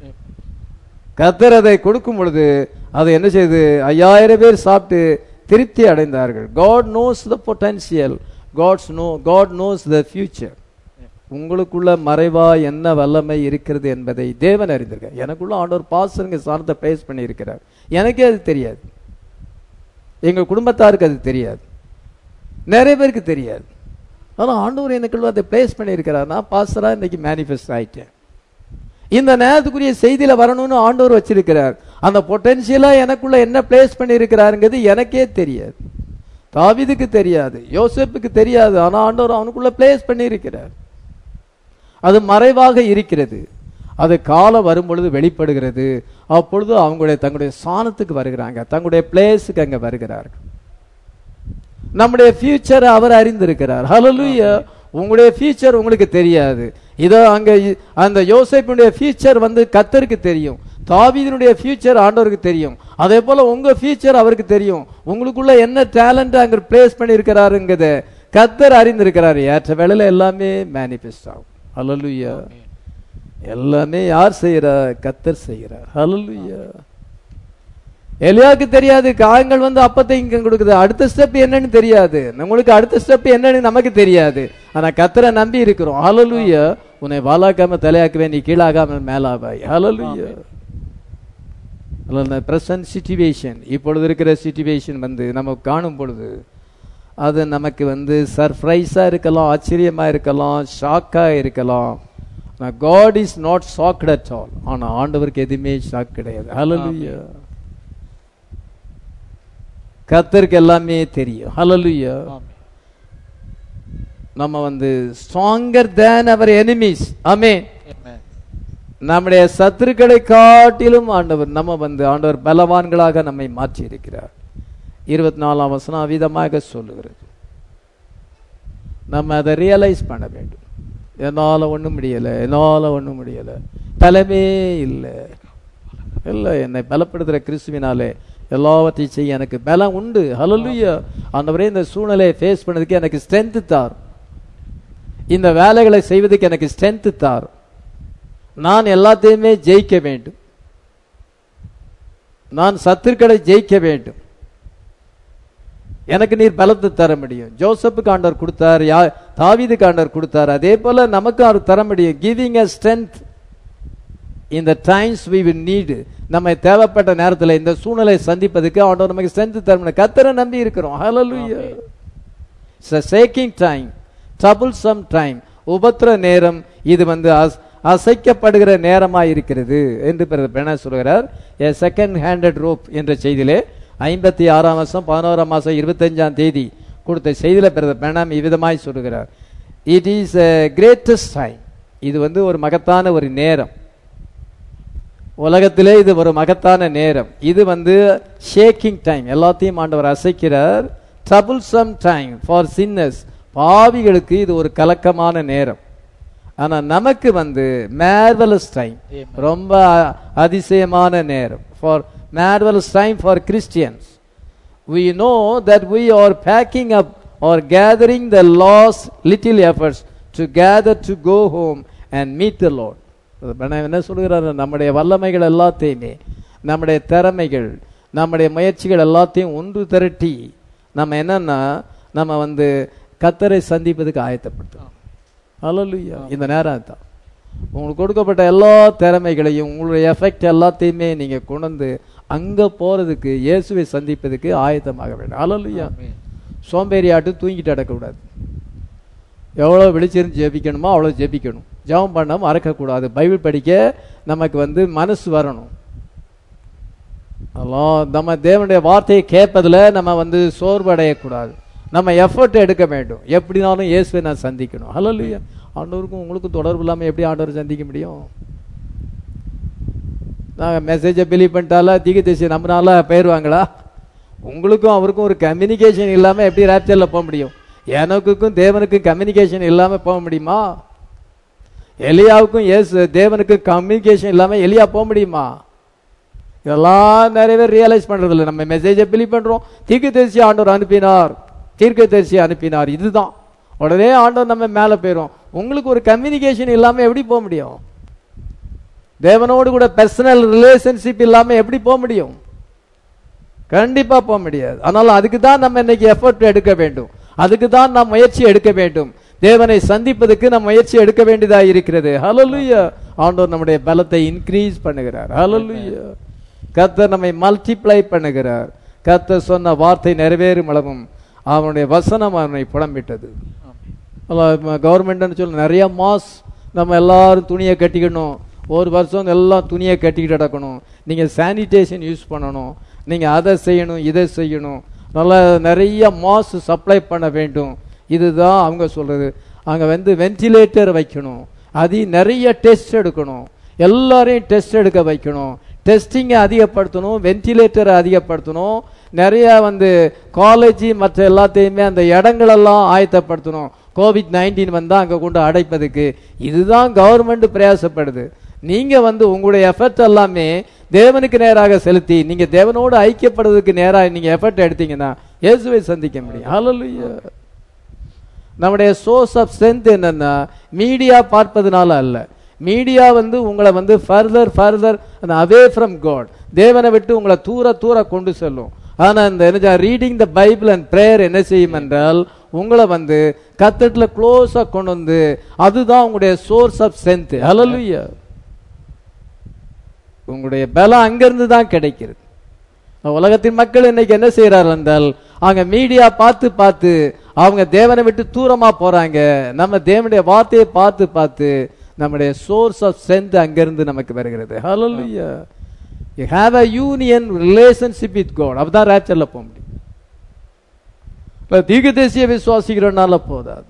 கர்த்தர் அதை கொடுக்கும் பொழுது அது என்ன செய்யுது, 5000 பேர் சாப்பிட்டு திருப்தி அடைந்தார்கள். God knows the potential. God knows the future. உங்களுக்குள்ள மறைவா என்ன வல்லமை இருக்கிறது என்பதை தேவன் அறிந்திருக்கார். எனக்குள்ள ஆண்டவர் பாஸ்டருங்க சார்ந்த பிளேஸ் பண்ணி இருக்கிறார். எனக்கே அது தெரியாது, எங்க குடும்பத்தாருக்கு அது தெரியாது, நிறைய பேருக்கு தெரியாது. ஆனால் ஆண்டவர் எனக்குள்ள அதை பிளேஸ் பண்ணி இருக்கிறார். நான் பாஸ்டரா இன்னைக்கு மேனிஃபெஸ்ட் ஆயிட்டேன். இந்த நேரத்துக்குரிய செய்தியில வரணும்னு ஆண்டவர் வச்சிருக்கிறார். அந்த பொட்டன்ஷியலா எனக்குள்ள என்ன பிளேஸ் பண்ணி இருக்கிறாருங்கிறது எனக்கே தெரியாது, தாவீதுக்கு தெரியாது, யோசேப்புக்கு தெரியாது. ஆனா ஆண்டவர் அவனுக்குள்ள பிளேஸ் பண்ணி இருக்கிறார். அது மறைவாக இருக்கிறது. அது காலம் வரும் பொழுது வெளிப்படுகிறது. அப்பொழுது தங்களுடைய ஸ்தானத்துக்கு வருகிறாங்க, தங்களுடைய பிளேஸுக்கு அங்க வருகிறார்கள். நம்முடைய ஃபியூச்சரை அவர் அறிந்திருக்கிறார். ஹல்லேலூயா. உங்களுடைய ஃபியூச்சர் உங்களுக்கு தெரியாது. இதோ அங்க அந்த யோசேப்புடைய ஃபியூச்சர் கர்த்தருக்கு தெரியும். தாவீதினுடைய ஃபியூச்சர் ஆண்டவருக்கு தெரியும். அதே போல உங்க ஃபியூச்சர் அவருக்கு தெரியும். உங்களுக்குள்ள என்ன டேலண்ட் அங்க பிளேஸ் பண்ணி இருக்கிறாருங்கிறத கர்த்தர் அறிந்திருக்கிறாரு. ஏற்ற வேளையில எல்லாமே மேனிஃபெஸ்ட் ஆகும். ஹல்லேலூயா. எல்லாமே யார் செய்யறார்? கர்த்தர் செய்கிறார். ஹல்லேலூயா. எலியாவுக்கு தெரியாது, காயங்கள் வந்து அப்பத்தை இங்க கொடுக்குது, அடுத்த ஸ்டெப் என்னன்னு தெரியாது. நம்மளுக்கு அடுத்த ஸ்டெப் என்னன்னு நமக்கு தெரியாது. ஆனா கர்த்தரை நம்பி இருக்கிறோம். ஹல்லேலூயா. உன்னை வாலாக்காம தலையாக்குவே, நீ கீழாகாம மேலாவாய். ஹல்லேலூயா. பிரசன்ட் சிச்சுவேஷன், இப்பொழுது இருக்கிற சிச்சுவேஷன் வந்து நம்ம காணும் பொழுது அது நமக்கு வந்து சர்ப்ரைஸா இருக்கலாம், ஆச்சரியமா இருக்கலாம், ஷாக்கா இருக்கலாம். God is not shocked at all. ஆனா ஆண்டவருக்கு எதுவுமே ஷாக் கிடையாது. ஹல்லேலூயா. கர்த்தருக்கு எல்லாமே தெரியும். ஹல்லேலூயா. நம்ம வந்து ஸ்ட்ராங்கர் தேன் அவர் எனிமீஸ். ஆமென். நம்முடைய சத்துருக்களை காட்டிலும் ஆண்டவர் ஆண்டவர் பலவான்களாக நம்மை மாற்றி இருக்கிறார். 24ஆம் வசனம் அவிதமாக சொல்லுகிறது. நம்ம அதை ரியலைஸ் பண்ண வேண்டும். என்னால ஒண்ணும் முடியல, பலமே இல்லை, என்னை பலப்படுத்துற கிறிஸ்துவினாலே எல்லாவற்றையும் செய்ய எனக்கு பலம் உண்டு. ஹல்லேலூயா. ஆண்டவரே, இந்த சூழ்நிலையை ஃபேஸ் பண்ணதுக்கு எனக்கு ஸ்ட்ரென்த் தார், இந்த வேலைகளை செய்வதற்கு எனக்கு ஸ்ட்ரென்த் தார், நான் எல்லாத்தையுமே ஜெயிக்க வேண்டும், நான் சத்துருக்களை ஜெயிக்க வேண்டும், எனக்கு நீர் பலத்தை தர முடியும். ஜோசப்புக்கு ஆண்டவர் கொடுத்தார், தாவீதுக்கு ஆண்டவர் கொடுத்தார், அதே போல நமக்கு அவர் தர முடியும். Giving a strength in the times we will need. நம்ம தேவைப்பட்ட நேரத்தில் இந்த சூழ்நிலை சந்திப்பதற்கு ஆண்டவர் நமக்கு ஸ்ட்ரென்த் தரணும். கர்த்தரை நம்பி இருக்கிறோம். ஹல்லேலூயா. It's a shaking time, troublesome time. உபத்திர நேரம், இது வந்து அசைக்கப்படுகிற நேரமாய் இருக்கிறது என்று பெண்ணா சொல்கிறார். a second handed rope என்ற செய்தியிலே 56ஆம் வருஷம் 11ஆம் மாசம் 25ஆம் தேதி கொடுத்த செய்தியில பெண்ணாம் இவ்விதமாய் சொல்கிறார். it is a greatest time. இது வந்து ஒரு மகத்தான ஒரு நேரம், உலகத்திலே இது ஒரு மகத்தான நேரம். இது வந்து ஷேக்கிங் டைம், எல்லாத்தையும் ஆண்டவர் அசைக்கிறார். troublesome time for sinners, பாவிகளுக்கு இது ஒரு கலக்கமான நேரம். ஆனா நமக்கு வந்து marvelous time, ரொம்ப அதிசயமான நேரம். for marvelous time for Christians. We know that we are packing up or gathering the lost little efforts to gather to go home and meet the Lord. என்ன சொல்கிறார்? நம்முடைய வல்லமைகள் எல்லாத்தையுமே, நம்முடைய திறமைகள், நம்முடைய முயற்சிகள் எல்லாத்தையும் ஒன்று திரட்டி நம்ம என்னன்னா நம்ம வந்து கர்த்தரை சந்திப்பதுக்கு ஆயத்தப்படுத்தணும். ஹல்லேலூயா. இந்த நேரம் தான் உங்களுக்கு கொடுக்கப்பட்ட எல்லா திறமைகளையும், உங்களுடைய எஃபெக்ட் எல்லாத்தையுமே நீங்க கொண்டு அங்க போறதுக்கு, இயேசுவை சந்திப்பதுக்கு ஆயத்தமாக வேண்டும். ஹல்லேலூயா. சோம்பேறியாட்டு தூங்கிட்டு அடக்கக்கூடாது. எவ்வளோ விழிச்சிருந்து ஜெபிக்கணுமோ அவ்வளோ ஜெபிக்கணும். ஜெபம் பண்ண மறக்கக்கூடாது. பைபிள் படிக்க நமக்கு வந்து மனசு வரணும். நம்ம தேவனுடைய வார்த்தையை கேட்பதில் நம்ம வந்து சோர்வடையக்கூடாது. நம்ம எஃபர்ட் எடுக்க வேண்டும். எப்படினாலும் இயேசுவை நான் சந்திக்கணும். ஹல்லேலூயா. ஆண்டவருக்கும் உங்களுக்கும் தொடர்பு இல்லாமல் எப்படி ஆண்டவர் சந்திக்க முடியும்? நாங்கள் மெசேஜை பிலீவ் பண்ணிட்டால தீர்க்கதரிசியை நம்பினால போயிடுவாங்களா? உங்களுக்கும் அவருக்கும் ஒரு கம்யூனிகேஷன் இல்லாமல் எப்படி ராப்சரில் போக முடியும்? எனக்குக்கும் தேவனுக்கும் கம்யூனிகேஷன் இல்லாமல் போக முடியுமா? எலியாவுக்கும் தேவனுக்கு கம்யூனிகேஷன் இல்லாமல் எலியா போக முடியுமா? இதெல்லாம் நிறைய பேர் ரியலைஸ் பண்றது இல்லை. நம்ம மெசேஜை பிலீவ் பண்றோம், தீர்க்கதரிசி ஆண்டவர் அனுப்பினார், தீர்க்கதரிசி அனுப்பினார், இதுதான் உடனே ஆண்டவர் நம்ம மேல போயிடும். உங்களுக்கு ஒரு கம்யூனிகேஷன் இல்லாம எப்படி போக முடியும்? தேவனோடு கூட பர்சனல் ரிலேஷன்ஷிப் இல்லாம எப்படி போக முடியும்? கண்டிப்பா போக முடியாது. அதனால அதுக்கு தான் நம்ம இன்னைக்கு எஃபர்ட் எடுக்க வேண்டும், அதுக்கு தான் நாம் முயற்சி எடுக்க வேண்டும். தேவனை சந்திப்பதற்கு நாம் முயற்சி எடுக்க வேண்டியதா இருக்கிறது. ஹல்லேலூயா. ஆண்டவர் நம்முடைய பலத்தை இன்க்ரீஸ் பண்ணுகிறார். ஹல்லேலூயா. கர்த்தர் நம்மை மல்டிப்ளை பண்ணுகிறார். கர்த்தர் சொன்ன வார்த்தை நிறைவேறும் அளவும் அவனுடைய வசனம் அவனை புடம்பிட்டது. கவர்மெண்ட்னு சொல்ல நிறைய மாஸ், நம்ம எல்லாரும் துணியை கட்டிக்கணும், ஒரு வருஷம் எல்லாம் துணியை கட்டிக்கிட்டு நடக்கணும், நீங்கள் சானிடேஷன் யூஸ் பண்ணணும், நீங்கள் அதை செய்யணும் இதை செய்யணும், நல்லா நிறைய மாஸ் சப்ளை பண்ண வேண்டும். இதுதான் அவங்க சொல்றது. அங்கே வந்து வென்டிலேட்டர் வைக்கணும், அது நிறைய டெஸ்ட் எடுக்கணும், எல்லாரையும் டெஸ்ட் எடுக்க வைக்கணும், டெஸ்டிங்கை அதிகப்படுத்தணும், வென்டிலேட்டரை அதிகப்படுத்தணும், நிறைய வந்து காலேஜ் மற்ற எல்லாத்தையுமே அந்த இடங்களெல்லாம் ஆயத்தப்படுத்தணும். COVID-19 வந்தால் அங்கே கொண்டு அடைப்பதுக்கு இதுதான் கவர்மெண்ட் பிரயாசப்படுது. நீங்க வந்து உங்களுடைய எஃபர்ட் எல்லாமே தேவனுக்கு நேராக செலுத்தி நீங்க தேவனோடு ஐக்கியப்படுறதுக்கு நேராக நீங்க எஃபர்ட் எடுத்தீங்கன்னா இயேசுவை சந்திக்க முடியும். ஹல்லேலூயா. நம்முடைய சோர்ஸ் ஆஃப் ஸ்ட்ரென்த் என்னன்னா மீடியா பார்ப்பதனால அல்ல. மீடியா வந்து உங்களை வந்து ஃபர்தர் அவே ஃப்ரம் காட், தேவனை விட்டு உங்களை தூர கொண்டு செல்லும். ஆனா இந்த reading the Bible and prayer என்ன செய்யும் என்றால் உங்களை வந்து கர்த்தர்ல க்ளோஸா கொண்டு வந்து அதுதான் உங்களுடைய சோர்ஸ் ஆஃப் ஸ்ட்ரென்த். ஹல்லேலூயா. உங்களுடைய பலம் அங்கிருந்து தான் கிடைக்கிறது. உலகத்தின் மக்கள் இன்னைக்கு என்ன செய்யறார்கள் என்றால் அவங்க மீடியா பார்த்து அவங்க தேவனை விட்டு தூரமா போறாங்க. நம்ம தேவனுடைய வார்த்தையை பார்த்து நம்முடைய சோர்ஸ் ஆஃப் ஸ்ட்ரென்த் அங்கிருந்து நமக்கு வருகிறது. ஹல்லேலூயா. You have a union relationship with God. அப்பதான் ராப்சர்ல போக முடியும். தீர்க்கதரிசிய விசுவாசிக்கிறனால போதாது.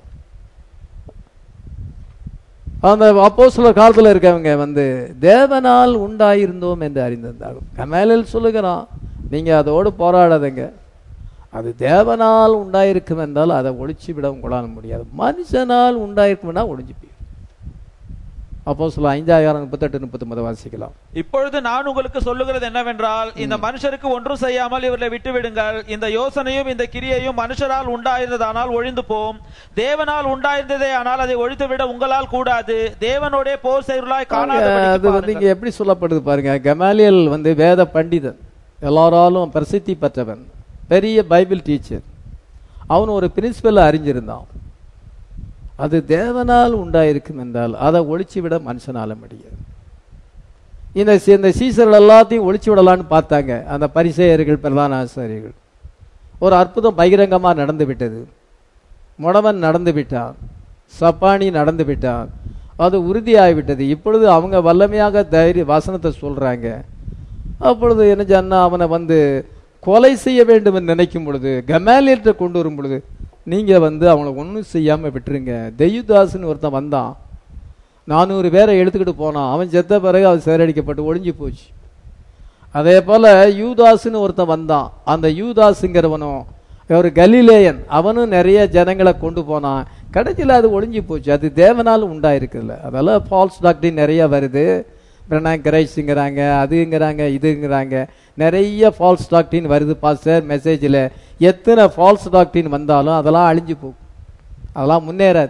அந்த அப்போஸ்தலர் காலத்துல இருக்கவங்க வந்து தேவனால் உண்டாயிருந்தோம் என்று அறிந்திருந்தார்கள். கமேலியல் சொல்லுகிறான், நீங்க அதோடு போராடாதீங்க, அது தேவனால் உண்டாயிருக்கும் என்றால் அதை ஒழிச்சு விட உங்களால் முடியாது. மனுஷனால் உண்டாயிருக்கும்னா ஒழிஞ்சு போயிடும். அப்போஸ்தலர் 5:38-39 வாசிக்கலாம். இப்பொழுது நான் உங்களுக்கு சொல்லுகிறது என்னவென்றால், இந்த மனுஷருக்கு ஒன்றும் செய்யாமல் இவர்களை விட்டு விடுங்கள். இந்த யோசனையும் இந்த கிரியையும் மனுஷரால் உண்டாயிருந்ததானால் ஒழிந்து போம். தேவனால் உண்டாயிருந்ததே ஆனால் அதை ஒழித்து விட உங்களால் கூடாது. தேவனோட போர் செய்வர்களாய் அது வந்து இங்க எப்படி சொல்லப்படுது பாருங்க. கமாலியல் வந்து வேத பண்டிதன், எல்லாராலும் பிரசித்தி பெற்றவன், பெரிய பைபிள் டீச்சர். அவன் ஒரு பிரின்சிபல் அறிஞ்சிருந்தான். அது தேவனால் உண்டாயிருக்கும் என்றால் அதை ஒழிச்சு விட மனுஷனால முடியாது. இந்த சீசர்கள் எல்லாத்தையும் ஒழிச்சு விடலான்னு பார்த்தாங்க அந்த பரிசேயர்கள், பிரதான ஆசாரியர்கள். ஒரு அற்புதம் பகிரங்கமா நடந்து விட்டது. முடவன் நடந்து விட்டான், சப்பானி நடந்து விட்டான், அது உறுதியாகிவிட்டது. இப்பொழுது அவங்க வல்லமையாக வசனத்தை சொல்றாங்க. அப்பொழுது என்ன சொன்னா, அவனை வந்து கொலை செய்ய வேண்டும் என்று நினைக்கும் பொழுது கமாலியல்ட்ட கொண்டு வரும் பொழுது நீங்க வந்து அவனை ஒன்றும் செய்யாம விட்டுருங்க. தெய்யுதாசுன்னு ஒருத்தன் வந்தான், 400 பேரை எடுத்துக்கிட்டு போனான். அவன் செத்த பிறகு அவன் சிதறடிக்கப்பட்டு ஒழிஞ்சு போச்சு. அதே போல யூதாசுன்னு ஒருத்தன் வந்தான். அந்த யூதாசுங்கிறவனும் ஒரு கலிலேயன், அவனும் நிறைய ஜனங்களை கொண்டு போனான். கடைசியில் அது ஒழிஞ்சு போச்சு. அது தேவனால் உண்டாயிருக்குல்ல. அதெல்லாம் ஃபால்ஸ் டாக்டரின் நிறைய வருது. கிரைஸ்ட்ங்கிறாங்க, அதுங்கிறாங்க, இதுங்கிறாங்க, நிறைய ஃபால்ஸ் டாக்டரின் வருது. பாஸ்டர் மெசேஜில் எத்தனை ஃபால்ஸ் டாக்டரின் வந்தாலும் அதெல்லாம் அழிஞ்சு போகும், அதெல்லாம் முன்னேறாது.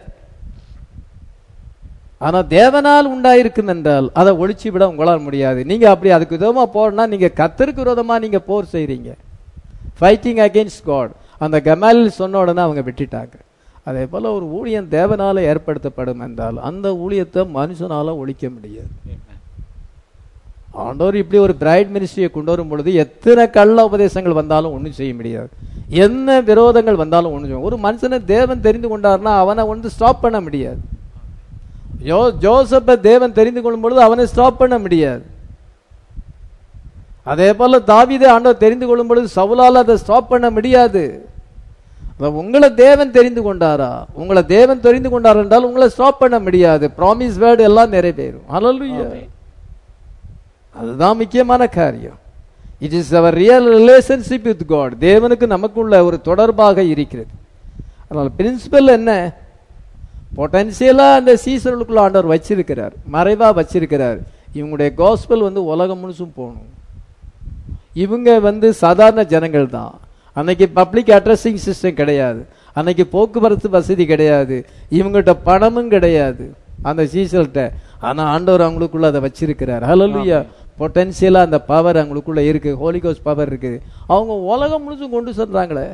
ஆனா தேவனால் உண்டாயிருக்கும் என்றால் அதை ஒழிச்சு விட உங்களால் முடியாது. நீங்க அப்படி அதுக்கு விரோதமா போறனா நீங்க கர்த்தருக்கு விரோதமா நீங்க போர் செய்றீங்க, ஃபைட்டிங் அகெயின்ஸ்ட் காட். அந்த கமாலியல் சொன்ன உடனே அவங்க விட்டுட்டாங்க. அதே போல ஒரு ஊழியம் தேவனால ஏற்படுத்தப்படும் என்றால் அந்த ஊழியத்தை மனுஷனால ஒழிக்க முடியாது. ஆண்டவர் இப்படி ஒரு பிரைட் மினிஸ்ட்ரியை கொண்டு வரும் பொழுது எத்தனை கள்ள உபதேசங்கள் வந்தாலும் ஒன்றும் செய்ய முடியாது, என்ன விரோதங்கள் வந்தாலும் ஒன்றும் செய்ய. ஒரு மனுஷனை தேவன் தெரிந்து கொண்டார்னா அவனை வந்து ஸ்டாப் பண்ண முடியாது. ஜோசப்பை தேவன் தெரிந்து கொள்ளும் பொழுது அவனை ஸ்டாப் பண்ண முடியாது. அதே போல தாவீதை ஆண்டவர் தெரிந்து கொள்ளும் பொழுது சவுலால் அதை ஸ்டாப் பண்ண முடியாது. உங்களை தேவன் தெரிந்து கொண்டாரா, உங்களை தேவன் தெரிந்து கொண்டார் என்றால் உங்களை ஸ்டாப் பண்ண முடியாது. ப்ராமிஸ் வேர்டு எல்லாம் நிறைவேறும். ஹல்லேலூயா. அதுதான் முக்கியமான காரியம். It is our real relationship with God. தேவனுக்கு நமக்குள்ள ஒரு தொடர்பாக இருக்கிறது. அதனால பிரின்சிபல் என்ன, பொட்டன்சியலா அந்த சீசர்களுக்குள்ள ஆண்டவர் வச்சிருக்கிறார், மறைவா வச்சிருக்கிறார். இவங்களுடைய காஸ்பல் வந்து உலகம் முழுசும் போகணும். இவங்க வந்து சாதாரண ஜனங்கள் தான். அன்னைக்கு பப்ளிக் அட்ரஸிங் சிஸ்டம் கிடையாது, அன்னைக்கு போக்குவரத்து வசதி கிடையாது, இவங்ககிட்ட பணமும் கிடையாது அந்த சீசல்கிட்ட. ஆனா ஆண்டவர் அவங்களுக்குள்ள அதை வச்சிருக்கிறார். ஹல்லேலூயா. பொட்டன்சியலா அந்த பவர் அவங்களுக்குள்ள இருக்கு, ஹோலி கோஸ்ட் பவர் இருக்குது. அவங்க உலகம் முழுசும் கொண்டு சொல்றாங்களே.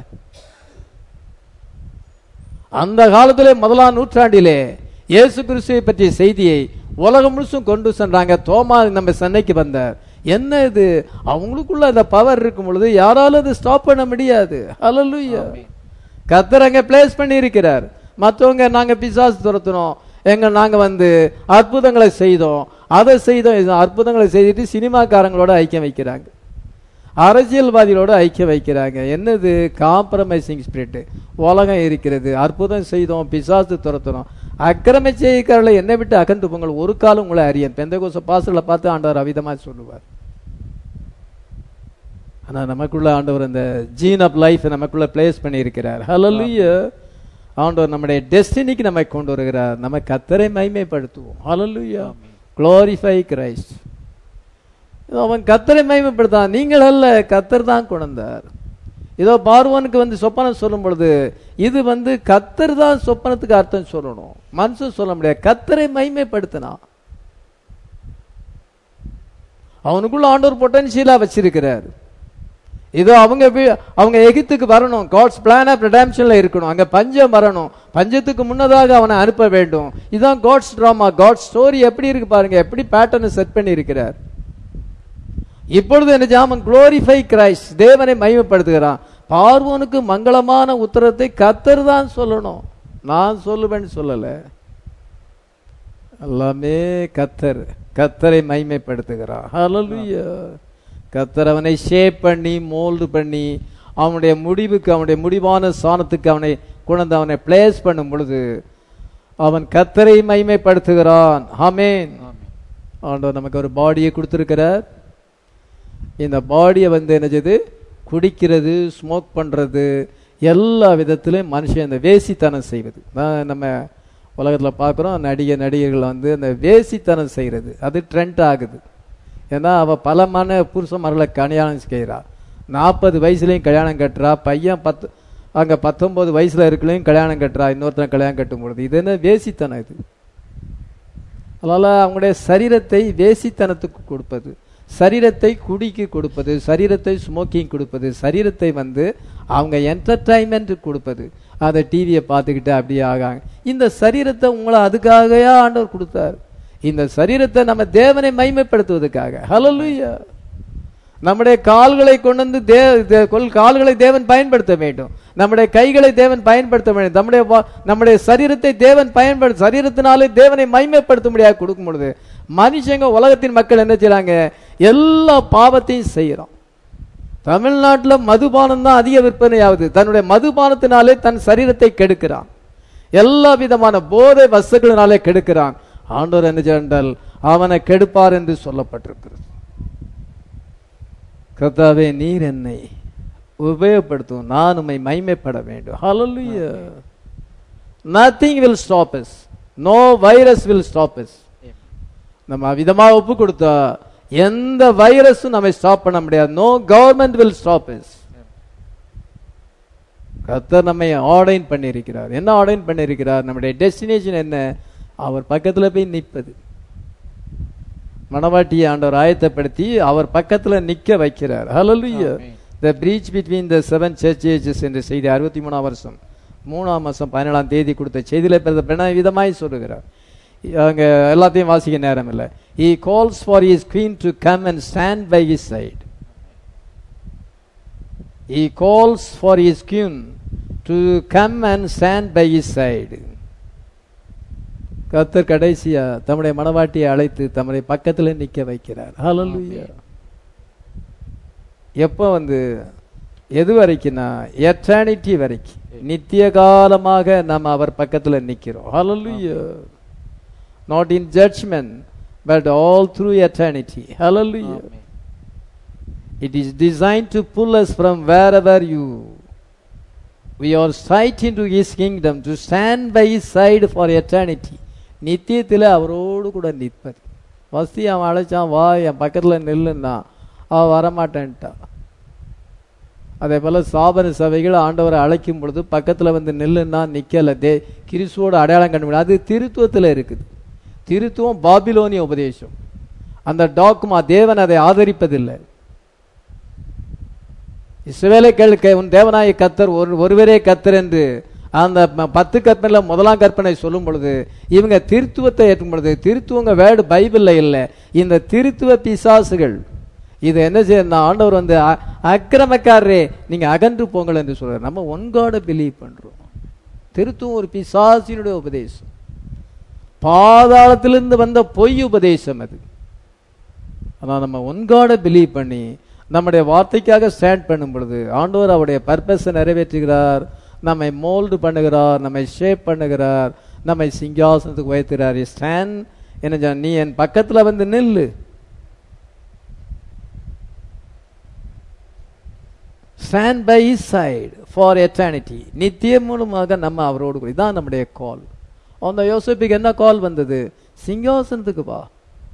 அந்த காலத்திலே 1ஆம் நூற்றாண்டிலே இயேசு கிறிஸ்துவை பற்றிய செய்தியை உலகம் முழுசும் கொண்டு சென்றாங்க. தோமா நம்ம சென்னைக்கு வந்தார். என்ன இது, அவங்களுக்குள்ள அந்த பவர் இருக்கும் பொழுது யாராலும் அதை ஸ்டாப் பண்ண முடியாது. ஹல்லேலூயா. கர்த்தர் அங்க பிளேஸ் பண்ணி இருக்கிறார். மற்றவங்க நாங்க பிசாசு துரத்தினோம், நாங்க வந்து அற்புதங்களை செய்தோம், அதை செய்தோம், அற்புதங்களை செய்துட்டு சினிமாக்காரங்களோட ஐக்கியம் வைக்கிறாங்க, அரசியல்வாதிகளோட ஐக்கியம் வைக்கிறாங்க. என்னது, காம்ப்ரமைசிங் ஸ்பிரிட். உலகம் இருக்கிறது, அற்புதம் செய்தோம், பிசாசு துரத்தணும், அக்கிரம செய்திக்காரர்களை என்னை விட்டு அகன்று போங்கள், ஒரு காலம் உங்களை அறியன். பெந்தகோஸ்த பாஸ்டர்களை பார்த்து ஆண்டவர் அவிதமா சொல்லுவார். ஆனா நமக்குள்ள ஆண்டவர் அந்த ஜீன் ஆஃப் லைஃப் நமக்குள்ள பிளேஸ் பண்ணி இருக்கிறார். ஹல்லேலூயா. ஆண்டவர் நம்முடைய டெஸ்டினிக்கு நம்மை கொண்டு வருகிறார். நம்ம கர்த்தரை மகிமைப்படுத்துவோம். ஹல்லேலூயா. glorify Christ. அவன் கர்த்தரை மகிமைப்படுத்தான், நீங்கள் அல்ல, கர்த்தர் தான் கொண்டார். இதோ பார்வோனுக்கு வந்து சொப்பனம் சொல்லும் பொழுது இது வந்து கர்த்தர் தான் சொப்பனத்துக்கு அர்த்தம் சொல்லணும், மனுஷன் சொல்ல முடியாது. கர்த்தரை மகிமைப்படுத்தினான். அவனுக்குள்ள ஆண்டவர் பொட்டன்ஷியலா வச்சிருக்கிறார். இதோ அவங்க எகிப்துக்கு வரணும், காட்ஸ் பிளான் ஆஃப் ரிடெம்ப்ஷன்ல இருக்கணும், அங்க பஞ்சம் வரணும், பஞ்சத்துக்கு முன்னதாக அவனை அனுப்ப வேண்டும். இதுதான் காட்ஸ் டிராமா, காட்ஸ் ஸ்டோரி. எப்படி இருக்கு பாருங்க, எப்படி பேட்டர்னை செட் பண்ணி இருக்கிறார். இப்பொழுது என்ன அவன் குளோரிஃபை கிரைஸ்ட், தேவனை மகிமைப்படுத்துகிறான். பார்வோனுக்கு மங்களமான உத்தரத்தை கர்த்தர் தான் சொல்லணும், நான் சொல்லுவேன்னு சொல்லல. எல்லாமே கர்த்தர், கர்த்தரை மகிமைப்படுத்துகிறார். ஹல்லேலூயா. கர்த்தர் அவனை ஷேப் பண்ணி மோல்டு பண்ணி அவனுடைய முடிவுக்கு, அவனுடைய முடிவான ஸ்தானத்துக்கு அவனை கொண்டு அவனை பிளேஸ் பண்ணும் பொழுது அவன் கர்த்தரை மகிமைப்படுத்துகிறான். ஆமென். ஆண்டவர் நமக்கு ஒரு பாடியை கொடுத்திருக்கிறார். இந்த பாடியை வந்து என்ன செய்யுது, குடிக்கிறது, ஸ்மோக் பண்றது, எல்லா விதத்திலும் மனுஷன் இந்த வேசித்தனம் செய்வது. நம்ம உலகத்தில் பார்க்குறோம், நடிகர்கள் வந்து அந்த வேசித்தனம் செய்கிறது, அது ட்ரெண்ட் ஆகுது. ஏன்னா அவள் பல புருஷன்மார்களை கல்யாணம் செய்கிறா, 40 வயசுலையும் கல்யாணம் கட்டுறா, பையன் அங்கே 19 வயசுல இருக்கலையும் கல்யாணம் கட்டுறா, இன்னொருத்தன் கல்யாணம் கட்டும் பொழுது இது என்ன வேசித்தனம் இது. அதனால அவங்களுடைய சரீரத்தை வேசித்தனத்துக்கு கொடுப்பது, சரீரத்தை குடிக்கு கொடுப்பது, சரீரத்தை ஸ்மோக்கிங் கொடுப்பது, சரீரத்தை வந்து அவங்க என்டர்டைன்மெண்ட் கொடுப்பது, அதை டிவியை பார்த்துக்கிட்டு அப்படியே ஆகாங்க. இந்த சரீரத்தை உங்களை அதுக்காகவே ஆண்டவர் கொடுத்தார். இந்த சரீரத்தை நம்ம தேவனை மகிமைப்படுத்துவதற்காக. ஹல்லேலூயா. நம்முடைய கால்களை கொண்டு வந்து கால்களை தேவன் பயன்படுத்த வேண்டும், நம்முடைய கைகளை தேவன் பயன்படுத்த வேண்டும், நம்முடைய சரீரத்தை தேவன் சரீரத்தினாலே தேவனை மகிமைப்படுத்த முடியாது கொடுக்கும் பொழுது மனுஷங்க, உலகத்தின் மக்கள் என்ன செய்யறாங்க, எல்லா பாவத்தையும் செய்யறோம். தமிழ்நாட்டில் மதுபானம் தான் அதிக விற்பனை ஆகுது. தன்னுடைய மதுபானத்தினாலே தன் சரீரத்தை கெடுக்கிறான், எல்லா விதமான போதை வஸ்துகளினாலே கெடுக்கிறான். ஆண்டவர் என்ன செய்தால் அவனை கெடுப்பார் என்று சொல்லப்பட்டிருக்கிறது. கர்த்தாவே நீர் என்னை உபயோகப்படுத்தும், நான் உம்மை மகிமைப்பட வேண்டும். ஹல்லேலூயா. nothing will stop us, no virus will stop us. நம்ம விதமா ஒப்பு கொடுத்தா எந்த வைரஸும் நம்மை ஸ்டாப் பண்ண முடியாது. no government will stop us. கர்த்தர் நம்மை ஆர்டைன் பண்ணியிருக்கிறார். என்ன ஆர்டைன் பண்ணியிருக்கிறார்? நம்முடைய டெஸ்டினேஷன் என்ன? அவர் பக்கத்துல போய் நிற்பது. மணவாட்டியை ஆண்டவர் ஆயத்தப்படுத்தி அவர் பக்கத்துல நிக்க வைக்கிறார். ஹல்லேலூயா. the breach between the 7 church ages என்ற செய்தி 63ஆம் வருஷம் 3ஆம் மாசம் 17ஆம் தேதி கொடுத்த செய்தியில விதமாய் சொல்லுகிறார். அங்க எல்லாத்தையும் வாசிக்க நேரம் இல்லை. he calls for his queen to come and stand by his side. he calls for his queen to come and stand by his side. கர்த்தர் கடைசியா தம்முடைய மணவாட்டியை அழைத்து தம்முடைய பக்கத்துல நிக்க வைக்கிறார். ஹல்லேலூயா. எப்போ வந்து எது வரைக்கும்னா எட்டர்னிட்டி வரைக்கும், நித்திய காலமாக நாம் அவர் பக்கத்துல நிக்கிறோம். ஹல்லேலூயா. not in judgment but all through eternity. Hallelujah. It is designed to pull us from wherever we are straight into his kingdom, to stand by his side for eternity. நித்தியத்தில் அவரோடு கூட நிற்பது. வசதி அவன் அழைச்சான், வா என் பக்கத்துல நில்லுன்னா அவன் வரமாட்டேன்ட்டா. அதே போல சாபன சபைகள் ஆண்டவரை அழைக்கும் பொழுது பக்கத்துல வந்து நில்லுன்னா நிக்கல. கிறிஸ்துவோட அடையாளம் கண்டுபிடி, அது திருத்துவத்துல இருக்குது. திருத்துவம் பாபிலோனிய உபதேசம், அந்த டாக்மா தேவன் அதை ஆதரிப்பதில்லை. இஸ்ரவேலை கேளுக்க, உன் தேவனாய கர்த்தர் ஒருவரே கர்த்தர் என்று அந்த 10 கற்பனையில முதலாம் கற்பனை சொல்லும் பொழுது இவங்க திருத்துவத்தை ஏற்றும் பொழுது, திருத்துவங்க வேர்டு பைபிள்ல இல்லை. இந்த திருத்துவ பிசாசுகள் இது என்ன செய்ய, ஆண்டவர் வந்து அக்கிரமக்காரரே நீங்க அகன்று போங்கள் என்று சொல்றாரு. நம்ம ஒன் காட பிலீவ் பண்றோம். திருத்துவம் ஒரு பிசாசினுடைய உபதேசம், பாதாளத்திலிருந்து வந்த பொய் உபதேசம் அது. ஆனா நம்ம ஒன் காட பிலீவ் பண்ணி நம்முடைய வார்த்தைக்காக ஸ்டாண்ட் பண்ணும் பொழுது ஆண்டவர் அவருடைய பர்பஸை நிறைவேற்றுகிறார், நம்மை மோல்டு பண்ணுகிறார், நம்மை ஷேப் பண்ணுகிறார், நம்மை சிங்காசனத்துக்கு உயர்த்துகிறார். ஸ்டாண்ட் என்ன, நீ என் பக்கத்துல வந்து நில்லு, stand by his side for eternity. நித்தியம் மூலமாக நம்ம அவரோடு, இதான் நம்முடைய கால். அந்த யோசேப்புக்கு என்ன கால் வந்தது? சிங்காசனத்துக்கு வா,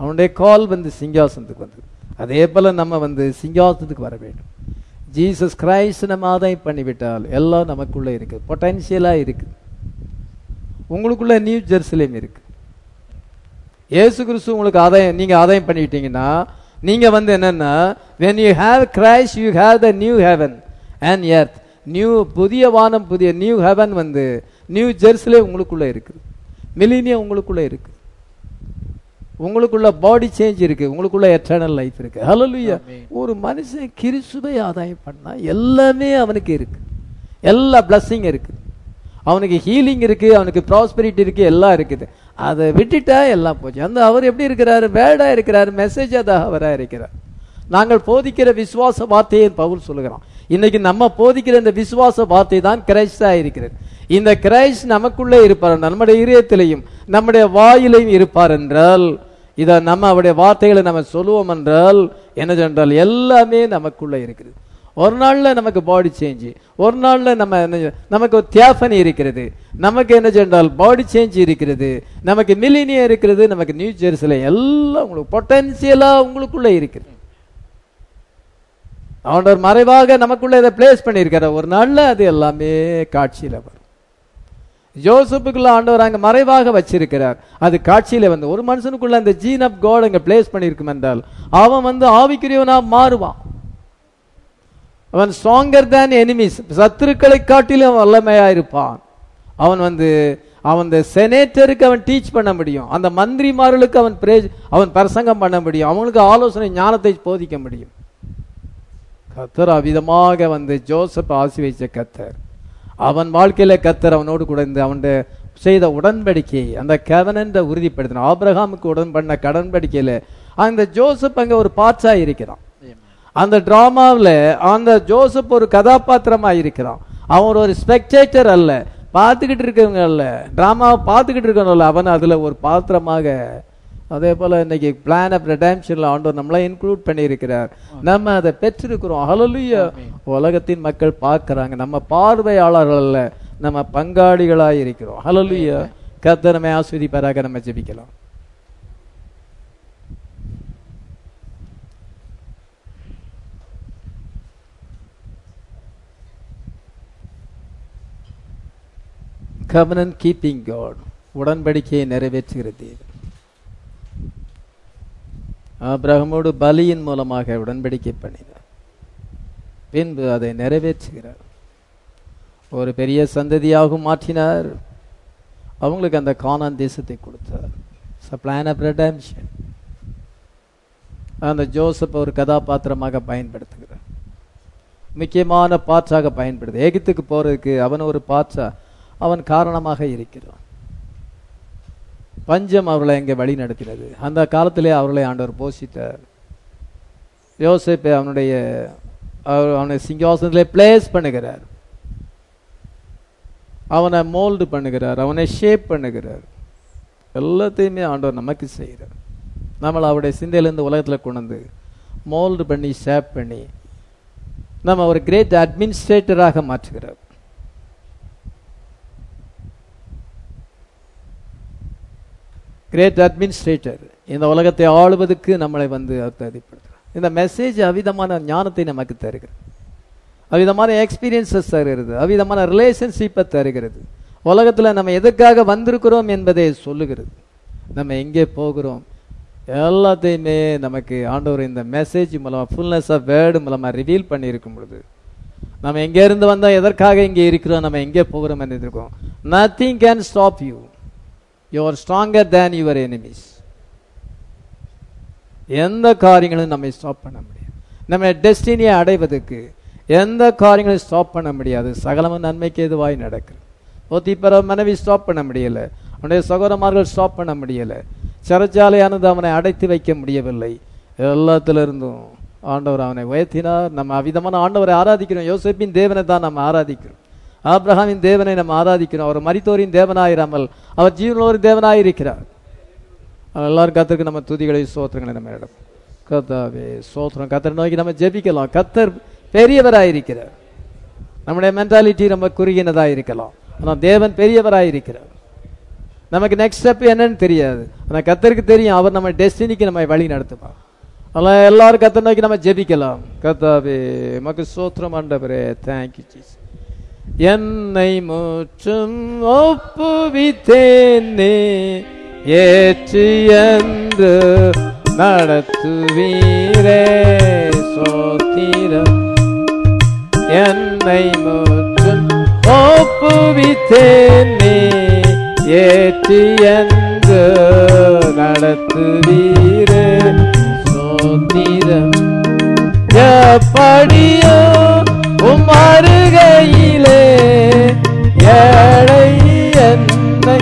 அவனுடைய கால் வந்து சிங்காசனத்துக்கு வந்தது. அதே போல நம்ம வந்து சிங்காசனத்துக்கு வர வேண்டும். ஜீசஸ் கிரைஸ்ட் நம்ம ஆதாயம் பண்ணிவிட்டால் எல்லாம் நமக்குள்ள இருக்கு, பொட்டன்ஷியலா இருக்கு. உங்களுக்குள்ள நியூ ஜெருசலேம் இருக்கு. இயேசு கிறிஸ்து உங்களுக்கு ஆதாயம், நீங்க ஆதாயம் பண்ணிட்டீங்கன்னா நீங்க வந்து என்னன்னா when you have Christ you have the new heaven and earth. New புதிய வானம், புதிய நியூ ஹெவன் வந்து நியூ ஜெருசலேம் உங்களுக்குள்ள இருக்கு. மில்லினியம் உங்களுக்குள்ள இருக்கு. உங்களுக்குள்ள பாடி சேஞ்ச் இருக்கு. உங்களுக்குள்ள எட்டர்னல் லைஃப் இருக்கு. ஹல்லேலூயா. ஒரு மனுஷன் கிறிஸ்துவை ஆதாயம் பண்ணா எல்லாமே அவனுக்கு இருக்கு. எல்லா பிளஸிங் இருக்கு. அவனுக்கு ஹீலிங் இருக்கு, அவனுக்கு ப்ராஸ்பெரிட்டி இருக்கு, எல்லாம் இருக்குது. அதை விட்டுட்டா எல்லாம் போச்சு. அந்த அவர் எப்படி இருக்கிறாரு? வேர்டா இருக்கிறாரு, மெசேஜ் அவரா இருக்கிறார். நாங்கள் போதிக்கிற விசுவாச வார்த்தையை பவுல் சொல்லுகிறான். இன்னைக்கு நம்ம போதிக்கிற இந்த விசுவாச வார்த்தை தான் கிரைஸ்டா இருக்கிறது. இந்த கிரைஸ்ட் நமக்குள்ளே இருப்பார், நம்முடைய இதயத்திலையும் நம்முடைய வாயிலையும் இருப்பார் என்றால், இத நம்ம அவருடைய வார்த்தைகளை நம்ம சொல்லுவோம் என்றால் என்ன என்றால் எல்லாமே நமக்குள்ள இருக்குது. ஒரு நாள்ல நமக்கு பாடி சேஞ்ச், ஒரு நாள்ல நமக்கு ஒரு தியாஃபனி இருக்கிறது, நமக்கு என்ன சென்றால் பாடி சேஞ்ச் இருக்கிறது, நமக்கு மில்லினியம் இருக்கிறது, நமக்கு நியூ ஜெருசலேம் எல்லாம் உங்களுக்கு பொட்டன்சியலா உங்களுக்குள்ள இருக்குது. ஆண்டவர் மறைவாக நமக்குள்ள இதை பிளேஸ் பண்ணியிருக்கிற ஒரு நாள்ல அது எல்லாமே காட்சியில வரும். ஜோசப்புக்குள்ள ஆண்டவர் அங்க மறைவாக வச்சிருக்கிறார், அது காட்சியில வந்து ஒரு மனுஷனுக்குள்ள அந்த ஜீன் ஆஃப் காட் அங்க பிளேஸ் பண்ணியிருக்கும் என்றால் அவன் வந்து ஆவிக்குரியவனா மாறுவான். அவன் ஸ்ட்ராங்கர் தேன் எனிமீஸ், சத்துருக்களை காட்டிலும் வல்லமையா இருப்பான். அவன் வந்து அவன் செனேட்டருக்கு அவன் டீச் பண்ண முடியும், அந்த மந்திரிமார்களுக்கு அவன் பிரசங்கம் பண்ண முடியும், அவங்களுக்கு ஆலோசனை ஞானத்தை போதிக்க முடியும். கர்த்தர் அவ்விதமாக வந்து ஜோசப் ஆசீர்வதிச்ச கர்த்தர், அவன் வாழ்க்கையில கர்த்தர் அவனோடு கூட இருந்து அவன் செய்த உடன்படிக்கை, அந்த கவனன்ட உறுதிப்படுத்தின ஆபிரகாமுக்கு உடன் பண்ண கடன்படிக்கையில அந்த ஜோசப் அங்க ஒரு பார்ட்ஸா இருக்கிறான். அந்த டிராமாவில் அந்த ஜோசப் ஒரு கதாபாத்திரமா இருக்கிறான். அவன் ஒரு ஸ்பெக்டேட்டர் அல்ல, பார்த்துக்கிட்டு இருக்கவங்க அல்ல, டிராமாவை பார்த்துக்கிட்டு இருக்கவங்க, அவன் அதுல ஒரு பாத்திரமாக. அதே போல இன்னைக்கு பிளான் ஆஃப் ரெடெம்ப்ஷன்ல ஆண்டவர் நம்மளை இன்க்ளூட் பண்ணி இருக்கிறார். நம்ம அதை பெற்றிருக்கிறோம். ஹல்லேலூயா. உலகத்தின் மக்கள் பார்க்கறாங்க, நம்ம பார்வையாளர்கள் அல்ல, நம்ம பங்காளிகளாய் இருக்கிறோம். ஹல்லேலூயா. கர்த்தர் நம்மை ஆசீர்வதிப்பாராக. நம்ம ஜெபிக்கலாம். covenant keeping God, உடன்படிக்கையை நிறைவேற்றுகிற தேவன். ஆபிரகாமோடு பலியின் மூலமாக உடன்படிக்கை பண்ணினார், பின்பு அதை நிறைவேற்றுகிறார். ஒரு பெரிய சந்ததியாகவும் மாற்றினார். அவங்களுக்கு அந்த கானான் தேசத்தை கொடுத்தார். Plan of redemption. அந்த ஜோசப் ஒரு கதாபாத்திரமாக பயன்படுத்துகிறார், முக்கியமான பாற்றாக பயன்படுது. எகிப்துக்கு போறதுக்கு அவன் ஒரு பாற்றா, அவன் காரணமாக இருக்கிறான். பஞ்சம் அவர்களை எங்கே வழி நடத்தினது. அந்த காலத்திலே அவர்களை ஆண்டவர் போஷித்தார். யோசேப்பை அவனை சிங்காசனத்திலே பிளேஸ் பண்ணுகிறார், அவனை மோல்டு பண்ணுகிறார், அவனை ஷேப் பண்ணுகிறார். எல்லாத்தையுமே ஆண்டவர் நமக்கு செய்கிறார். நம்மளை அவருடைய சிந்தையிலிருந்து உலகத்தில் கொண்டு வந்து மோல்டு பண்ணி ஷேப் பண்ணி நம்ம ஒரு கிரேட் அட்மினிஸ்ட்ரேட்டராக மாற்றுகிறார். கிரேட் அட்மினிஸ்ட்ரேட்டர், இந்த உலகத்தை ஆளுவதற்கு நம்மளை வந்து தகுதிப்படுத்துகிறார். இந்த மெசேஜ் அவிதமான ஞானத்தை நமக்கு தருகிறது, அவிதமான எக்ஸ்பீரியன்சஸ் தருகிறது, அவிதமான ரிலேஷன்ஷிப்பை தருகிறது. உலகத்தில் நம்ம எதற்காக வந்திருக்கிறோம் என்பதை சொல்லுகிறது, நம்ம எங்கே போகிறோம் எல்லாத்தையுமே நமக்கு ஆண்டவர் இந்த மெசேஜ் மூலமாக ஃபுல்னஸ் ஆஃப் வேர்டு மூலமாக ரிவீல் பண்ணியிருக்கும் பொழுது நம்ம எங்கே இருந்து வந்தால் எதற்காக இங்கே இருக்கிறோம், நம்ம எங்கே போகிறோம் என்று இருக்கோம். Nothing can stop you. You are stronger than your enemies. எந்த காரியங்களும் நம்மை ஸ்டாப் பண்ண முடியாது. நம்ம டெஸ்டினியை அடைவதற்கு எந்த காரியங்களும் ஸ்டாப் பண்ண முடியாது. சகலமும் நன்மைக்கு எதுவாய் நடக்குது. போத்திப்பர மனைவி ஸ்டாப் பண்ண முடியல, அவனுடைய சகோதரமார்கள் ஸ்டாப் பண்ண முடியல, சிறைச்சாலையானது அவனை அடைத்து வைக்க முடியவில்லை. எல்லாத்திலிருந்தும் ஆண்டவர் அவனை உயர்த்தினார். நம்ம அவ்விதமான ஆண்டவரை ஆராதிக்கிறோம். யோசேப்பின் தேவனை தான் நம்ம ஆராதிக்கிறோம், ஆபிரகாமின் தேவனை நம்ம ஆராதிக்கிறோம். அவர் மரித்தோரின் தேவனாயிராமல் அவர் ஜீவனோரின் தேவனாயிருக்கிறார். எல்லாரும் கர்த்தருக்கு நம்ம துதிகளை ஸ்தோத்திரங்களை நம்ம இடம். கர்த்தாவே ஸ்தோத்திரம். கர்த்தர் நோக்கி நம்ம ஜெபிக்கலாம். கர்த்தர் பெரியவராயிருக்கிறார். நம்முடைய மென்டாலிட்டி நம்ம குறுகினதாக இருக்கலாம், ஆனால் தேவன் பெரியவராயிருக்கிறார். நமக்கு நெக்ஸ்ட் ஸ்டெப் என்னன்னு தெரியாது. ஆனால் கர்த்தருக்கு தெரியும், அவர் நம்ம டெஸ்டினிக்கு நம்ம வழி நடத்துவார். அதெல்லாம் எல்லாரும் கர்த்தரை நோக்கி நம்ம ஜெபிக்கலாம். கர்த்தாவே மக்கு ஸ்தோத்திரம் ஆண்டவரே, தேங்க்யூ ஜீசஸ். என்னை முற்றும் ஒப்புவித்தேனே, ஏற்று என்று நடத்துவீரே, சோத்திரம். என்னை முற்றும் ஒப்புவித்தேனே, ஏற்று என்று நடத்துவீரே, சோத்திரம். எப்படியோ உம் அருகையிலே ஏழை என்னை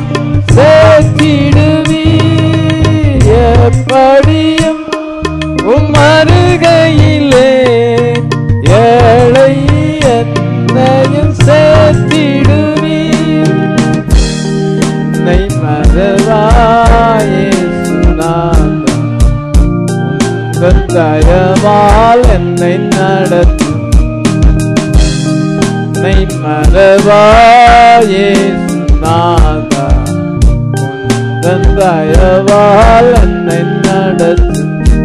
சேர்த்திடுவீர். எப்படியும் உம் அருகையிலே ஏழை என்னையும் சேர்த்திடுவீர். என்னை மறவாயே சுனாதம், உங்கள் தயவால் என்னை நடத்தும். என்னை மறவாயே சுனாதா, உங்கள் தயவால் என்னை நடத்தும்.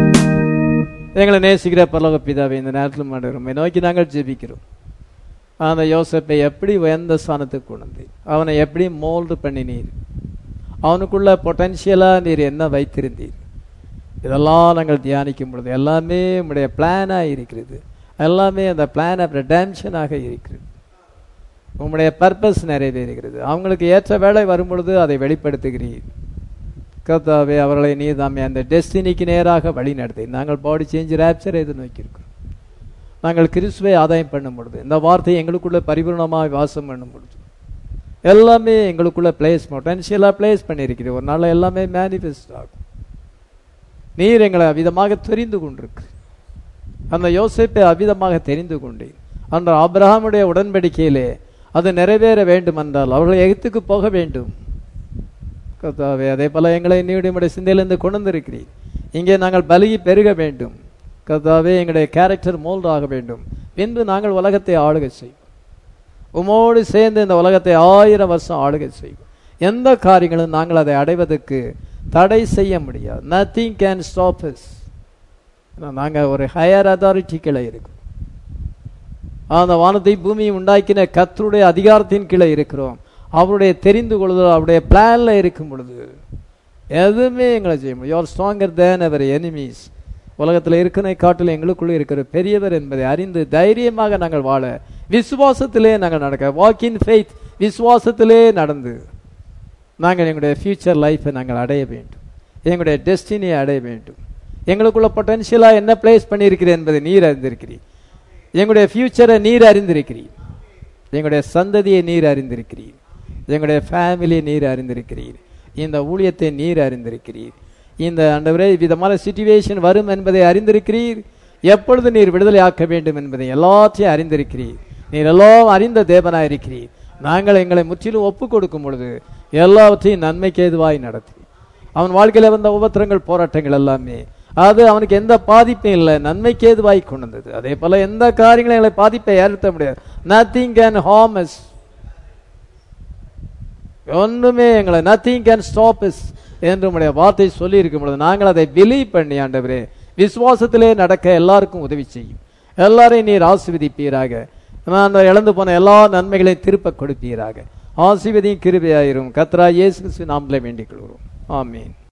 எங்களை நேசிக்கிற பரலோக பிதாவே, இந்த நேரத்தில் மாடுகிறோம் நோக்கி நாங்கள் ஜெபிக்கிறோம். அந்த யோசேப்பை எப்படி உயர்ந்த ஸ்தானத்துக்கு கொண்டு அவனை எப்படி மோல்டு பண்ணினீர், அவனுக்குள்ள பொட்டன்ஷியலாக நீர் என்ன வைத்திருந்தீர், இதெல்லாம் நாங்கள் தியானிக்கும் பொழுது எல்லாமே உங்களுடைய பிளானாக இருக்கிறது. எல்லாமே அந்த பிளான் ஆஃப் ரெடெம்ஷனாக இருக்கிறது. உங்களுடைய பர்பஸ் நிறைவேறுகிறது. அவங்களுக்கு ஏற்ற வேலை வரும்பொழுது அதை வெளிப்படுத்துகிறீர். கர்த்தாவே, அவர்களை நீர் தாமே அந்த டெஸ்டினிக்கு நேராக வழி நடத்தி நாங்கள் பாடி சேஞ்ச் ராப்சரை எது நோக்கியிருக்கிறோம். நாங்கள் கிறிஸ்துவை ஆதாயம் பண்ணும் பொழுது, இந்த வார்த்தையை எங்களுக்குள்ள பரிபூர்ணமாக வாசம் பண்ணும் பொழுது எல்லாமே எங்களுக்குள்ள பிளேஸ் பொட்டன்ஷியலாக பிளேஸ் பண்ணியிருக்கிறீர். ஒரு நாள் எல்லாமே மேனிஃபெஸ்ட் ஆகும். நீர் எங்களை அவ்விதமாக தெரிந்து கொண்டிருக்கு. அந்த யோசேப்பை அவ்விதமாக தெரிந்து கொண்டேன். அந்த ஆபிரகாமுடைய உடன்படிக்கையிலே அது நிறைவேற வேண்டும் என்றால் அவர்கள் எகிப்துக்கு போக வேண்டும். கர்த்தாவே, அதே போல எங்களை நீடைய சிந்தையிலிருந்து கொண்டு வந்திருக்கிறீர். இங்கே நாங்கள் பலியை பெருக வேண்டும். கர்த்தாவே, எங்களுடைய கேரக்டர் மோல்ட் ஆக வேண்டும். பின்பு நாங்கள் உலகத்தை ஆளுகை செய்வோம். உமோடு சேர்ந்து இந்த உலகத்தை 1000 வருஷம் ஆளுகை செய்வோம். எந்த காரியங்களும் நாங்கள் அதை அடைவதற்கு தடை செய்ய முடியாது. Nothing can stop us. நாங்கள் ஒரு ஹையர் அத்தாரிட்டி கீழே இருக்கோம். அந்த வானத்தை பூமியை உண்டாக்கின கர்த்தருடைய அதிகாரத்தின் கீழே இருக்கிறோம். அவருடைய தெரிந்து கொள்ளுதல் அவருடைய பிளான்ல இருக்கும் பொழுது எதுவுமே எங்களை செய்ய முடியும். You are stronger than our enemies. உலகத்தில் இருக்கிற காட்டில் எங்களுக்குள்ளே இருக்கிற பெரியவர் என்பதை அறிந்து தைரியமாக நாங்கள் வாழ, விசுவாசத்திலே நாங்கள் நடக்க, வாக் இன் ஃபெய்த், விசுவாசத்திலே நடந்து நாங்கள் எங்களுடைய ஃபியூச்சர் லைஃப்பை நாங்கள் அடைய வேண்டும். எங்களுடைய டெஸ்டினியை அடைய வேண்டும். எங்களுக்குள்ள பொட்டன்ஷியலாக என்ன பிளேஸ் பண்ணியிருக்கிறேன் என்பதை நீர் அறிந்திருக்கிறீர். எங்களுடைய ஃபியூச்சரை நீர் அறிந்திருக்கிறீர். எங்களுடைய சந்ததியை நீர் அறிந்திருக்கிறீர். எங்களுடைய ஃபேமிலியை நீர் அறிந்திருக்கிறீர். இந்த ஊழியத்தை நீர் அறிந்திருக்கிறீர். இந்த ஆண்டவரே விதமான சிச்சுவேஷன் வரும் என்பதை அறிந்திருக்கிறீர். எப்பொழுது நீர் விடுதலை ஆக்க வேண்டும் என்பதை எல்லாத்தையும் அறிந்திருக்கிறீர். நீர் எல்லாம் அறிந்த தேவனாக இருக்கிறீர். நாங்கள் எங்களை முற்றிலும் ஒப்பு கொடுக்கும் பொழுது எல்லாவற்றையும் நன்மைக்கு ஏதுவாய் நடத்தி அவன் வாழ்க்கையில் வந்த உபத்திரங்கள் போராட்டங்கள் எல்லாமே அது அவனுக்கு எந்த பாதிப்பும் இல்லை, நன்மைக்கு ஏதுவாய் கொண்டு வந்தது. அதே போல எந்த காரியங்களும் எங்களை பாதிப்பை ஏற்படுத்த முடியாது. Nothing can harm us. ஒன்றுமே எங்களை நத்திங் கேன் ஸ்டாப் அஸ் என்று உடைய வார்த்தை சொல்லி இருக்கும் பொழுது நாங்கள் அதை பிலீவ் பண்ணி ஆண்டவரே விசுவாசத்திலே நடக்க எல்லாருக்கும் உதவி செய்யும். எல்லாரையும் நீர் ஆசீர்வதிப்பீராக. நான் இழந்து போன எல்லா நன்மைகளையும் திருப்ப கொடுப்பீராக. ஆசீர்வதியும் கிருபையாயிரும். கர்த்தராகிய இயேசு கிறிஸ்துவின் நாமத்திலே வேண்டிக் கொள்கிறோம். ஆமீன்.